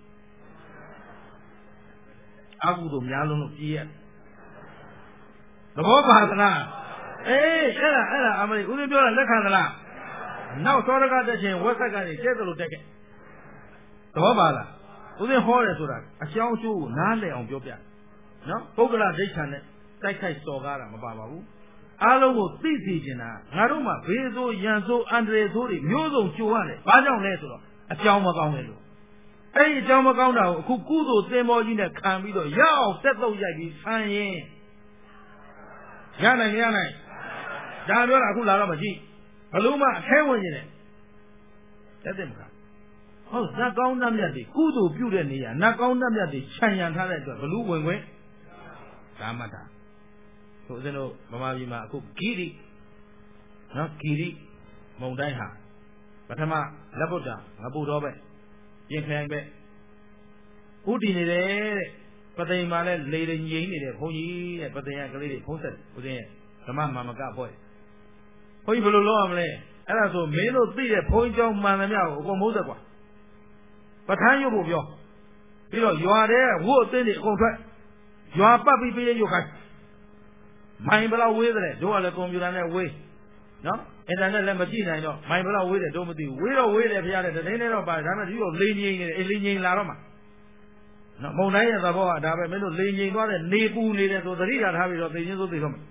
အကုသို့များလုံးလို့ကြည်ရသဘောပါသလားအေးအဲ့ဒါအဲ့ဒါအမလေးဦးဇင်းပြောတာလက်ခံသလားနောက်သောရကတက်ချင်းဝက်ဆက်ကနေကျဲသလိုတက်ခဲ့သဘောပါလားဦးဇင်းဟောတယ်ဆိုတာအကြောင်းအကျိုးကိုနားလည်အောင်ပြောပြနော်ပုဂ္ဂလဒိဋ္ဌာနဲ့တိုက်ခိုက်စော်ကားတာမပါပါဘူးအားလုံးကိုသိသိချင်တာငါတို့မှာဘေးဆိုးရန်ဆိုးအန္တရာယ်ဆိုးတွေမျိုးစုံကြုံရတယ်ဘာကြောင့်လဲဆိုတော့အကြောင်းမကောင်းတယ်လို့အဲ့ဒီအကြောင်းမကောင်းတာကိုအခုကုသိုလ်သင်္ဘောကြီးနဲ့ခံပြီးတော့ရအောင်တက်တော့ရိုက်ပြီးဆန်းရင်ရနိုင်မရနိုင်ဒါပြောတာအခုလာတော့မကြည့်ဘလို့မှအခဲဝင်နေတယ်တက်တယ်မလားဟုတ်နတ်ကောင်းနတ်မြတ်တွေကုသိုလ်ပြုတဲ့နေရာနတ်ကောင်းနတ်မြတ်တွေခြံရံထားတဲ့အတွက်ဘလို့ဝင်ခွင့်ဒါမှတ်တာဆိုစင်းတို့မမကြီးမှာအခုဂီရိနော်ဂီရိမုံတိုင်းဟာပထမလက်ဗုဒ္ဓငပုတော်ပဲပြင်ခိုင်ပဲဥတည်နေတယ်တဲ့ပသိမ်မှာလဲလေငိမ့်နေတဲ့ဘုန်းကြီးတဲ့ပသိမ်ကကလေးတွေဖုံးဆက်ဦးစင်းရဲ့ဓမ္မမာမကဖွဲ့ဘုန်းကြီးဘယ်လိုလုပ်ရမလဲအဲ့ဒါဆိုမင်းတို့သိတဲ့ဘုန်းကြီးကျောင်းမှန်သမျှကိုအကုန်မိုးဆက်ကွာပဋ္ဌာန်းရုပ်ဖို့ပြောပြီးတော့ရွာတဲ့ဝို့အသိတွေအကုန်ထွက်ရွာပတ်ပြီးပြေးရုပ်ခိုင်းမိုင်ဘယ်လောက်ဝေးတယ်တို့ကလည်းကွန်ပျူတာနဲ့ဝေးနော်အင်တာနက်လည်းမကြည့်နိုင်တော့မိုင်ဘယ်လောက်ဝေးတယ်တို့မသိဘူးဝေးတော့ဝေးတယ်ဖရားတဲ့တတင်းနဲ့တော့ပါတယ်ဒါပေမဲ့ဒီလိုလေငိမ့်နေတယ်အေးလေငိမ့်လာတော့မှနော်မုံတိုင်းရဲ့သဘောကဒါပဲမင်းတို့လေငိမ့်သွားတဲ့နေပူနေတယ်ဆိုသတိထားပြီးတော့သိချင်းစိုးသိတော့မယ်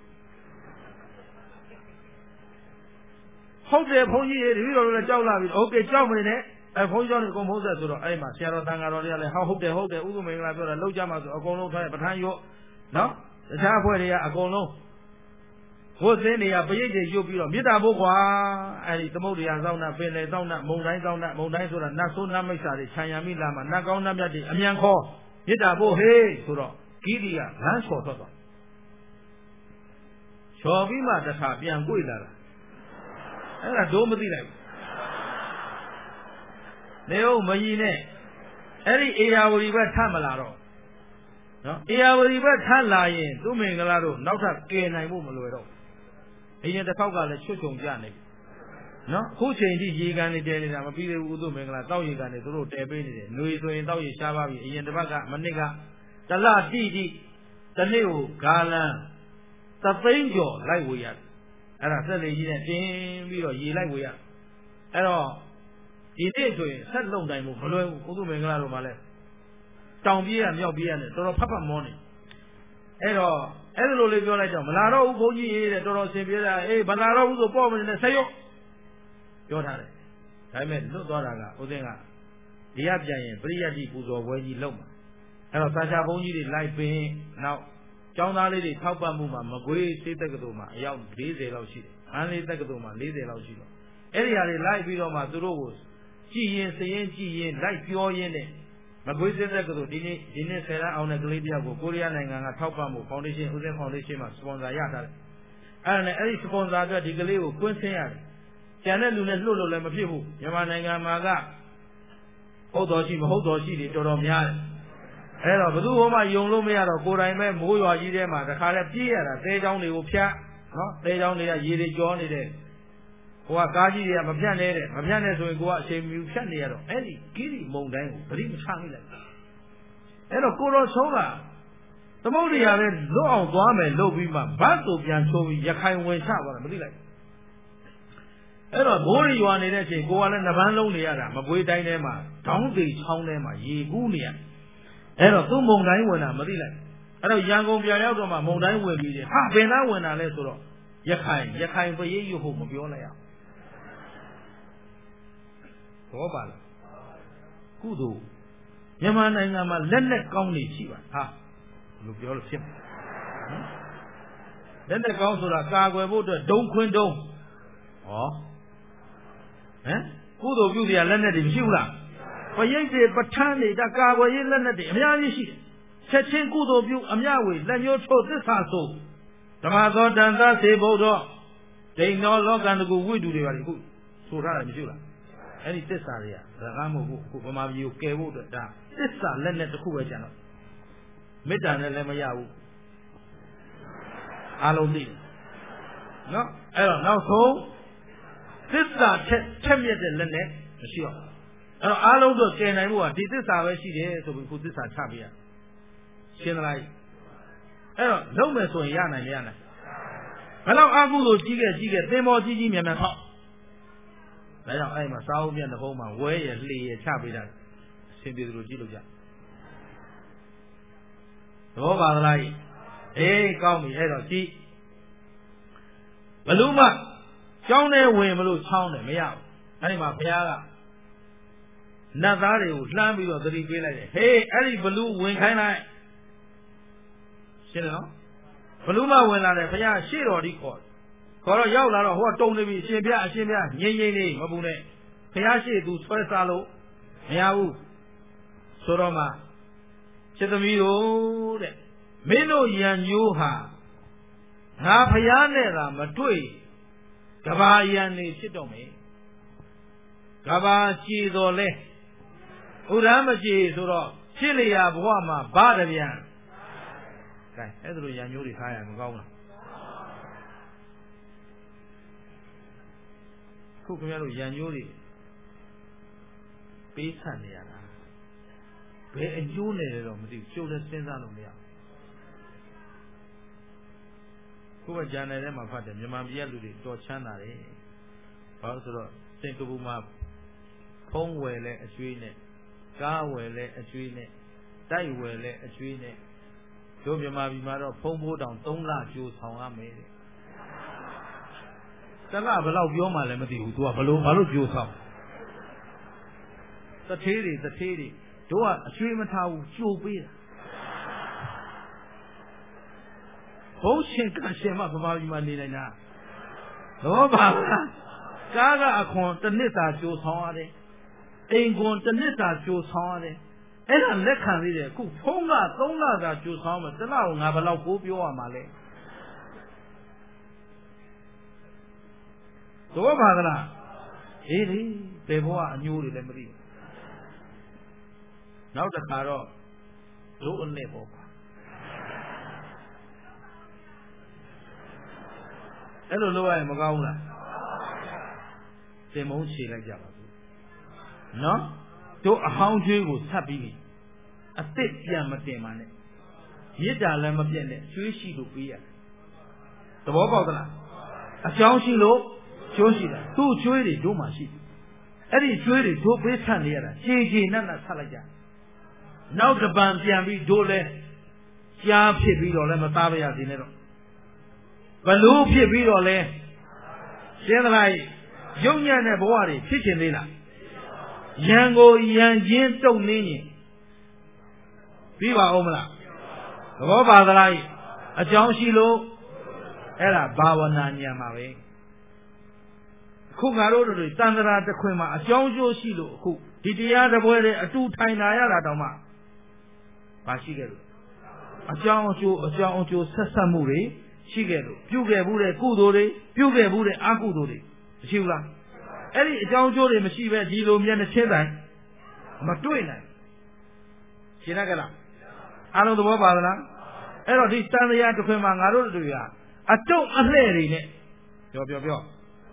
ဟုတ်တယ်ဘုန်းကြီးတွေတပည့်တော်လည်းကြောက်လာပြီโอเคကြောက်မနေနဲ့အဲဘုန်းကြီးတို့အကုန်ဖုံးဆက်ဆိုတော့အဲ့မှာဆရာတော်တန်ဃာတော်တွေကလည်းဟောဟုတ်တယ်ဟုတ်တယ်ဥဒုမင်္ဂလာပြောတာလောက်ကြမှာဆိုအကုန်လုံးထားပဋ္ဌာန်းရော့နော်တခြားအဖွဲ့တွေကအကုန်လုံးဘုသင်းတွေကပရိတ်တွေရွတ်ပြီးတော့မေတ္တာဖို့ကွာအဲ့ဒီသမုဒ္ဒရာသောင်းနာပင်လေသောင်းနာမုံတိုင်းသောင်းနာမုံတိုင်းဆိုတာနတ်ဆိုးနတ်မိတ်္ဆာတွေခြံရမိလာမှာနတ်ကောင်းနတ်မြတ်တွေအမြန်ခေါ်မေတ္တာဖို့ဟေးဆိုတော့ဂီတိကလမ်းချော်ထွက်သွားချော်ပြီးမှတခါပြန်ကြွေလာတာအဲ့ဒါဒိုးမသိလိုက်ဘူးနေဟုတ်မကြီးနဲ့အဲ့ဒီအေယာဝတီဘက်ထပ်မလာတော့နော်အေယာဝတီဘက်ထပ်လာရင်သူမင်္ဂလာတို့နောက်ထပ်ကယ်နိုင်ဖို့မလွယ်တော့အရင်တစ်ခေါက်ကလည်းချွတ်ချုံကြနေနော်ခုချိန်ထိရေကန်နေတဲနေတာမပြီးသေးဘူးဥဒုမင်္ဂလာတောက်ရေကန်နေသူတို့တဲပေးနေတယ်ຫນွေဆိုရင်တောက်ရေရှားပါပြီအရင်တစ်ပတ်ကမနစ်ကတလတိတိတနေ့ကိုဂါလန်သသိန်းကျော်လိုက်ဝေရတယ်အဲ့ဒါဆက်လေကြီးနဲ့တင်းပြီးတော့ရေလိုက်ဝေရအဲ့တော့ဒီနေ့ဆိုရင်ဆက်လုံတိုင်းမို့မလွယ်ဘူးဥဒုမင်္ဂလာတို့မှလည်းတောင်ပြေးရမြောက်ပြေးရနဲ့တော်တော်ဖတ်ဖတ်မောနေအဲ့တော့အဲ့လိုလေးပြောလိုက်တော့မလာတော့ဘူးဘုန်းကြီးရေးတဲ့တော်တော်ဆင်ပြေတာအေးမလာတော့ဘူးဆိုပေါ့မနေနဲ့ဆက်ရုပ်ပြောထားတယ်ဒါပေမဲ့လွတ်သွားတာကဥစဉ်ကဒီရပြန်ရင်ပရိယတ်တိပူဇော်ပွဲကြီးလုပ်မှာအဲ့တော့စာချဘုန်းကြီးတွေလိုက်ပင်နောက်ကျောင်းသားလေးတွေထောက်ပံ့မှုမှာမကွေးစေးတက္ကသိုလ်မှာအယောက်၄၀လောက်ရှိတယ်မန္တလေးတက္ကသိုလ်မှာ၄၀လောက်ရှိတော့အဲ့ဒီဟာတွေလိုက်ပြီးတော့မှသူတို့ကိုကြည်ရင်စရင်ကြည်ရင်လိုက်ပြောရင်းနဲ့မကွေးစေးတက္ကသိုလ်ဒီနေ့ဒီနေ့ဆယ်တန်းအောင်တဲ့ကလေးတယောက်ကိုကိုရီးယားနိုင်ငံကထောက်ပံ့မှုဖောင်ဒေးရှင်းဦးစင်းဖောင်ဒေးရှင်းမှာစပွန်ဆာရထားတယ်အဲ့ဒါနဲ့အဲ့ဒီစပွန်ဆာအတွက်ဒီကလေးကိုကွင်းဆင်းရတယ်ကျန်တဲ့လူနဲ့လှုပ်လို့လည်းမဖြစ်ဘူးမြန်မာနိုင်ငံမှာကဟုတ်တော်ရှိမဟုတ်တော်ရှိတွေတော်တော်များတယ်အဲ့တော့ဘယ်သူမှယုံလို့မရတော့ကိုယ်တိုင်ပဲမိုးရွာကြီးထဲမှာတခါလဲပြေးရတာတဲချောင်းတွေကိုဖြတ်နော်တဲချောင်းတွေကရေတွေကြောနေတယ်ဟိုကကားကြီးတွေကမပြတ်နေတဲ့မပြတ်နဲ့ဆိုရင်ကိုကအချိန်မီဖြတ်နေရတော့အဲ့ဒီကိရိမုံတိုင်းကိုဂရိမချမိလိုက်အဲ့တော့ကိုတော်ဆုံးကသမုဒ္ဒရာပဲလွတ်အောင်သွားမယ်လုပ်ပြီးမှဘတ်ကိုပြန်ချိုးပြီးရခိုင်ဝင်ချသွားတယ်မသိလိုက်အဲ့တော့မိုးရွာနေတဲ့အချိန်ကိုကလည်းနှပန်းလုံးနေရတာမကွေးတိုင်းထဲမှာတောင်းသိချောင်းထဲမှာရေကူးနေရအဲ့တော့သူ့မုံတိုင်းဝင်တာမသိလိုက်အဲ့တော့ရန်ကုန်ပြန်ရောက်တော့မှမုံတိုင်းဝင်ပြီးတယ်ဟာဘယ်သားဝင်တာလဲဆိုတော့ရခိုင်ရခိုင်ပရိတ်ရွတ်ဖို့မပြောလိုက်ရဘောပါလားကုသိုလ်မြန်မာနိုင်ငံမှာလက်လက်ကောင်းနေရှိပါဟာဘယ်လိုပြောလို့ဖြစ်မလဲလက်လက်ကောင်းဆိုတာကာကွယ်ဖို့အတွက်ဒုံခွင်းဒုံဟောဟမ်ကုသိုလ်ပြုစရာလက်နဲ့တွေမရှိဘူးလားပရိတ်တွေပဋ္ဌာန်းတွေဒါကာကွယ်ရေးလက်နဲ့တွေအများကြီးရှိတယ်ချက်ချင်းကုသိုလ်ပြုအမြဝေလက်ညှိုးထိုးသစ္စာဆိုဓမ္မသောတန်သစေဘုဒ္ဓဒိဋ္ဌောလောကန္တကုဝိတုတွေပါလေခုဆိုထားတယ်မရှိဘူးလားအဲ့ဒီသစ္စာတွေကဒါကမဟုတ်ဘူးခုဗမာပြည်ကိုကယ်ဖို့အတွက်ဒါသစ္စာလက်နဲ့တစ်ခုပဲကျန်တော့မေတ္တာနဲ့လည်းမရဘူးအားလုံးသိနော်အဲ့တော့နောက်ဆုံးသစ္စာချက်ချက်မြက်တဲ့လက်နဲ့မရှိတော့အဲ့တော့အားလုံးတို့ကယ်နိုင်ဖို့ကဒီသစ္စာပဲရှိတယ်ဆိုပြီးခုသစ္စာချပြရရှင်းသလားအဲ့တော့လုံးမယ်ဆိုရင်ရနိုင်မရနိုင်ဘယ်တော့အကုသိုလ်ကြီးခဲ့ကြီးခဲ့သင်္ဘောကြီးကြီးမြန်မြန်ထောက်ဒါကြောင့်အဲ့မှာစာအုပ်မြတ်တစ်ပုံမှာဝဲရလှေရချပေးတာအရှင်ပြေသူတို့ကြည့်လို့ကြသဘောပါသလားအေးကောင်းပြီအဲ့တော့ကြည့်ဘလူးမကျောင်းထဲဝင်မလို့ချောင်းတယ်မရဘူးအဲ့ဒီမှာဘုရားကနတ်သားတွေကိုလှမ်းပြီးတော့သတိပေးလိုက်တယ်ဟေးအဲ့ဒီဘလူးဝင်ခိုင်းလိုက်ရှင်းနော်ဘလူးမဝင်လာတယ်ဘုရားရှေ့တော်ဒီခေါ်ခေါ်တော့ရောက်လာတော့ဟိုကတုံနေပြီအရှင်ဘုရားအရှင်ဘုရားငြိမ့်ငြိမ့်လေးမပူနဲ့ဘုရားရှေ့သူဆွဲစားလို့မရဘူးဆိုတော့မှစေသမီးတို့တဲ့မင်းတို့ရန်ညိုးဟာငါဘုရားနဲ့သာမတွေ့ကဘာရန်နေဖြစ်တော့မယ်ကဘာကြည်တော်လဲဥရမ်းမကြည်ဆိုတော့ဖြစ်လျာဘဝမှာဗာတပြန်ကဲအဲ့ဒါလိုရန်ညိုးတွေထားရမကောင်းလားခုခင်ဗျားတို့ရန်ညိုးတွေပေးဆန့်နေရတာဘယ်အကျိုးနဲ့လဲတော့မသိဘူးကျုပ်လည်းစဉ်းစားလို့မရဘူးခုကဂျန်နယ်ထဲမှာဖတ်တယ်မြန်မာပြည်ကလူတွေတော်ချမ်းသာတယ်ဘာလို့ဆိုတော့စင်ကာပူမှာဖုံးဝယ်လဲအကျွေးနဲ့ကားဝယ်လဲအကျွေးနဲ့တိုက်ဝယ်လဲအကျွေးနဲ့တို့မြန်မာပြည်မှာတော့ဖုံးဖိုးတောင်သုံးလကျိုးဆောင်ရမယ်တဲ့တလဘယ်လောက်ပြောမှလည်းမသိဘူး तू ကဘလို့ဘာလို့ကျိုးဆောင် the theory, the theory. Do a stream how you be. Ocean can shame up about you money now. No, Baba. Gaga account the Nita Joe's hardy. Ain't going to Nita Joe's hardy. And I'm let can read it. Cook Ponga, Tonga that Joe's harmony. The now have a lot of hope you are Malay. So, Baba. Really, they were a new memory. Now the car, do only for hello, Loa Magaula. They won't see like Java. No? To a hound you was happy. A thick Yamatemane. Yeta Lamapene, Sushi Lupia. The Wabala. A Joshi Lo, Joshi, two jewelry, do my sheep. Eddie jewelry, two base hand here, J. Nana Salaja. Now the band can be dole, Jam Pipi or Lamataria dinero. Balu Pipi or Le Senai, Union and Boari, Chicken Lila. Yango Yan Don't Nini. Viva Omla. Roba the Lai, a John Shilo, Ella Bawana Yamawe. Kugaro, Tandra the Quima, a John Jo Shilo, who did the other boy a two tiny Ayala. Bashigeru. A John Jo, a John Jo Sasamuri, Shigeru, Puge Bude, Kudore, Puge Bude, Akudore, Shula. Any John Jo, the machine, Gilo, Mian, Chedan, Matuina. Shinagala. I know the Wabala. I know this time the Yard to come on Arudia. I don't a lady in it. Yo, yo, yo.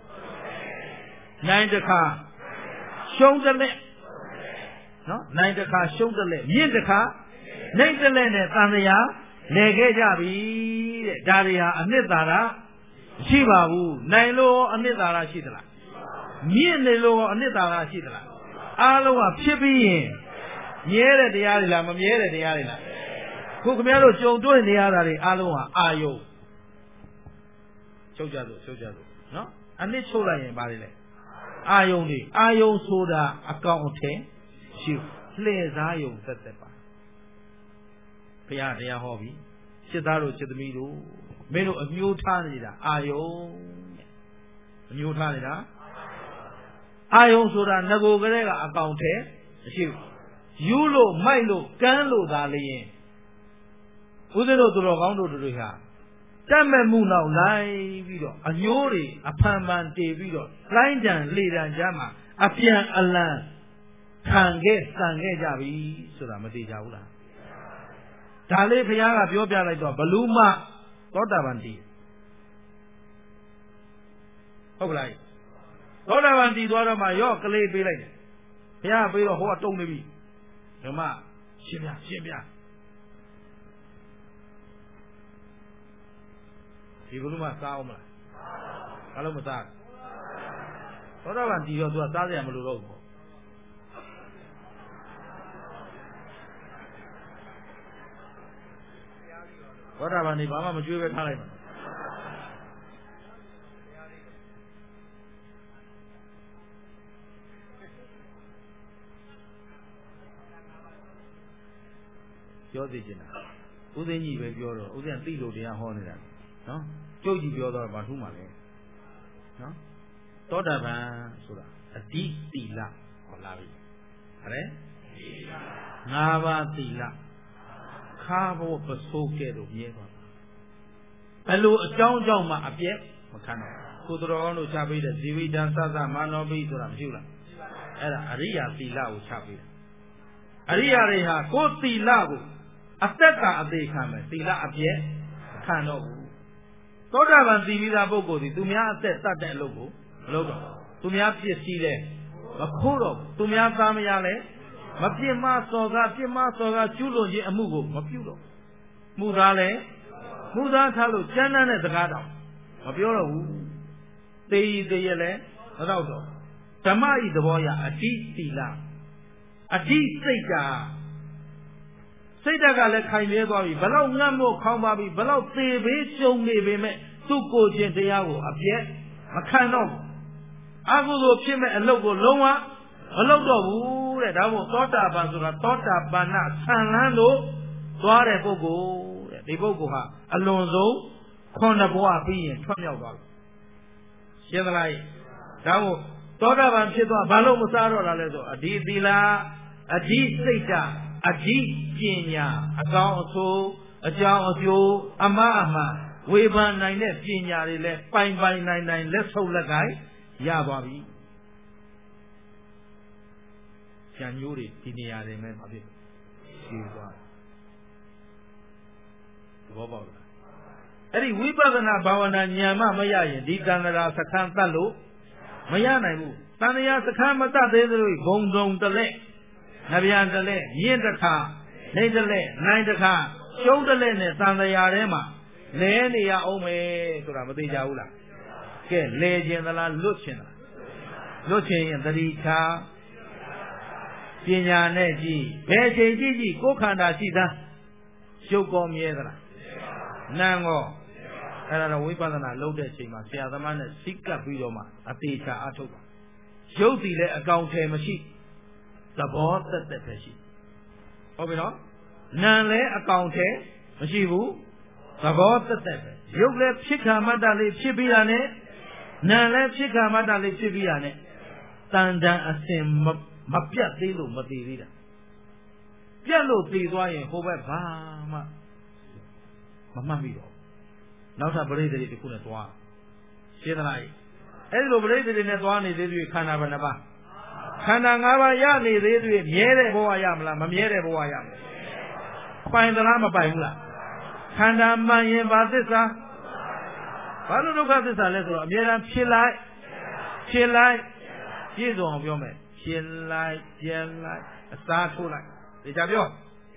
Nine the car. Show the left. No? Nine the car, show the left. Yin the car. Nine the land at Tania. Negajabi. Daria, Anitara. Shibabu. Nailo, Anitara Shidla. Mienelo, Anitara Shidla. Aloa, Chippy. Yere the Alila, Yere the Alila. Kukumero, Joe, doing the other Aloha, Ayo. Sojado, Sojado. No? And it's so like in Barile. Ayo, Ayo soda, account ten. She plays Ayo, that's the part. Pia, their hobby. Chitaro, Chitamido. Meno, a new Tanida. Ayo. A new Tanida. Ayo soda, Nago Garega, account ten. She. Yulo, Milo, Ganlo, Dali. Udero to Rogondo to Riha. Tamme Muna, Lai Vido, a Yori, a Paman de Vido, Lindan, Lida Jama, a Pian Alan, Tange, Tange Javi, Suramati Jaula. Tale Piana, Biobia like Baluma, Godavanti. Oblai. Godavanti, Dora, York, Lay Billy. Pia, Bill, who are told me. Yama, Shimia, Shimia. Ibuluma Sauma. Alamata. What I want you to a Talia Mulugo. What I want if I'm a Jew at Halima. Your Digina. Who they need with your Udan Tilo, they are holding them. No? Joji Bioda Bahumale. No? Todavan Sura. A deep tila or lavi. Are? Nava tila. Cabo Pasoke of Yeva. Hello, a John Joma appear. Macano. Kudrono Chabi, the Zivi Dansaza, Manobi to Ramjula. Era Aria tila or Chabi. Aria Reha, Ko tila. Ateta a day come, tila appear. Cano. Todavan Divida Bogo, Tumia said that logo, logo, Tumia Piesile, Makuro, Tumia Samiale, Mapima Soga, Pima Soga, Chulo, Amugo, Mapulo, Mudale, Muda Talu, Janan at the Gada, Mapiolo, They the Yele, Raudo, Tamai the Boya, a deep tila, a deep Sega. Say that I let Kaime Bobby, below Namo Kambabi, below Tebe, show me, Tuko Gentiago, appear, Macano. I will go Chime and Logo Loma, a logo, ဘူးတဲ့ဒါမို့သောတာပန်ဆိုတာသောတာပန်နာဆံလန်းလို့သွားတဲ့ပုဂ္ဂိုလ်တဲ့ဒီပုဂ္ဂိုလ်ဟာအလွန်ဆုံးခုနှစ်ဘဝပြီးရင်ထွက်မြောက်သွားပြီရှင်းသလားဒါမို့သောတာပန်ဖြစ်သွားဘာလို့မစားတော့တာလဲဆိုအဒီသီလအဒီစိတ်ဓာတ်အဒီပညာအကောင်းအဆိုးအကြောင်းအကျိုးအမှားအမှန်ဝေဖန်နိုင်တဲ့ပညာတွေလည်းပိုင်ပိုင်နိုင်နိုင်လက်ဆုပ်လက်ကိုင်ရသွားပြီဉာဏ်မျိုးတွေဒီနေရာတွေမဲ့မဖြစ်ရှင်းသွားသဘောပေါက်လားအဲ့ဒီဝိပဿနာဘာဝနာဉာဏ်မှမရရင်ဒီတဏ္ဍာစခန်းတတ်လို့မရနိုင်ဘူးတဏှာစခန်းမတတ်သေးသလိုဂုံတုံတလက်နဗျာတလက်မြင့်တစ်ခါနေတလက်နိုင်တစ်ခါကျုံးတလက်နဲ့တန်တရာထဲမှာလဲနေရအောင်မယ်ဆိုတာမသိကြဘူးလားကဲလဲခြင်းသလားလွတ်ခြင်းသလားလွတ်ခြင်းရင်တတိချာပညာနဲ့ကြည့်ဘယ်ချိန်ကြည့်ကြည့်ကိုယ်ခန္ဓာရှိသားရုပ်ကောမြဲသလားနာမ်ကောအဲ့ဒါတော့ဝိပဿနာလုပ်တဲ့ချိန်မှာဆရာသမားနဲ့စိတ်ကပ်ပြီးတော့မှအသေးချာအထုတ်ပါရုပ်စီလည်းအကောင်ထည်မရှိသဘောတက်တက်ပဲရှိဟုတ်ပြီနော်နာမ်လည်းအကောင်ထည်မရှိဘူးသဘောတက်တက်ပဲရုပ်လည်းဖြစ်ခါမတ္တလေးဖြစ်ပြီးတာနဲ့နာမ်လည်းဖြစ်ခါမတ္တလေးဖြစ်ပြီးတာနဲ့တန်တန်အစင်မပြတ်သေးလို့မတည်သေးတာပြတ်လို့တည်သွားရင်ဟိုဘက်ဘာမှမမှတ်မိတော့နောက်ထပ်ပရိသေတွေတစ်ခုနဲ့သွားရှင်းသလားအဲ့ဒီလိုပရိသေတွေနဲ့သွားနေသေးသေးခန္ဓာဘယ်နှပါးခန္ဓာ၅ပါးရနေသေးသေးမြဲတဲ့ဘဝရမလားမမြဲတဲ့ဘဝရမလားပိုင်သလားမပိုင်ဘူးလားခန္ဓာမှန်ရင်ဘာသစ္စာဘာလို့ဒုက္ခသစ္စာလဲဆိုတော့အမြဲတမ်းဖြစ်လိုက်ဖြစ်လိုက်ပြည့်စုံအောင်ပြောမယ်ဖြစ်လိုက်ကျန်လိုက်အစားထိုးလိုက်ဒီကြပြော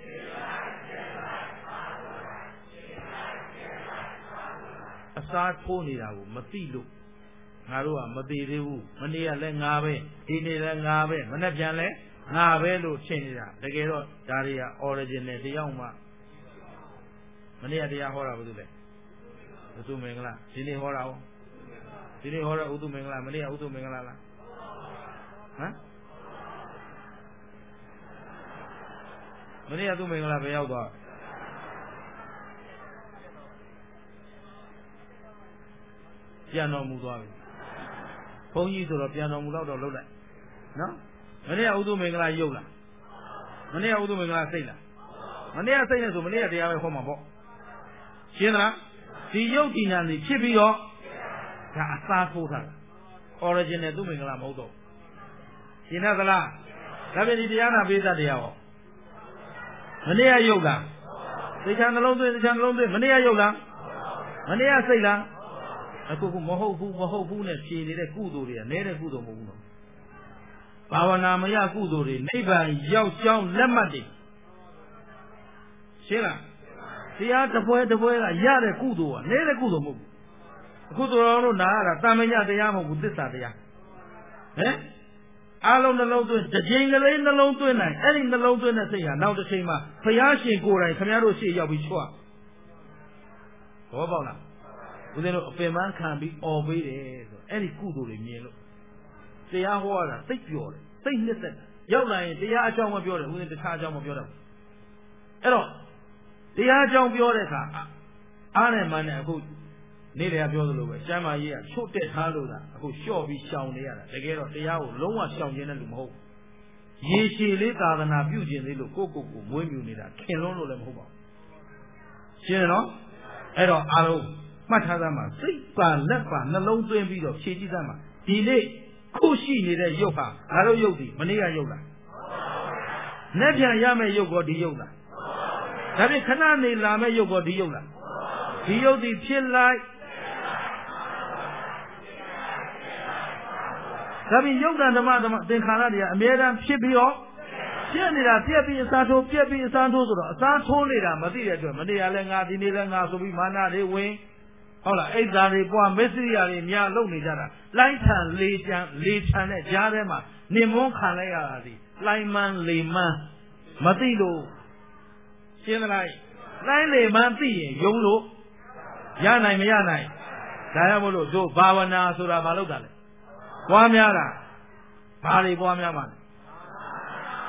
အစားထိုးနေတာကိုမသိလို့ငါတို့ကမသိသေးဘူးမနေ့ကလည်းငါပဲဒီနေ့လည်းငါပဲမနေ့ပြန်လည်းငါပဲလို့ထင်နေတာတကယ်တော့ဒါတွေက original တရားမှမနေ့ကတရားဟောတာဘာလို့လဲဥသုမင်္ဂလာဒီနေ့ဟောတာဟောဒီနေ့ဟောတာဥသုမင်္ဂလာမနေ့ကဥသုမင်္ဂလာလားဟမ်မနေ့ကဥသုမင်္ဂလာပဲရောက်သွားပြန်တော်မူသွားပြီဘုန်းကြီးဆိုတော့ပြန်တော်မူတော့တော့လှုပ်လိုက်နော်မနေ့ကဥသုမင်္ဂလာရုပ်လားမနေ့ကဥသုမင်္ဂလာစိတ်လားမနေ့ကစိတ်နဲ့ဆိုမနေ့ကတရားပဲဟောမှာပေါ့ရှင်းသလားဒီရုပ်ဒီနာနေဖြစ်ပြီးတော့ဒါအစားထိုးထားတာ original သူမင်္ဂလာမဟုတ်တော့ရှင်းသလားဒါပြန်ဒီတရားနာပိသတရားဟောမနေ့ကရုပ်လားသိချာနှလုံးသွင်းသိချာနှလုံးသွင်းမနေ့ကရုပ်လားမနေ့ကစိတ်လားအခုကမဟုတ်ဘူးမဟုတ်ဘူးနဲ့ဖြေနေတဲ့ကုသိုလ်တွေကနည်းတဲ့ကုသိုလ်မဟုတ်ဘူးနော်ဘာဝနာမရကုသိုလ်တွေနိဗ္ဗာန်ရောက်ကြောင်းလက်မှတ်တွေရှင်းလားတရားတစ်ပွဲတစ်ပွဲကရတဲ့ကုသိုလ်ကနည်းတဲ့ကုသိုလ်မဟုတ်ဘူးအခုတော်တို့နားရတာတာမညတရားမဟုတ်ဘူးသစ္စာတရားဟမ်အားလုံးနှလုံးသွင်းတစ်ချိန်ကလေးနှလုံးသွင်းနိုင်အဲ့ဒီနှလုံးသွင်းတဲ့စိတ်ဟာနောက်တစ်ချိန်မှာဘုရားရှင်ကိုယ်တိုင်ခင်ဗျားတို့ရှေ့ရောက်ပြီးချွတ်ဘောပေါက်လားဦးဇင်းတို့အပင်ပန်းခံပြီးអော်ပေးတယ်ဆိုအဲ့ဒီကုသိုလ်တွေမြင်လို့တရားဟောရတာစိတ်ပျော်တယ်စိတ်နှစ်သက်ရောက်လာရင်တရားအကြောင်းမပြောတယ်ဦးဇင်းတခြားအကြောင်းမပြောတော့အဲ့တော့တရားအကြောင်းပြောတဲ့အခါအားနဲ့မှန်းနဲ့အခုနေ့တည်းကပြောသလိုပဲကျမ်းမာရေးကချွတ်တက်ထားလို့လားအခုလျှော့ပြီးရှောင်နေရတာတကယ်တော့တရားကိုလုံးဝရှောင်ခြင်းတဲ့လူမဟုတ်ရေရှည်လေးသာသနာပြုခြင်းသေးလို့ကိုယ့်ကိုယ်ကိုမွေးမြူနေတာခင်လွန်းလို့လည်းမဟုတ်ပါဘူးရှင်းနော်အဲ့တော့အားလုံးမှတ်ထားသမှာစိတ်ပါလက်ပါနှလုံးသွင်းပြီးတော့ဖြည့်ကြည့်သမှာဒီနေ့ခုရှိနေတဲ့ရုပ်ဟာငါတို့ရုပ်ဒီမနေ့ကရုပ်လားနဲ့ပြန်ရမယ့်ရုပ်ကောဒီရုပ်လားဒါဖြင့်ခဏနေလာမယ့်ရုပ်ကောဒီရုပ်လားဒီရုပ်ဒီဖြစ်လိုက်ဒါဖြင့်ယုတ်တန်ဓမ္မဓမ္မသင်္ခါရတွေကအမြဲတမ်းဖြစ်ပြီးတော့ပြက်နေတာပြက်ပြီးအစားထိုးပြက်ပြီးအစားထိုးဆိုတော့အစားထိုးနေတာမသိတဲ့အတွက်မနေ့ကလည်းငါဒီနေ့လည်းငါဆိုပြီးမာနတွေဝင်ဟုတ်လားအိတ်သားတွေပွားမစ္စရိယာတွေများလုံနေကြတာလိုင်းထန်လေးချမ်းလေးချမ်းတဲ့ကြားထဲမှာနင်မွန်းခံလိုက်ရတာဒီလိုင်းမန်းလေမန်းမသိလို့ရှင်းသလားလိုင်းလေမန်းသိရင်ယုံလို့ရနိုင်မရနိုင်ဒါရမို့လို့တို့ဘာဝနာဆိုတာမလုပ်တာလေပွားများတာဘာတွေပွားများမှာလဲ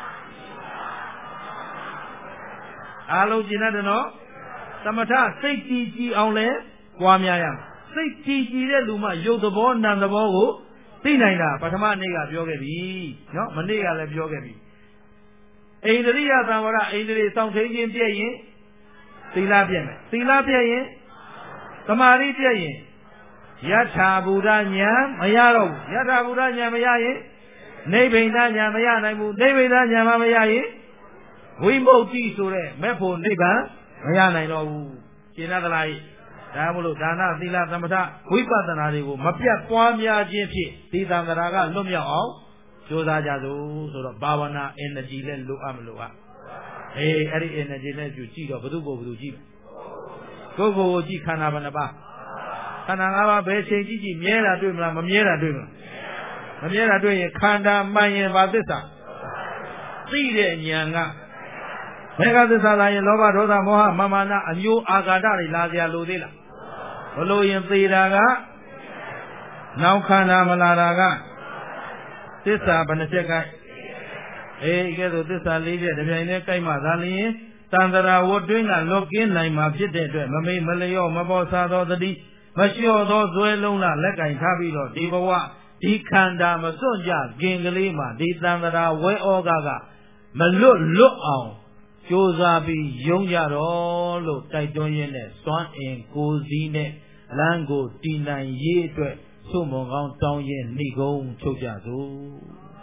Alo Jina no Samata say T on le Wamiam say T Luma Yo the born and the bogo Tinina Patama nega biogabi no Manega le biogabi Adria Tamara Adri sound taking Piayin Tilapian Tilapian Tamari Piayin Yata Budanya Mayaro Yata Budanya Mayaye Nebina Yamaya Nebina Yamamayaye We both see so there, Mepo Neba, Mayana no China Lai, Damulu Dana, Dila Samata, we Patanari, Mapia Pamia Jinchi, Tita Naraga, Lumia all, Joda Jadu, so the Bavana energy then look Amlua. Hey, Eddie energy then you cheat of Budugo Buduji. Go go G Kanabanaba. Kanava Beche Gigi, Miera Duma, Miera Duma. Miera doing Kanda Mayan Badisa. See the Yanga. Mega the Salai, Lova Roda Moha, Mamana, and you Agadari, Lazia Ludilla. Oloyan Tiraga, now Kana Malaraga. Tissa Banaseka. Eh, get this a lady, the Vienna Mazali, Sandra would doing a look in like my pit, Mame Malayo, Mabosado, the D, Machio, those Zueluna, Leka in Cabilo, Divawa, Dikanda, Masonja, Gingalima, Disandra, Way Ogaga, Malu, look on. Josabi, Young Yaro, Lo, Taidoyene, Swan and Gozine, Lango, Tina, Ye, Sumo, Town, Yen, Nigo, Chojazo.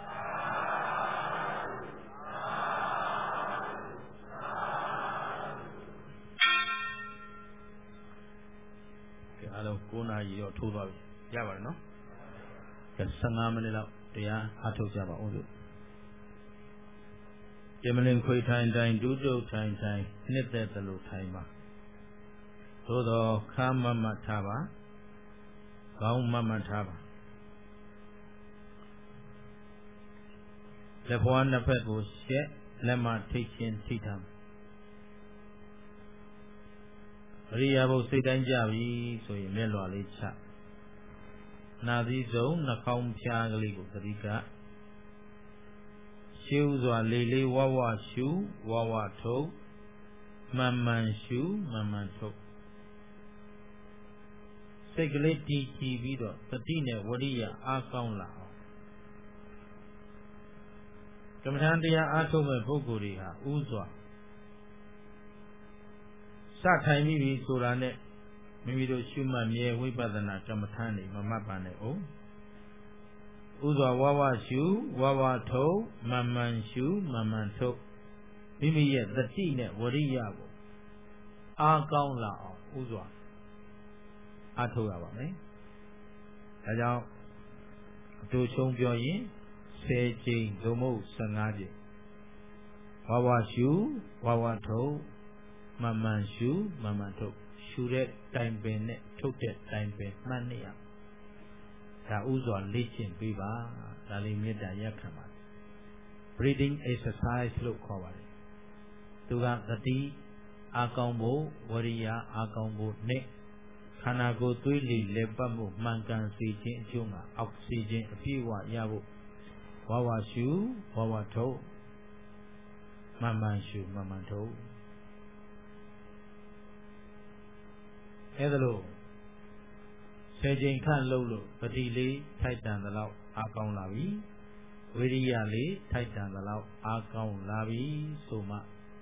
I don't go now, you're two dollars. Java, no? Can Sangamanilla, they are Hato Java also. Yemelin Kui Time Time, Dudo Time Time, Knit that the low timer. So the Kama Matava, Gauma Matava. The one the pet was shed, Lema teaching Titam. Riabo Sitan Javi, so you mellow licha. Now this zone, Nakam Piagligo, the Riga. Shoes are lily, wawa shoe, wawa toe, mamman shoe, mamman toe. Segleti T V dot, Patina, Wadia, Akon Lao. Kamatandia Atome Boguriha, Uzwa. Satime Surane, maybe those human ye, we badana, Kamatani, Mamapane, oh. Uzwa wawa shoe, wawa toe, mamman shoe, mamman toe. Mimi yet the tea net, what do you have? Ah, gone lao, Uzwa. I told about me. I don't do some joy, say Jane, Domo, Sangaji. Wawa shoe, wawa toe, mamman shoe, mamman toe. Shoe that time pen, took that time pen, money up. Ta Uzwa lichin biba, Dali Mida Yakama. Breathing exercise look covered. Tuga the tea, Akambo, Waria, Akambo, neck. Kanago Twili, Lebamu, Mankan Sijin, Junga, Oxygen, Piwa Yabu. Wawa shoe, Wawa toe. Mamman shoe, Mamman toe. Hello. Sajin Khan Lolo, Patili, Titan the Law, Akon Lavi, Viriali, Titan the Law, Akon Lavi, Soma.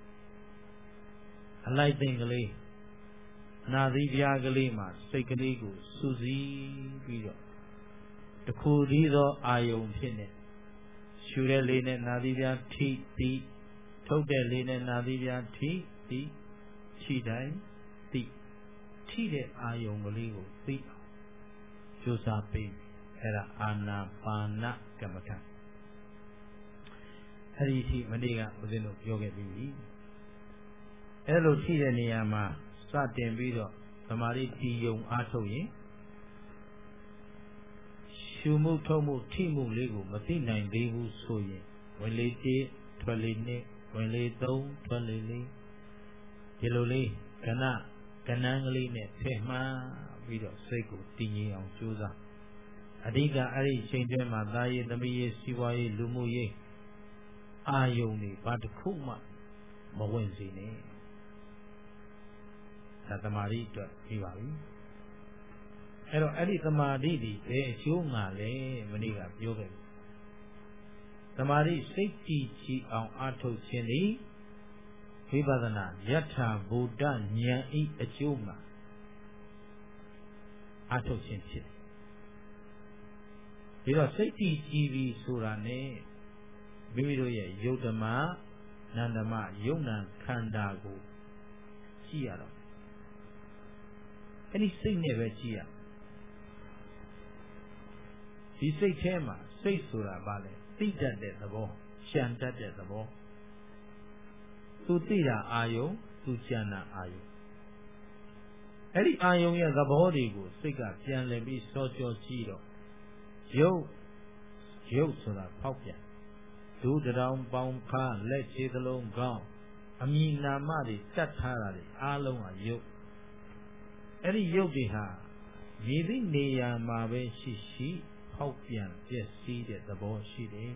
A light thingly, Nazi Yagalima, Sekaligo, Suzy, Bido. The Kudido Ayon Pinnet. Shure Lene Nadia T T, Toga Lene Nadia T T, Chidai, T. Chide Ayon Galigo, T. Josapi, Era Anna Pana Kamaka. Hariti Maniga within the Yoga Bibi. Hello, Chide Niyama, Satin Bido, Samari T. Young Atoye. Shumu Tomo Timu Lego, Matina and Devu Soye. When they did, Twelene, when they don't, Twelene. Yellowly, Kana, Kanangline, Tehma. Video Seko, Tini on Suza. Adiga Ari changed my diet, the Mie Siwai Lumuye. Ayoni, but Kuma, Mawenzine. ဒါသမာဓိအတွက်ပြီးပါပြီအဲ့တော့အဲ့ဒီသမာဓိဒီဘယ်အကျိုးငါလဲမနေ့ကပြောခဲ့ပြီသမာဓိစိတ်တည်ကြည်အောင်အားထုတ်ခြင်းသည်ဝိပဿနာယထာဘုဒ္ဓဉာဏ်ဤအကျိုးငါအားထုတ်ခြင်းဖြစ်တယ်ဒီတော့စိတ်တည်ကြည်ပြီဆိုတာနဲ့မိမိတို့ရဲ့ယုတ်ဓမ္မနန္ဓမယုံနံခန္ဓာကိုကြည့်ရတော့အဲ့ဒီစိတ်နဲ့ပဲကြည့်ရဒီစိတ်ထဲမှာစိတ်ဆိုတာဘာလဲသိတတ်တဲ့သဘောရှံတတ်တဲ့သဘောသူသိတာအာယုံသူကြံတာအာယုံအဲ့ဒီအာယုံရဲ့သဘောတွေကိုစိတ်ကပြန်လည်ပြီးစောကြောကြည့်တော့ယုတ်ယုတ်ဆိုတာဖောက်ပြန်ဒုတောင်ပေါင်းခါလက်ခြေသလုံးကောင်းအမည်နာမတွေတတ်ထားတာတွေအားလုံးဟာယုတ်အဲ့ဒီယုတ်တွေဟာရည်သည့်နေရာမှာပဲရှိရှိဖောက်ပြန်ပျက်စီးတဲ့သဘောရှိတယ်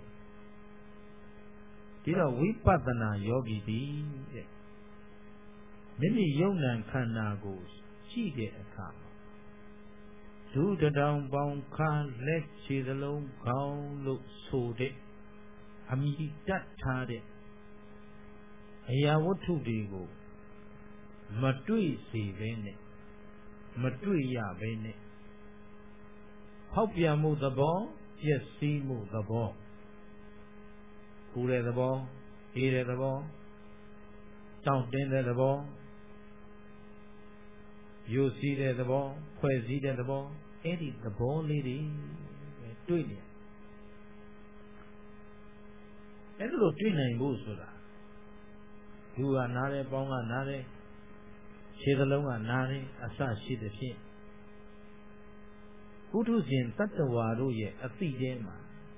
ဒီတော့ဝိပဿနာယောဂီသည်တဲ့မိမိယုံနံခန္ဓာကိုကြည့်တဲ့အခါမှာဒုတောင်ပေါင်းခါလက်ခြေသလုံးကောင်းလို့ဆိုတဲ့အမိတတ်ထားတဲ့အရာဝတ္ထုတွေကိုမတွေ့စေဘဲနဲ့မတွေ့ရဘဲနဲ့ဖောက်ပြန်မှုသဘောပျက်စီးမှုသဘောပူတဲ့သဘောအေးတဲ့သဘောတောင့်တင်းတဲ့သဘောယိုစီးတဲ့သဘောဖွဲ့စည်းတဲ့သဘောအဲ့ဒီသဘောလေးတွေတွေ့နေအဲ့လိုတွေ့နိုင်ဖို့ဆိုတာလူကနားတယ်ပေါင်းကနားတယ်ခြေသလုံးကနားတယ်အစရှိတဲ့ဖြင့်ပုထုဇဉ်တတ္တဝါတို့ရဲ့အသိထဲမှာ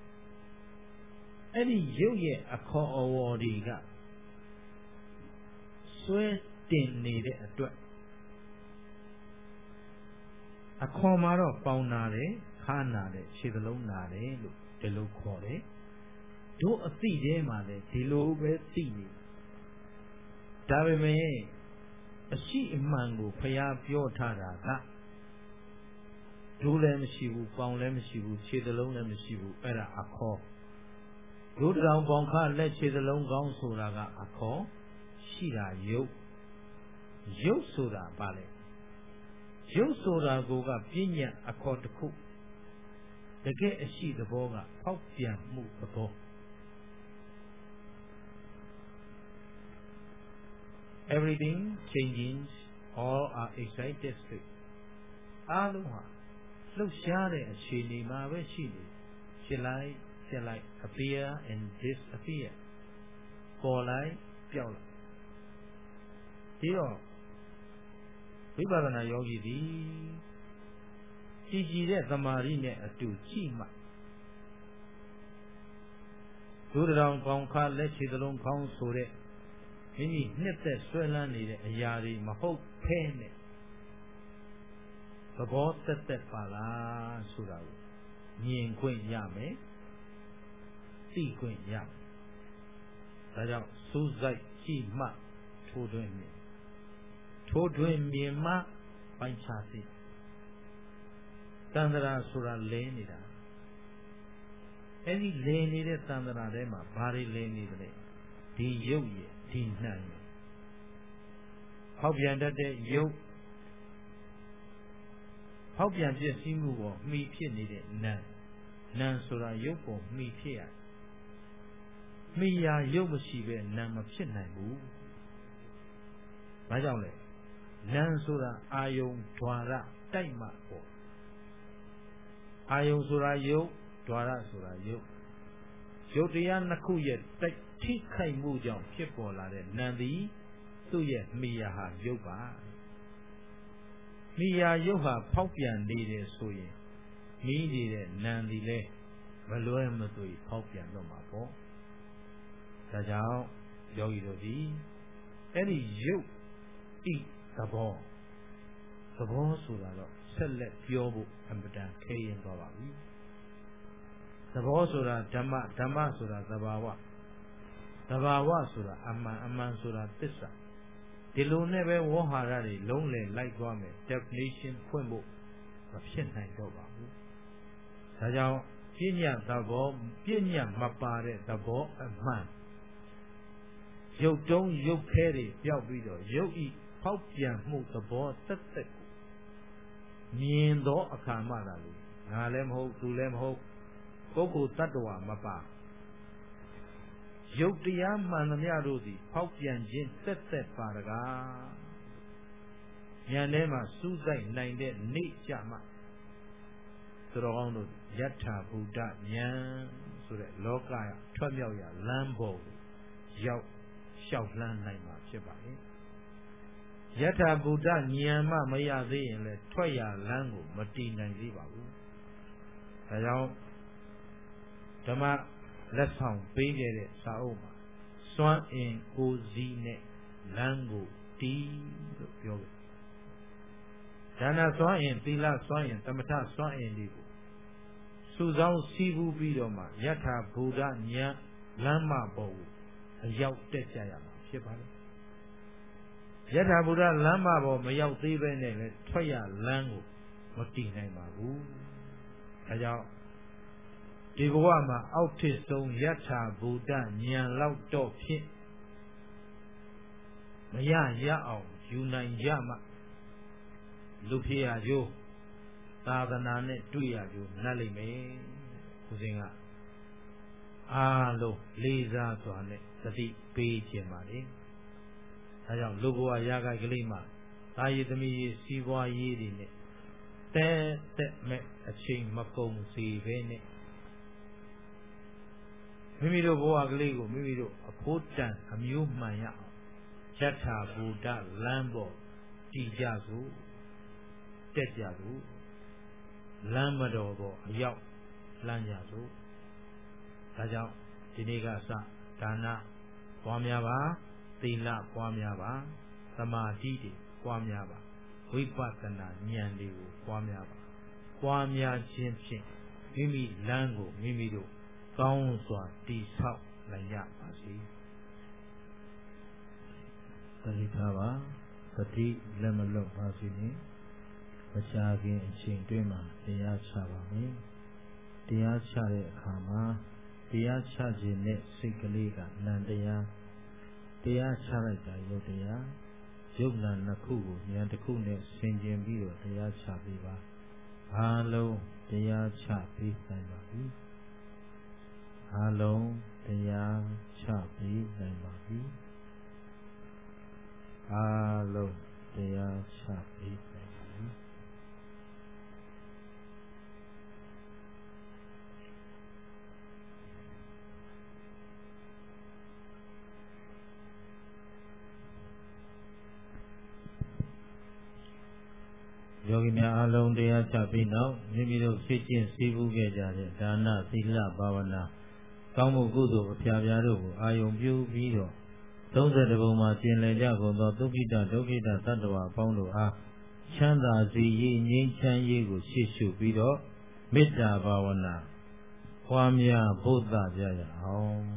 အဲ့ဒီရုပ်ရဲ့အခေါ်အဝေါ်တွေကဆွဲတင်နေတဲ့အတွက်အခေါ်မှာတော့ပေါင်းနာတယ်ခါနာတယ်ခြေသလုံးနာတယ်လို့ဒီလိုခေါ်တယ်တို့အသိထဲမှာလည်းဒီလိုပဲသိနေဒါပေမဲ့အရှိအမှန်ကိုဖျားပြောထားတာကတို့လည်းမရှိဘူးပေါင်းလည်းမရှိဘူးခြေသလုံးလည်းမရှိဘူးအဲ့ဒါအခေါ်တို့တောင်ပေါင်းခါလက်ခြေသလုံးကောင်းဆိုတာကအခေါ်ရှိတာယုတ်ယုတ်ဆိုတာဘာလဲယုတ်ဆိုတာကိုကပြဉ္ညာအခေါ်တစ်ခုတကယ်အရှိသဘောကဖောက်ပြန်မှုသဘော everything changes all are excited state အားလုံးဟာလှုပ်ရှားတဲ့အခြေအနေမှာပဲရှိနေဖြစ်လိုက်ဖြစ်လိုက် appear and disappear ပေါ်လိုက်ပျောက်လိုက်ဒီတော့ဝိပဿနာယောဂီသည်ကြည်ကြည်တဲ့သမာဓိနဲ့အတူကြည့်မှဒုတောင်ကောင်းခါလက်ခြေသလုံးကောင်းဆိုတဲ့မိမိနှစ်သက်ဆွဲလန်းနေတဲ့အရာတွေမဟုတ်ဖဲနဲ့သဘောတက်တက်ပါလားဆိုတာကိုမြင်ခွင့်ရမယ်သိခွင့်ရမယ်ဒါကြောင့်စူးစိုက်ကြည့်မှထိုးတွင်မြင်ထိုးတွင်မြင်မှပိုင်းခြားသိတန်ត្រာဆိုတာလဲနေတာအဲ့ဒီလဲနေတဲ့တန်ត្រာထဲမှာဘာတွေလဲနေတယ်ဒီရုပ်ရဲ့ဒီနှံ့ရဲ့ဟောက်ပြန်တတ်တဲ့ရုပ်ဟောက်ပြန်ပြည့်စည်မှုပေါ်မှီဖြစ်နေတဲ့နံနံဆိုတာရုပ်ပေါ်မှီဖြစ်ရမှီရာရုပ်မရှိပဲနံမဖြစ်နိုင်ဘူးဘာကြောင့်လဲနံဆိုတာအာယုံ द्वार တိုက်မှပေါ့အာယုံဆိုတာယုတ် द्वार ဆိုတာယုတ်ယုတ်တရားနှစ်ခုရဲ့တိုက်ထိခိုက်မှုကြောင့်ဖြစ်ပေါ်လာတဲ့နံသည်သူ့ရဲ့မိယာဟာယုတ်ပါမိယာယုတ်ဟာဖောက်ပြန်နေတယ်ဆိုရင်မိနေတဲ့နံသည်လဲမလွဲမသွေဖောက်ပြန်တော့မှာပေါ့ဒါကြောင့်ယောဂီတို့ဒီအဲ့ဒီယုတ်ဤသဘောသဘောဆိုတာတော့ဆက်လက်ပြောဖို့အမှန်တန်ခဲရင်သွားပါပြီသဘောဆိုတာဓမ္မဓမ္မဆိုတာသဘာဝသဘာဝဆိုတာအမှန်အမှန်ဆိုတာသစ္စာသဒီလိုနဲ့ပဲဝေါဟာရတွေလုံးလည်လိုက်သွားမယ် definition ဖွင့်ဖို့မဖြစ်နိုင်တော့ပါဘူးဒါကြောင့်ပညာသဘောပညာမပါတဲ့သဘောအမှန်ရုပ်တုံးရုပ်ခဲတွေပျောက်ပြီးတော့ရုပ်ဤဖောက်ပြန်မှုသဘောသက်သက်ကိုမြင်သောအခါမှသာလို့ငါလည်းမဟုတ်သူလည်းမဟုတ်ပုဂ္ဂိုလ်တ attva မပါရုပ်တရားမှန်သမျှတို့သည်ဖောက်ပြန်ခြင်းသက်သက်ပါတကားဉာဏ်ထဲမှာစူးစိုက်နိုင်တဲ့နေ့ကြမှာသူတော်ကောင်းတို့ယထာဘုဒ္ဓဉာဏ်ဆိုတဲ့လောကရထွက်မြောက်ရာလမ်းပေါ်ကိုရောက်လျှောက်လှမ်းနိုင်မှာဖြစ်ပါလေယထာဘုဒ္ဓဉာဏ်မှမရသေးရင်လည်းထွက်ရာလမ်းကိုမတည်နိုင်သေးပါဘူးဒါကြောင့်ဓမ္မလက်ဆောင်ပေးခဲ့တဲ့စာအုပ်မှာစွမ်းအင်ကိုယ်စီးနဲ့လမ်းကိုတည်လို့ပြောခဲ့ဒါနစွမ်းအင်သီလစွမ်းအင်သမထစွမ်းအင်တွေကိုစုဆောင်းစည်းပူးပြီးတော့မှယထာဘုဒ္ဓဉာဏ်လမ်းမပေါ်ကိုအရောက်တက်ကြရမှာဖြစ်ပါလေယထာဘုရားလမ်းမပေါ်မရောက်သေးပဲနဲ့လည်းထွက်ရလမ်းကိုမတည်နိုင်ပါဘူး။ဒါကြောင့်ဒီဘဝမှာအောက်ထစ်ဆုံးယထာဘုဒ္ဓဉာဏ်လောက်တော့ဖြင့်မရရအောင်ယူနိုင်ရမှလူဖြစ်ရကြိုးသာသနာနဲ့တွေ့ရကြိုးနှက်လိမ့်မယ်။ဦးစင်ကအားလုံးလေးစားစွာနဲ့သတိပေးခြင်းပါလေ။ဒါကြောင့်လူဘဝရာဂိုက်ကလေးမှာသာယသမီးရေးစီးပွားရေးတွေနဲ့တဲတက်မဲ့အချိန်မကုန်စီပဲနဲ့မိမိတို့ဘဝကလေးကိုမိမိတို့အဖို့တန်အမျိုးမှန်ရအောင်ယထာဘုဒ္ဓလမ်းပေါ်တည်ကြစို့တက်ကြစို့လမ်းမတော်ပေါ်အရောက်လမ်းကြစို့ဒါကြောင့်ဒီနေ့ကစဒါနပွားများပါသီလပွားများပါသမာဓိတွေပွားများပါဝိပဿနာဉာဏ်တွေကိုပွားများပါပွားများခြင်းဖြင့်မိမိလမ်းကိုမိမိတို့ကောင်းစွာတည်ဆောက်နိုင်ရပါစေသတိထားပါသတိလက်မလွတ်ပါစေနဲ့မရှာခင်အချိန်တွင်းမှာတရားချပါမယ်တရားချတဲ့အခါမှာတရားချခြင်းနဲ့စိတ်ကလေးကနံတရားတရားချလိုက်တာယုတ်တရားယုတ်နံနှစ်ခုကိုဉာဏ်တစ်ခုနဲ့ဆင်ခြင်ပြီးတော့တရားချပေးပါအားလုံးတရားချပေးနိုင်ပါပြီအားလုံးတရားချပေးနိုင်ပါပြီအားလုံးတရားချပေးနိုင်ပါပြီယောဂီများအားလုံးတရားချပြီးနောက်မိမိတို့ဖြစ်ခြင်းစည်းပူးခဲ့ကြတဲ့ဒါနသီလဘာဝနာကောင်းမှုကုသိုလ်အဖျားဖျားတို့ကိုအာယုံပြုပြီးတော့သုံးဆယ်တပုံမှာကျင်လည်ကြကုန်သောဒုက္ခိတဒုက္ခိတသတ္တဝါအပေါင်းတို့အားချမ်းသာစေရေးငြိမ်းချမ်းရေးကိုရှေ့ရှုပြီးတော့မေတ္တာဘာဝနာပွားများဘုဒ္ဓကြရအောင်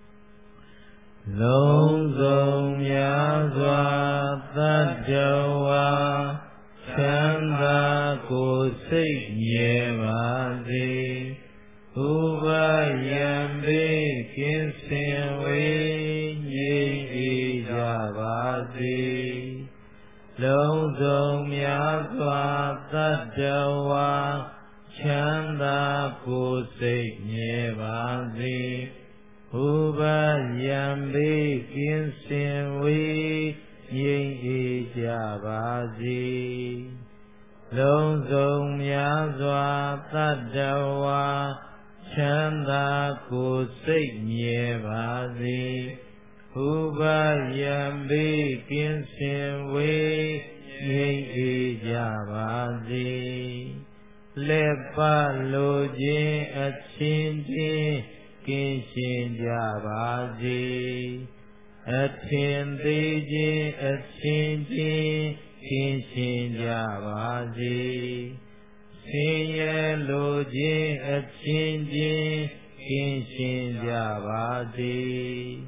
လုံးစုံများစွာသတ္တဝါချမ်းသာကိုယ်စိတ်မြဲပါစေဥပယံပေကင်းစင်ဝေးငြိမ်းအေးကြပါစေလုံးစုံများစွာသတ္တဝါချမ်းသာကိုယ်စိတ်မြဲပါစေဥပယံပေကင်းစင်ဝေးငြိမ်းအေးကြပါစေလုံးစုံများစွာသတ္တဝါချမ်းသာကိုယ်စိတ်မြဲပါစေဥပယံပေကင်းစင်ဝေးငြိမ်းအေးကြပါစေလက်ပလိုခြင်းအချင်းချင်းကင်းရှင်းကြပါစေအထင်သေးခြင်းအချင်းချင်းကင်းရှင်းကြပါစေဆင်းရဲလိုခြင်းအချင်းချင်းကင်းရှင်းကြပါစေ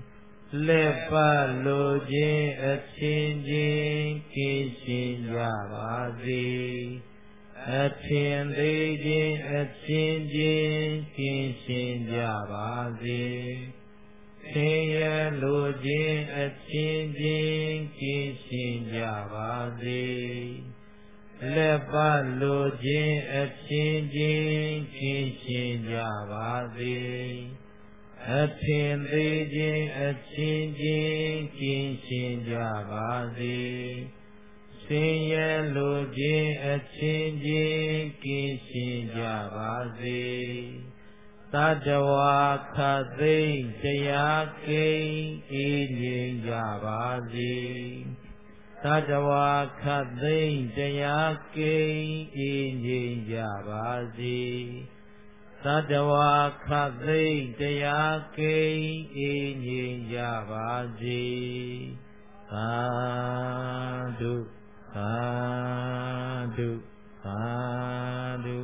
လက်ပတ်လိုခြင်းအချင်းချင်းကင်းရှင်းကြပါစေအထင်သေးခြင်းအချင်းချင်းကင်းရှင်းကြပါစေဆင်းရဲလိုခြင်းအချင်းချင်းကင်းရှင်းကြပါစေလက်ပတ်လိုခြင်းအချင်းချင်းကင်းရှင်းကြပါစေအထင်သေးခြင်းအချင်းချင်းကင်းရှင်းကြပါစေဆင်းရဲလိုခြင်းအချင်းချင်းကင်းရှင်းကြပါစေသတ္တဝါခတ်သိမ်းတရားကိန်းအေးငြိမ်ကြပါစေသတ္တဝါခတ်သိမ်းတရားကိန်းအေးငြိမ်ကြပါစေသတ္တဝါခတ်သိမ်းတရားကိန်းအေးငြိမ်ကြပါစေသာဓုသာဓုသာဓု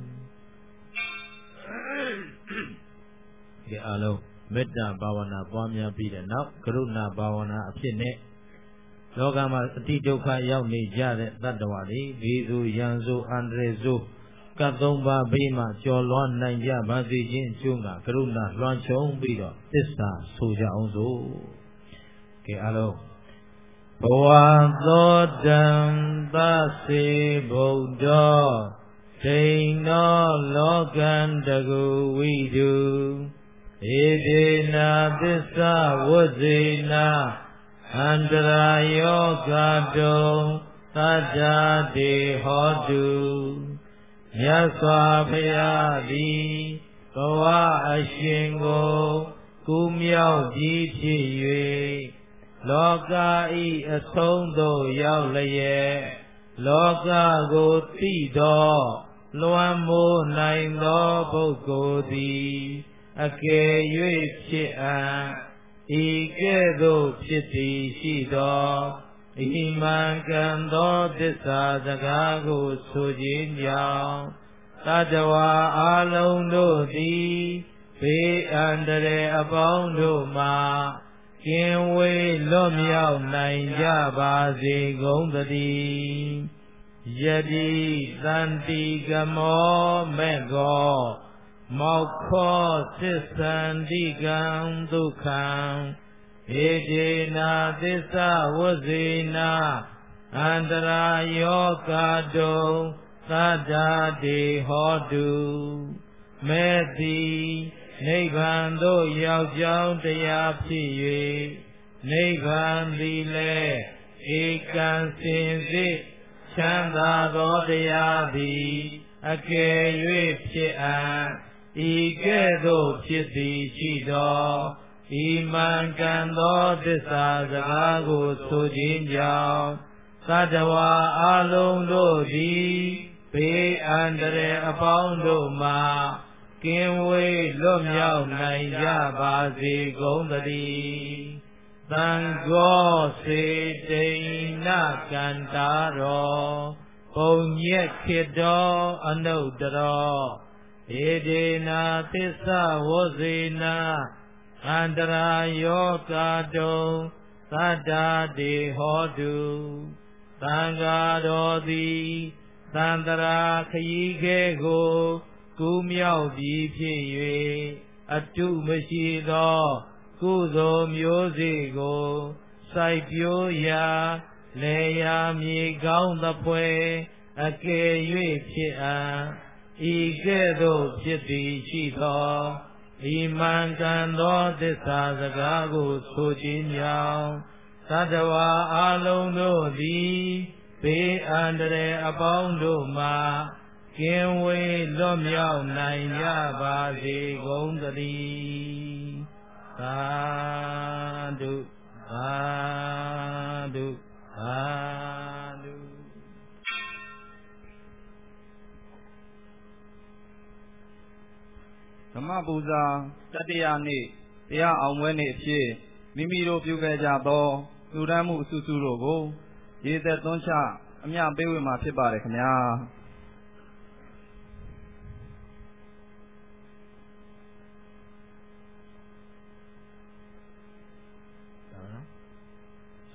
ဒီအလုံးမေတ္တာဘာဝနာပွားများပြီးတဲ့နောက်ကရုဏာဘာဝနာအဖြစ်နဲ့လောကမှာအတိဒုက္ခရောက်နေကြတဲ့တတ္တဝါတွေဘေးဆိုရန်ဆိုအန္တရာယ်ဆိုကတ်သုံးပါးဘေးမှကျော်လွှားနိုင်ကြပါစေခြင်းအကျိုးကကရုဏာလွှမ်းခြုံပြီးတော့သစ္စာဆိုကြအောင်စို့ကဲအလုံးဘဝသောတံသစေဗုဒ္ဓောဒိဏ္နောလောကံတကူဝိတုဧဒေနာသစ္စာဝဇ္ဇေနာအန္တရာယောဂတုံသတ္တာတေဟောတုမြတ်စွာဘုရားသည်ဘဝအရှင်ကိုကူးမြောက်ပြီးဖြစ်၍လောကဤအဆုံးသို့ရောက်လျက်လောကကိုသိသောလွှမ်းမိုးနိုင်သောပုဂ္ဂိုလ်သည်အကယ်၍ဖြစ်အံ့ဤကဲ့သို့ဖြစ်သည်ရှိသောဣမံကံသောသစ္စာစကားကိုဆိုခြင်းကြောင့်သတ္တဝါအလုံးတို့သည်ဘေးအန္တရာယ်အပေါင်းတို့မှကင်းဝေးလွတ်မြောက်နိုင်ကြပါစေကုန်သတည်းယတိသန္တိကမောမေကောမောက္ခောသစ္ဆန္တိကံဒုက္ခံဧဒေနာသစ္စာဝဇ္ဇေနာအန္တရာယောဂတုံသတ္တာတေဟောတုမေတိနိဗ္ဗာန်သို့ရောက်ကြောင်းတရားဖြစ်၍နိဗ္ဗာန်သည်လည်းဧကံစင်စစ်ချမ်းသာသောတရားသည်အကယ်၍ဖြစ်အံ့ဤကဲ့သို့ဖြစ်သည်ရှိသောဤမှန်ကန်သောသစ္စာစကားကိုဆိုခြင်းကြောင့်သတ္တဝါအလုံးတို့သည်ဘေးအန္တရာယ်အပေါင်းတို့မှကင်းဝေးလွတ်မြောက်နိုင်ကြပါစေကုန်သတည်းသံဃောစေတိဏကန္တာရောပုံညက်ခေတောအနုတ္တရောဧဒေနာသစ္စာဝဇ္ဇေနာအန္တရာယောဂတုံသတ္တာတေဟောတုသံဃာတော်သည်သန္တရာခရီးခဲကိုကူးမြောက်ပြီးဖြစ်၍အတုမရှိသောကုသိုလ်မျိုးစေ့ကိုစိုက်ပျိုးရာလေယာမြေကောင်းသဖွယ်အကယ်၍ဖြစ်အံ့ဤကဲ့သို့ဖြစ်သည်ရှိသောဤမှန်ကန်သောသစ္စာစကားကိုဆိုခြင်းကြောင့်သတ္တဝါအလုံးတို့သည်ဘေးအန္တရာယ်အပေါင်းတို့မှကင်းဝေးလွတ်မြောက်နိုင်ကြပါစေကုန်သတည်းသာဓုသာဓုသာဓုဓမ္မပူဇာတတိယနေ့တရားအောင်ပွဲနေ့အဖြစ်မိမိတို့ပြုခဲ့ကြသောလူဒန်းမှုအစုစုတို့ကိုရေသက်သွန်းချအမျှပေးဝေမှာဖြစ်ပါတယ်ခင်ဗျာ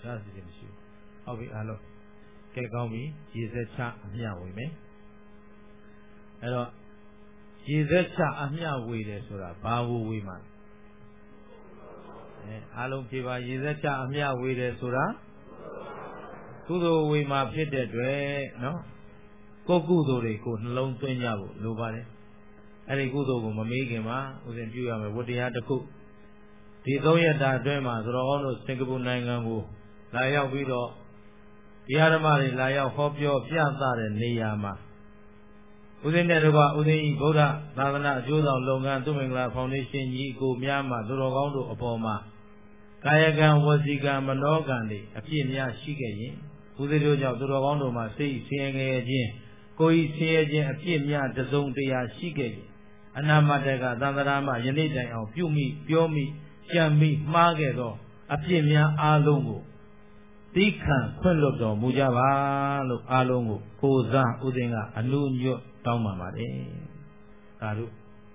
ဒါစီတယ်မရှိဘူးဟုတ်ပြီအားလုံးကဲကောင်းပြီရေစက်ချအမျှဝေမယ်အဲ့တော့ရေစက်ချအမျှဝေတယ်ဆိုတာဘာကိုဝေမှာအဲအားလုံးဖြေပါရေစက်ချအမျှဝေတယ်ဆိုတာကုသိုလ်ဝေမှာဖြစ်တဲ့အတွက်နော်ကိုကုသိုလ်တွေကိုနှလုံးသွင်းကြဖို့လိုပါတယ်အဲ့ဒီကုသိုလ်ကိုမမေးခင်မှာဥစဉ်ပြုရမယ်ဝတ္တရားတစ်ခုဒီသုံးရက်တာအတွင်းမှာသတော်ကောင်းတို့စင်ကာပူနိုင်ငံကိုလာရောက်ပြီးတော့တရားဓမ္မတွေလာရောက်ဟောပြောပြသတဲ့နေရာမှာဥစဉ်တဲ့တကွဥစဉ်ဤဗုဒ္ဓသာသနာအကျိုးဆောင်လုပ်ငန်းသူမင်္ဂလာဖောင်ဒေးရှင်းကြီးကိုများမှာသတော်ကောင်းတို့အပေါ်မှာကာယကံဝစီကံမနောကံတွေအပြည့်များရှိခဲ့ရင်ဥစဉ်တို့ကြောင့်သတော်ကောင်းတို့မှာစိတ်ဆင်းရဲခဲ့ခြင်းကိုယ်ဤဆင်းရဲခြင်းအပြည့်များတစုံတရာရှိခဲ့ရင်အနာမတကသံဃာမယနေ့တိုင်အောင်ပြုမိပြောမိကြံမိမှားခဲ့သောအပြစ်များအားလုံးကိုသိခံခွင့်လွှတ်တော်မူကြပါလို့အားလုံးကိုကိုယ်စားဥစဉ်ကအနုညွတ်တောင်းပန်ပါတယ်သာဓု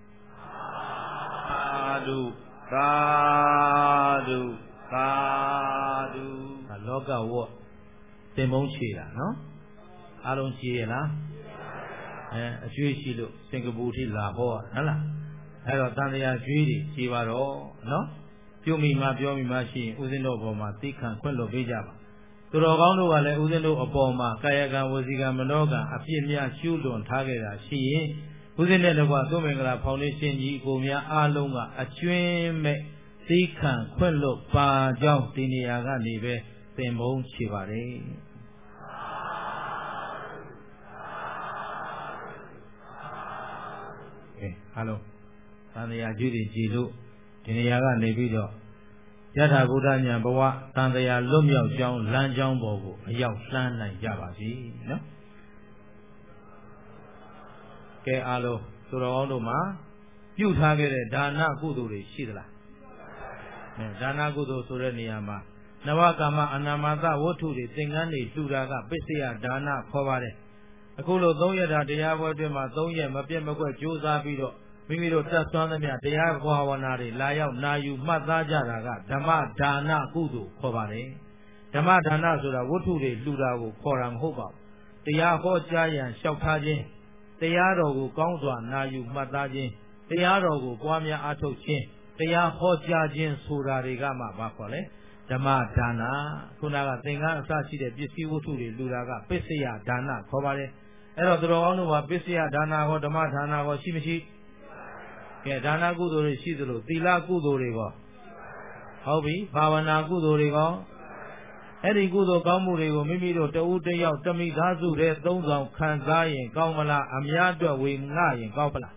သာဓုသာဓုသာဓုလောကဝတ်တင်မုန်းချေတာနော်အားလုံးချေရလားအဲအကျွေးရှိလို့စင်ကာပူထိလာဟောဟုတ်လားအဲ့တော့တန်တရားကျွေးတွေခြေပါတော့နော်ပြုမိမှပြောမိမှရှိရင်ဥစဉ်တို့အပေါ်မှာသိခံခွင့်လွှတ်ပေးကြပါသူတော်ကောင်းတို့ကလည်းဥစဉ်တို့အပေါ်မှာကာယကံဝစီကံမနောကံအပြည့်များရှုလွန်ထားခဲ့တာရှိရင်ဥစဉ်တဲ့တကွသုမင်္ဂလာဖောင်ဒေးရှင်းကြီးကိုများအားလုံးကအကျွင်းမဲ့သိခံခွင့်လွှတ်ပါကြောင်းဒီနေရာကနေပဲသင်မုန်းချေပါတယ်အားလုံးသံဃာကျွေးတွေကြည်လို့ဒီနေရာကနေပြီးတော့ယထာဘုဒ္ဓဉာဏ်ဘဝသံဃာလွတ်မြောက်ကြောင်းလမ်းကြောင်းပေါ်ကိုအရောက်လှမ်းနိုင်ကြပါစေနော်ကဲအားလုံးသူတော်ကောင်းတို့မှာပြုထားခဲ့တဲ့ဒါနကုသိုလ်တွေရှိသလားအဲဒါနကုသိုလ်ဆိုတဲ့နေရာမှာနဝကာမအနာမသဝတ္ထုတွေသင်္ကန်းတွေလှူတာကပစ္စယဒါနခေါ်ပါတယ်အခုလိုသုံးရက်တာတရားပွဲအတွင်းမှာသုံးရက်မပြတ်မကွက်ကြိုးစားပြီးတော့မိမိတို့တတ်ဆွမ်းသမျှတရားဘာဝနာတွေလာရောက်နာယူမှတ်သားကြတာကဓမ္မဒါနကုသိုလ်ခေါ်ပါတယ်ဓမ္မဒါနဆိုတာဝတ္ထုတွေလှူတာကိုခေါ်တာမဟုတ်ပါဘူးတရားဟောကြားရန်လျှောက်ထားခြင်းတရားတော်ကိုကောင်းစွာနာယူမှတ်သားခြင်းတရားတော်ကိုပွားများအားထုတ်ခြင်းတရားဟောကြားခြင်းဆိုတာတွေကမှဘာခေါ်လဲဓမ္မဒါနခုနကသင်္ကန်းအစရှိတဲ့ပစ္စည်းဝတ္ထုတွေလှူတာကပစ္စယဒါနခေါ်ပါတယ်အဲ့တော့သူတော်ကောင်းတို့မှာပစ္စယဒါနဟောဓမ္မဒါနဟောရှိမရှိကဲဒါနကုသိုလ်တွေရှိသလိုသီလကုသိုလ်တွေကောဟုတ်ပြီဘာဝနာကုသိုလ်တွေကောအဲ့ဒီကုသိုလ်ကောင်းမှုတွေကိုမိမိတို့တဦးတယောက်တမိသားစုတဲ့သုံးဆောင်ခံစားရင်ကောင်းမလားအများအတွက်ဝေငှရင်ကောင်းပလား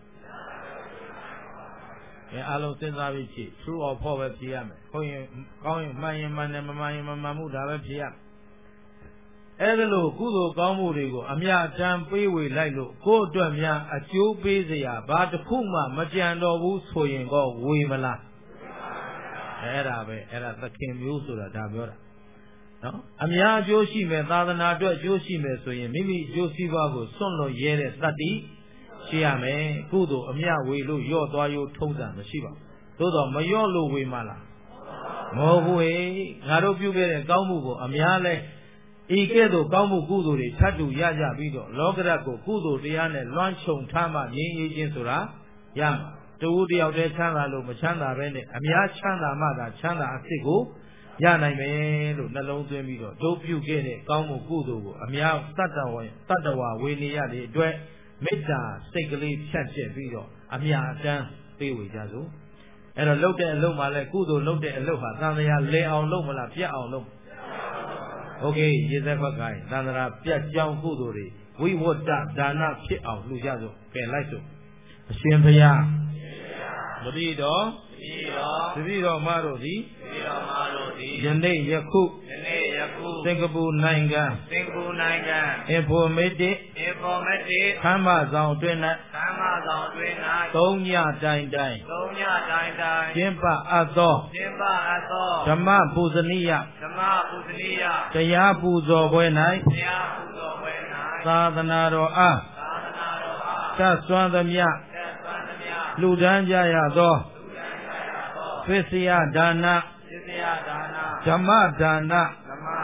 ကဲအားလုံးစဉ်းစားပြီးဖြည့် true or false ပဲဖြည့်ရမယ်ဟုတ်ရင်ကောင်းရင်မှန်ရင်မှန်တယ်မမှန်ရင်မမှန်မှုဒါပဲဖြည့်ရမယ်အဲ့ဒါလို့ကုသိုလ်ကောင်းမှုတွေကိုအမြတ်တမ်းပေးဝေလိုက်လို့ကိုယ့်အတွက်များအကျိုးပေးစရာဘာတစ်ခုမှမကြံတော့ဘူးဆိုရင်တော့ဝေမလားအဲ့ဒါပဲအဲ့ဒါသခင်မျိုးဆိုတာဒါပြောတာနော်အများအကျိုးရှိမယ်သာသနာအတွက်အကျိုးရှိမယ်ဆိုရင်မိမိအကျိုးစီးပွားကိုစွန့်လွတ်ရဲတဲ့တတ္တိရှိရမယ်ကုသိုလ်အမြတ်ဝေလို့ရော့သွားရိုးထုံးစံမရှိပါဘူးသို့တော့မရော့လို့ဝေမလားမဟုတ်ဘူးဟေ့ငါတို့ပြုခဲ့တဲ့ကောင်းမှုကိုအများလဲဤကဲ့သို့ကောင်းမှုကုသိုလ်တွေထပ်တူရကြပြီးတော့လောကရတ်ကိုကုသိုလ်တရားနဲ့လွှမ်းခြုံထားမှငြိမ်းအေးခြင်းဆိုတာရမှာတူတယောက်တည်းချမ်းသာလို့မချမ်းသာပဲနဲ့အများချမ်းသာမှသာချမ်းသာအဖြစ်ကိုရနိုင်မယ်လို့နှလုံးသွင်းပြီးတော့တို့ပြုခဲ့တဲ့ကောင်းမှုကုသိုလ်ကိုအများတတ္တဝတတ္တဝဝေနေရတဲ့အတွက်မေတ္တာစိတ်ကလေးဖြတ်ချက်ပြီးတော့အများအတန်းပေးဝေကြစို့အဲ့တော့လုပ်တဲ့အလုပ်မှလည်းကုသိုလ်လုပ်တဲ့အလုပ်ဟာသံဃာလဲအောင်လုပ်မလားပြတ်အောင်လုပ်โอเคရေသက်ဘက်ကိုင်းသန္တရာပြတ်ကြောင်းကုသိုလ်တွေဝိဝတ္တဒါနဖြစ်အောင်လှူကြစို့ကဲလိုက်စို့အရှင်ဘုရားတတိတော်တတိတော်မတို့သည်ယနေ့ယခုစင်ကာပူနိုင်ငံစင်ကာပူနိုင်ငံ informative informative ခမ်းမဆောင်အတွင်း၌ခမ်းမဆောင်အတွင်း၌သုံးညတိုင်တိုင်သုံးညတိုင်တိုင်ကျင်းပအပ်သောကျင်းပအပ်သောဓမ္မပူဇနိယဓမ္မပူဇနိယတရားပူဇော်ပွဲ၌တရားပူဇော်ပွဲ၌သာသနာတော်အားသာသနာတော်အားတတ်စွမ်းသမျှတတ်စွမ်းသမျှလူဒန်းကြရသောလူဒန်းကြရသောပစ္စယဒါနပစ္စယဒါနဓမ္မဒါနဓမ္မ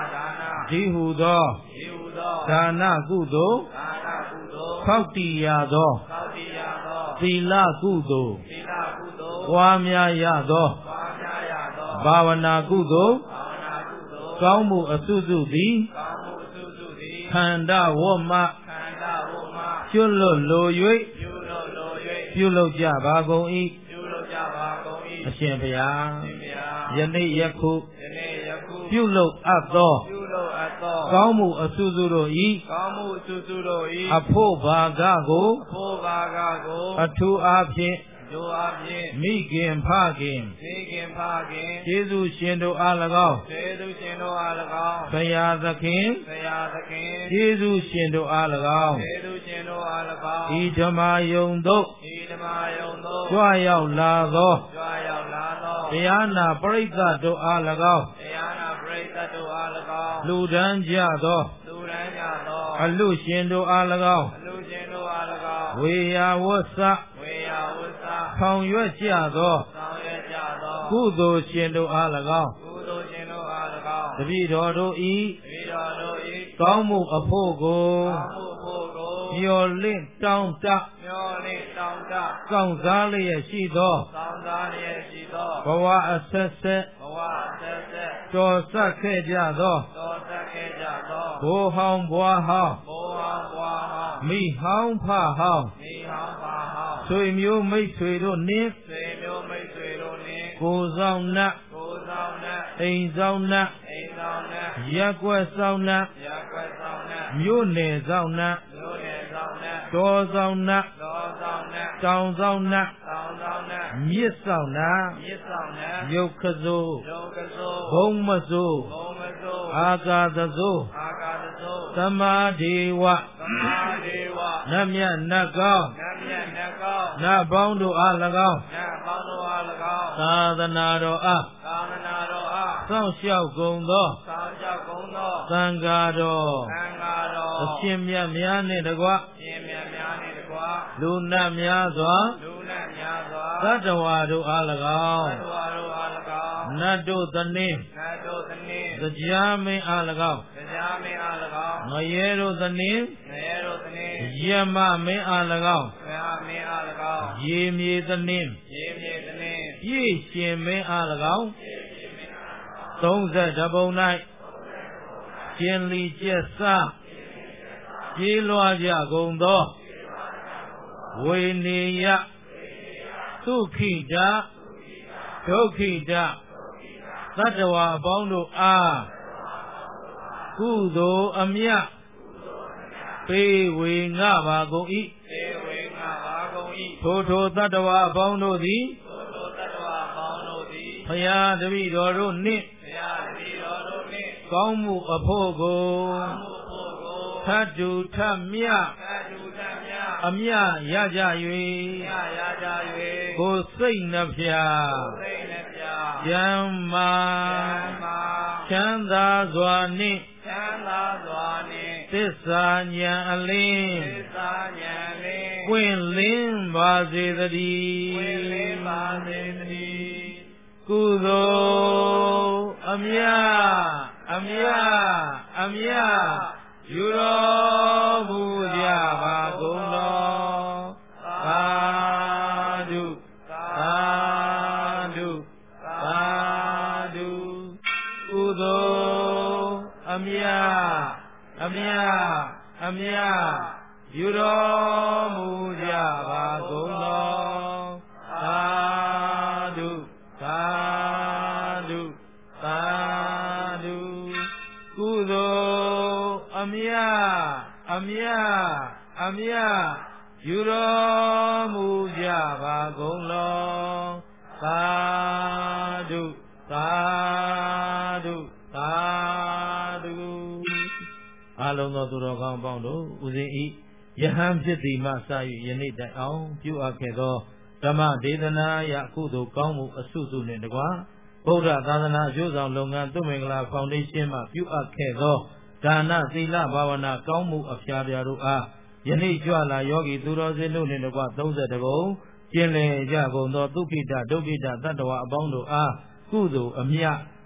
ဒီဟုသောဒီဟုသောဒါနကုသိုလ်ဒါနကုသိုလ်ခောက်တည်ရသောသောတိယသောသီလကုသိုလ်သီလကုသိုလ်ပွားများရသောပွားများရသောဘာဝနာကုသိုလ်ဘာဝနာကုသိုလ်ကောင်းမှုအစုစုသည်ကောင်းမှုအစုစုသည်ခန္ဓာဝမ္မခန္ဓာဝမကျွလွတ်လို၍ပြုလို့လို၍ပြုလုပ်ကြပါကုန်၏ပြုလို့ကြပါကုန်၏အရှင်ဘုရားရှင်ဘုရားယနေ့ယခုယနေ့ယခုပြုလုပ်အပ်သောပြုလို့အပ်သောကောင်းမှုအစုစုတို့၏ကောင်းမှုအစုစုတို့၏အဖို့ဘာကကိုအဖို့ဘာကကိုအထူးအားဖြင့်တို့အားဖြင့်မိခင်ဖခင်သိခင်ဖခင်ကျေးဇူးရှင်တို့အား၎င်းသေသူရှင်တို့အား၎င်းဘုရားသခင်ဆရာသခင်ကျေးဇူးရှင်တို့အား၎င်းသေသူရှင်တို့အား၎င်းဤဓမ္မယုံသို့ဤဓမ္မယုံတို့ကြွရောက်လာသောကြွားရောက်လာသောတရားနာပရိသတ်တို့အား၎င်းတရားနာပရိသတ်တို့အား၎င်းလူဒန်းကြသောလူရန်ကြသောအလူရှင်တို့အား၎င်းအလူရှင်တို့အား၎င်းဝေယဝဆဝေယဝဆဆောင်ရွက်ကြသောဆောင်ရွက်ကြသောကုသိုလ်ရှင်တို့အား၎င်းကုသိုလ်ရှင်တို့အား၎င်းတပည့်တော်တို့ဤတပည့်တော်တို့၏ကောင်းမှုအဖို့ကိုကောင်းမှုဖို့ကိုမျော်လင့်တောင်းတမျောလင့်တောင်းတစောင့်စားလျက်ရှိသောသောင်းသားလျက်ရှိသောဘဝအဆက်ဆက်ဘဝဆက်ဆက်တော်ဆက်ခဲ့ကြသောတော်သက်ခဲ့ကြသောဘိုးဟောင်းဘွားဟောင်းဘိုးဟောင်းဘွားဟောင်းမိဟောင်းဖဟောင်းမိဟောင်းပါဟောင်းဆွေမျိုးမိတ်ဆွေတို့နှင့်ဆွေမျိုးမိတ်ဆွေတို့နှင့်ကိုယ်ဆောင်နှင့်ကိုယ်ဆောင်နှင့်အိမ်ဆောင်နှင့်အိမ်ဆောင်နှင့်ရက်ကွက်ဆောင်နှင့်ရက်ွက်ဆောင်နှင့်မြို့နယ်ဆောင်နှင့်မြို့နယ်ဆောင်နှင့်တော်ဆောင်နှင့်တော်ဆောင်နှင့်တောင်ဆောင်နှင့်တောင်ဆောင်နှင့်မြစ်ဆောင်နှင့်မြစ်ဆောင်နှင့်ရုပ်ခစိုးရုပ်ကစိုးဘုံမစိုးဘုံမစိုးအာကာသစိုးအာကာသစိုးသမာဒေဝသမာဒေဝနတ်မြတ်နတ်ကောင်းနတ်မြတ်နတ်ကောင်းနတ်ပေါင်းတို့အား၎င်းနတ်ပေါင်းတို့အား၎င်းသာသနာတော်အားသာမဏေတော်အားစောင့်ရှောက်ကုန်သောဆောင်းကြောက်ကုန်သောသံဃာတော်သံဃာတော်အရှင်မြတ်များနှင့်တကွရှင်မြတ်များနှင့်တကွာလူနတ်များစွာလူနဲ့များစွာသတ္တဝါတို့အား၎င်းသတ္တဝါတို့အား၎င်းနတ်တို့သနည်းနတ်တို့သနည်းတရားမင်းအား၎င်းတရားမင်းအား၎င်းငရဲတို့သနည်းငရဲတို့သနည်းယမမင်းအား၎င်းဘုရားမင်းအား၎င်းရေမြေသနည်းရေမြေသနည်းပြည့်ရှင်မင်းအား၎င်းသုံးဆယ်တပုံ၌ကျင်လီကျက်စားပြေးလွှားကြကုန်သောဝေနေယသုခိတဒုက္ခိတသတ္တဝါအပေါင်းတို့အားကုသိုလ်အမြတ်ပေးဝေငှပါကုန်၏ေဝေငါပါကုန်၏ထိုထိုသတ္တဝါအပေါင်းတို့သည်သောသောတတ္တဝါပေါင်းတို့သည်ဘုရားတပည့်တော်တို့နှင့်ဘုရားတပည့်တော်တို့နှင့်ကောင်းမှုအဖို့ကိုမှုဖို့ကိုထတ်တူထတ်မြတ်သတ္တုတ္တမြတ်အမြတ်ရကြရ၍ရကြ၍ကိုယ်စိတ်နှဖျားသိနေပြယံမာဓမ္မာချမ်းသာစွာနှင့်ချမ်းသာစွာနှင့်သစ္စာဉာဏ်အလင်းသစ္စာဉာဏ်နှင့်ပွင့်လင်းပါစေတည်းဝိလင်းပါစေတည်းကုသိုလ်အမြတ်အမြတ်အမြတ်ယူတော်မူကြပါကုန်တော်သာဓုသာဓုသာဓုကုသိုလ်အမြတ်အမြတ်အမြတ်ယူတော်မူကြပါကုန်တော်သာဓုသာဓုသာဓုကုသိုလ်အမြတ်အမြတ်အမြတ်ယူတော်မူကြပါကုန်တော်သာဓုသာဓုသာဓုအလုံးသောသူတော်ကောင်းပေါင်းတို့ဦးဇင်းဤယဟန်ဖြစ်သည်မှစ၍ယနေ့တိုင်အောင်ပြုအပ်ခဲ့သောဓမ္မဒေသနာယကုသိုလ်ကောင်းမှုအစုစုနှင့်တကွာဗုဒ္ဓသာသနာအကျိုးဆောင်လုပ်ငန်းသုမင်္ဂလာဖောင်ဒေးရှင်းမှပြုအပ်ခဲ့သောဒါနသီလဘာဝနာကောင်းမှုအဖျားပြားတို့အားယနေ့ကြွလာယောဂီသူတော်စင်တို့နှင့်တကွသုံးဆယ်တပုံကျင်လည်ကြကုန်သောသုခိတဒုက္ခိတသတ္တဝါအပေါင်းတို့အားကုသိုလ်အမြတ်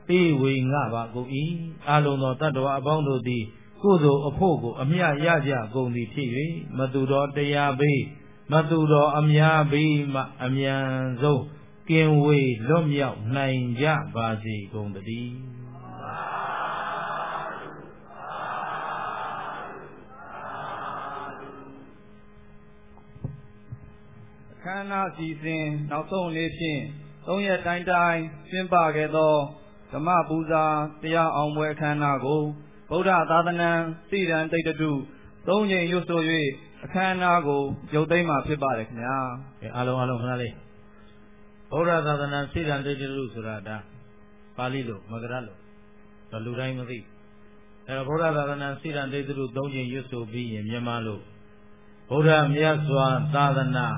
ပေးဝေငှပါကုန်၏အလုံးသောတတ္တဝါအပေါင်းတို့သည်ကုသိုလ်အဖို့ကိုအမြတ်ရကြကုန်သည်ဖြစ်၍မသူတော်တရားဘေးမသူတော်အများဘေးမှအမြန်ဆုံးကင်းဝေးလွတ်မြောက်နိုင်ကြပါစေကုန်သတည်းအခမ်းအနားစီစဉ်နောက်ဆုံးလေးဖြင့်သုံးရက်တိုင်းတိုင်းကျင်းပခဲ့သောဓမ္မပူဇာတရားအောင်ပွဲအခမ်းအနားကိုဗုဒ္ဓသာသနာစိရန်တိတ်တုသုံးချိန်ရွတ်ဆို၍အခမ်းအနားကိုရုပ်သိမ်းမှာဖြစ်ပါတယ်ခင်ဗျာအဲအားလုံးအားလုံးခဏလေးဗုဒ္ဓသာသနာစိရန်တိတ်တုဆိုတာဒါပါဠိလိုမဂရလိုတော့လူတိုင်းမသိအဲတော့ဗုဒ္ဓသာသနာစိရန်တိတ်တုသုံးချိန်ရွတ်ဆိုပြီးရင်မြန်မာလိုဗုဒ္ဓမြတ်စွာသာသနာ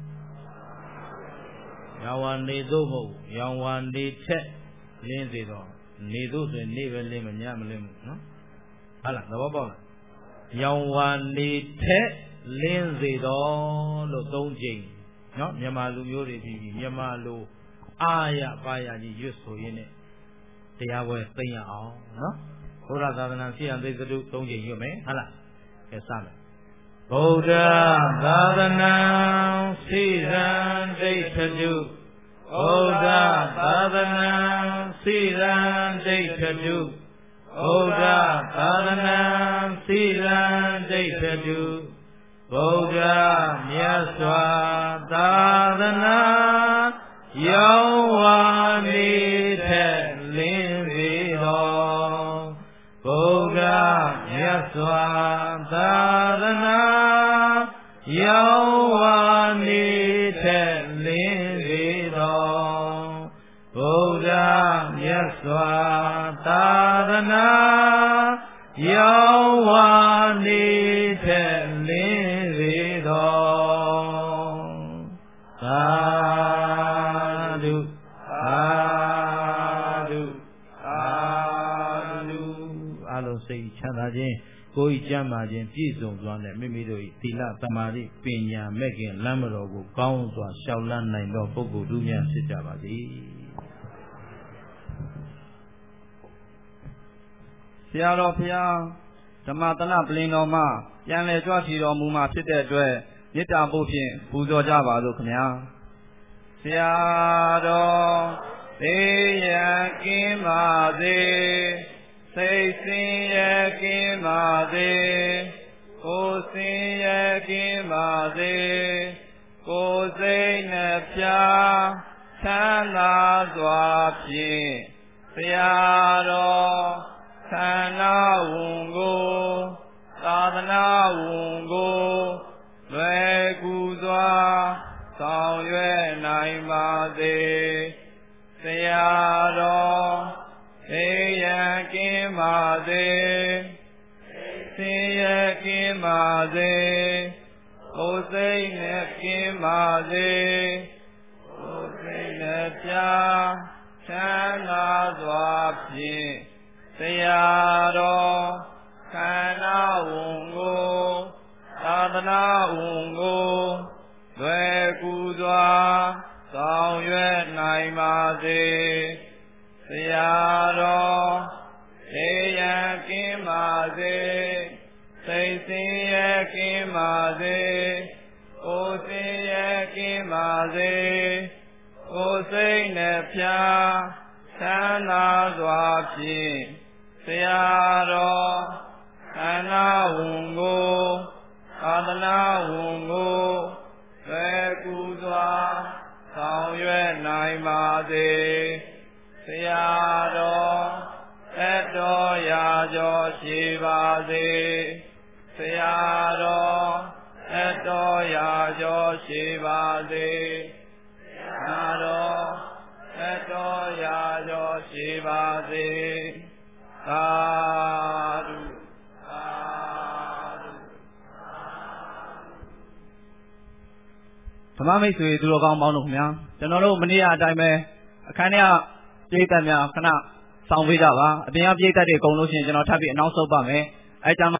ရောင်ဝါနေသို့မဟုတ်ရောင်ဝါနေထက်လင်းစေတော့နေသို့ဆိုရင်နေပဲလင်းမညမလင်းဘူးနော်ဟုတ်လားသဘောပေါက်လားရောင်ဝါနေထက်လင်းစေတော့လို့သုံးချိန်နော်မြန်မာလူမျိုးတွေပြီးပြီးမြန်မာလူအာရပါရကြီးရွတ်ဆိုရင်းနဲ့တရားပွဲသိရအောင်နော်ဘုရားသာသနာစိရန်သိသတုသုံးချိန်ရွတ်မယ်ဟုတ်လားကဲစမယ်ဗုဒ္ဓသာသနာစိရန်ဒိဋ္ဌတုဗုဒ္ဓသာသနာစိရန်ဒိဋ္ဌတုဗုဒ္ဓသာသနာစိရန်ဒိဋ္ဌတုဗုဒ္ဓမြတ်စွာသာသနာရောင်ဝါနေထက်လင်းစေတော်ဗုဒ္ဓမြတ်စွာသာသနာရောင်ဝါနေထက်လင်းစေတော်ဗုဒ္ဓမြတ်စွာသာသနာရောင်ဝါနေထက်လင်းစေတော်သာဓုသာဓုသာဓုအလုံးစိတ်ချမ်းသာခြင်းကိုယ်ကျမ်းမာခြင်းပြည့်စုံစွာနဲ့မိမိတို့၏သီလသမာဓိပညာမဲ့ခင်လမ်းမတော်ကိုကောင်းစွာရှောက်လန်းနိုင်သောပုဂ္ဂိုလ်တို့များဖြစ်ကြပါစေဆရာတော်ဖျားဓမ္မတနပလင်တော်မှာပြန်လည်ကြွချီတော်မူမှာဖြစ်တဲ့အတွက်မေတ္တာပို့ဖြင့်ပူဇော်ကြပါစို့ခင်ဗျာဆရာတော်သေရန်ကင်းပါစေစိတ်ဆင်းရဲကင်းပါစေကိုယ်ဆင်းရဲကင်းပါစေကိုယ်စိတ်နှပြချမ်းသာစွာဖြင့်ဆရာတော်ခန္ဓာဝန်ကိုသာသနာဝန်ကိုလွယ်ကူစွာဆောင်ရွက်နိုင်ပါစေဆရာတော်သေရန်ကင်းပါစေဆင်းရဲကင်းပါစေကိုယ်စိတ်နဲ့ကင်းပါစေကိုယ်စိတ်နဲ့ပြချမ်းသာစွာဖြင့်ဆရာတော်ခန္ဓာဝန်ကိုသာသနာဝန်ကိုလွယ်ကူစွာဆောင်ရွက်နိုင်ပါစေဆရာတော်သေရန်ကင်းပါစေစိတ်ဆင်းရဲကင်းပါစေကိုယ်ဆင်းရဲကင်းပါစေကိုယ်စိတ်နဲ့ဖြာချမ်းသာစွာဖြင့်ဆရာတော်ခန္ဓာဝန်ကိုသာသနာဝန်ကိုလွယ်ကူစွာဆောင်ရွက်နိုင်ပါစေဆရာတော်သက်တော်ရာကျော်ရှိပါစေဆရာတော်သက်တော်ရာကျော်ရှိပါစေဆရာတော်သက်တော်ရာကျော်ရှိပါစေသာဓုသာဓုဓမ္မမိတ်ဆွေသူတော်ကောင်းပေါင်းတို့ခင်ဗျာကျွန်တော်တို့မနေ့ကအတိုင်းပဲအခမ်းအနားပြိဿတ်များခဏဆောင်ပေးကြပါအပြင်ကပြိဿတ်တွေအကုန်လို့ရှိရင်ကျွန်တော်ထပ်ပြီးအနောက်ဆုတ်ပါမယ်အဲကြမှာ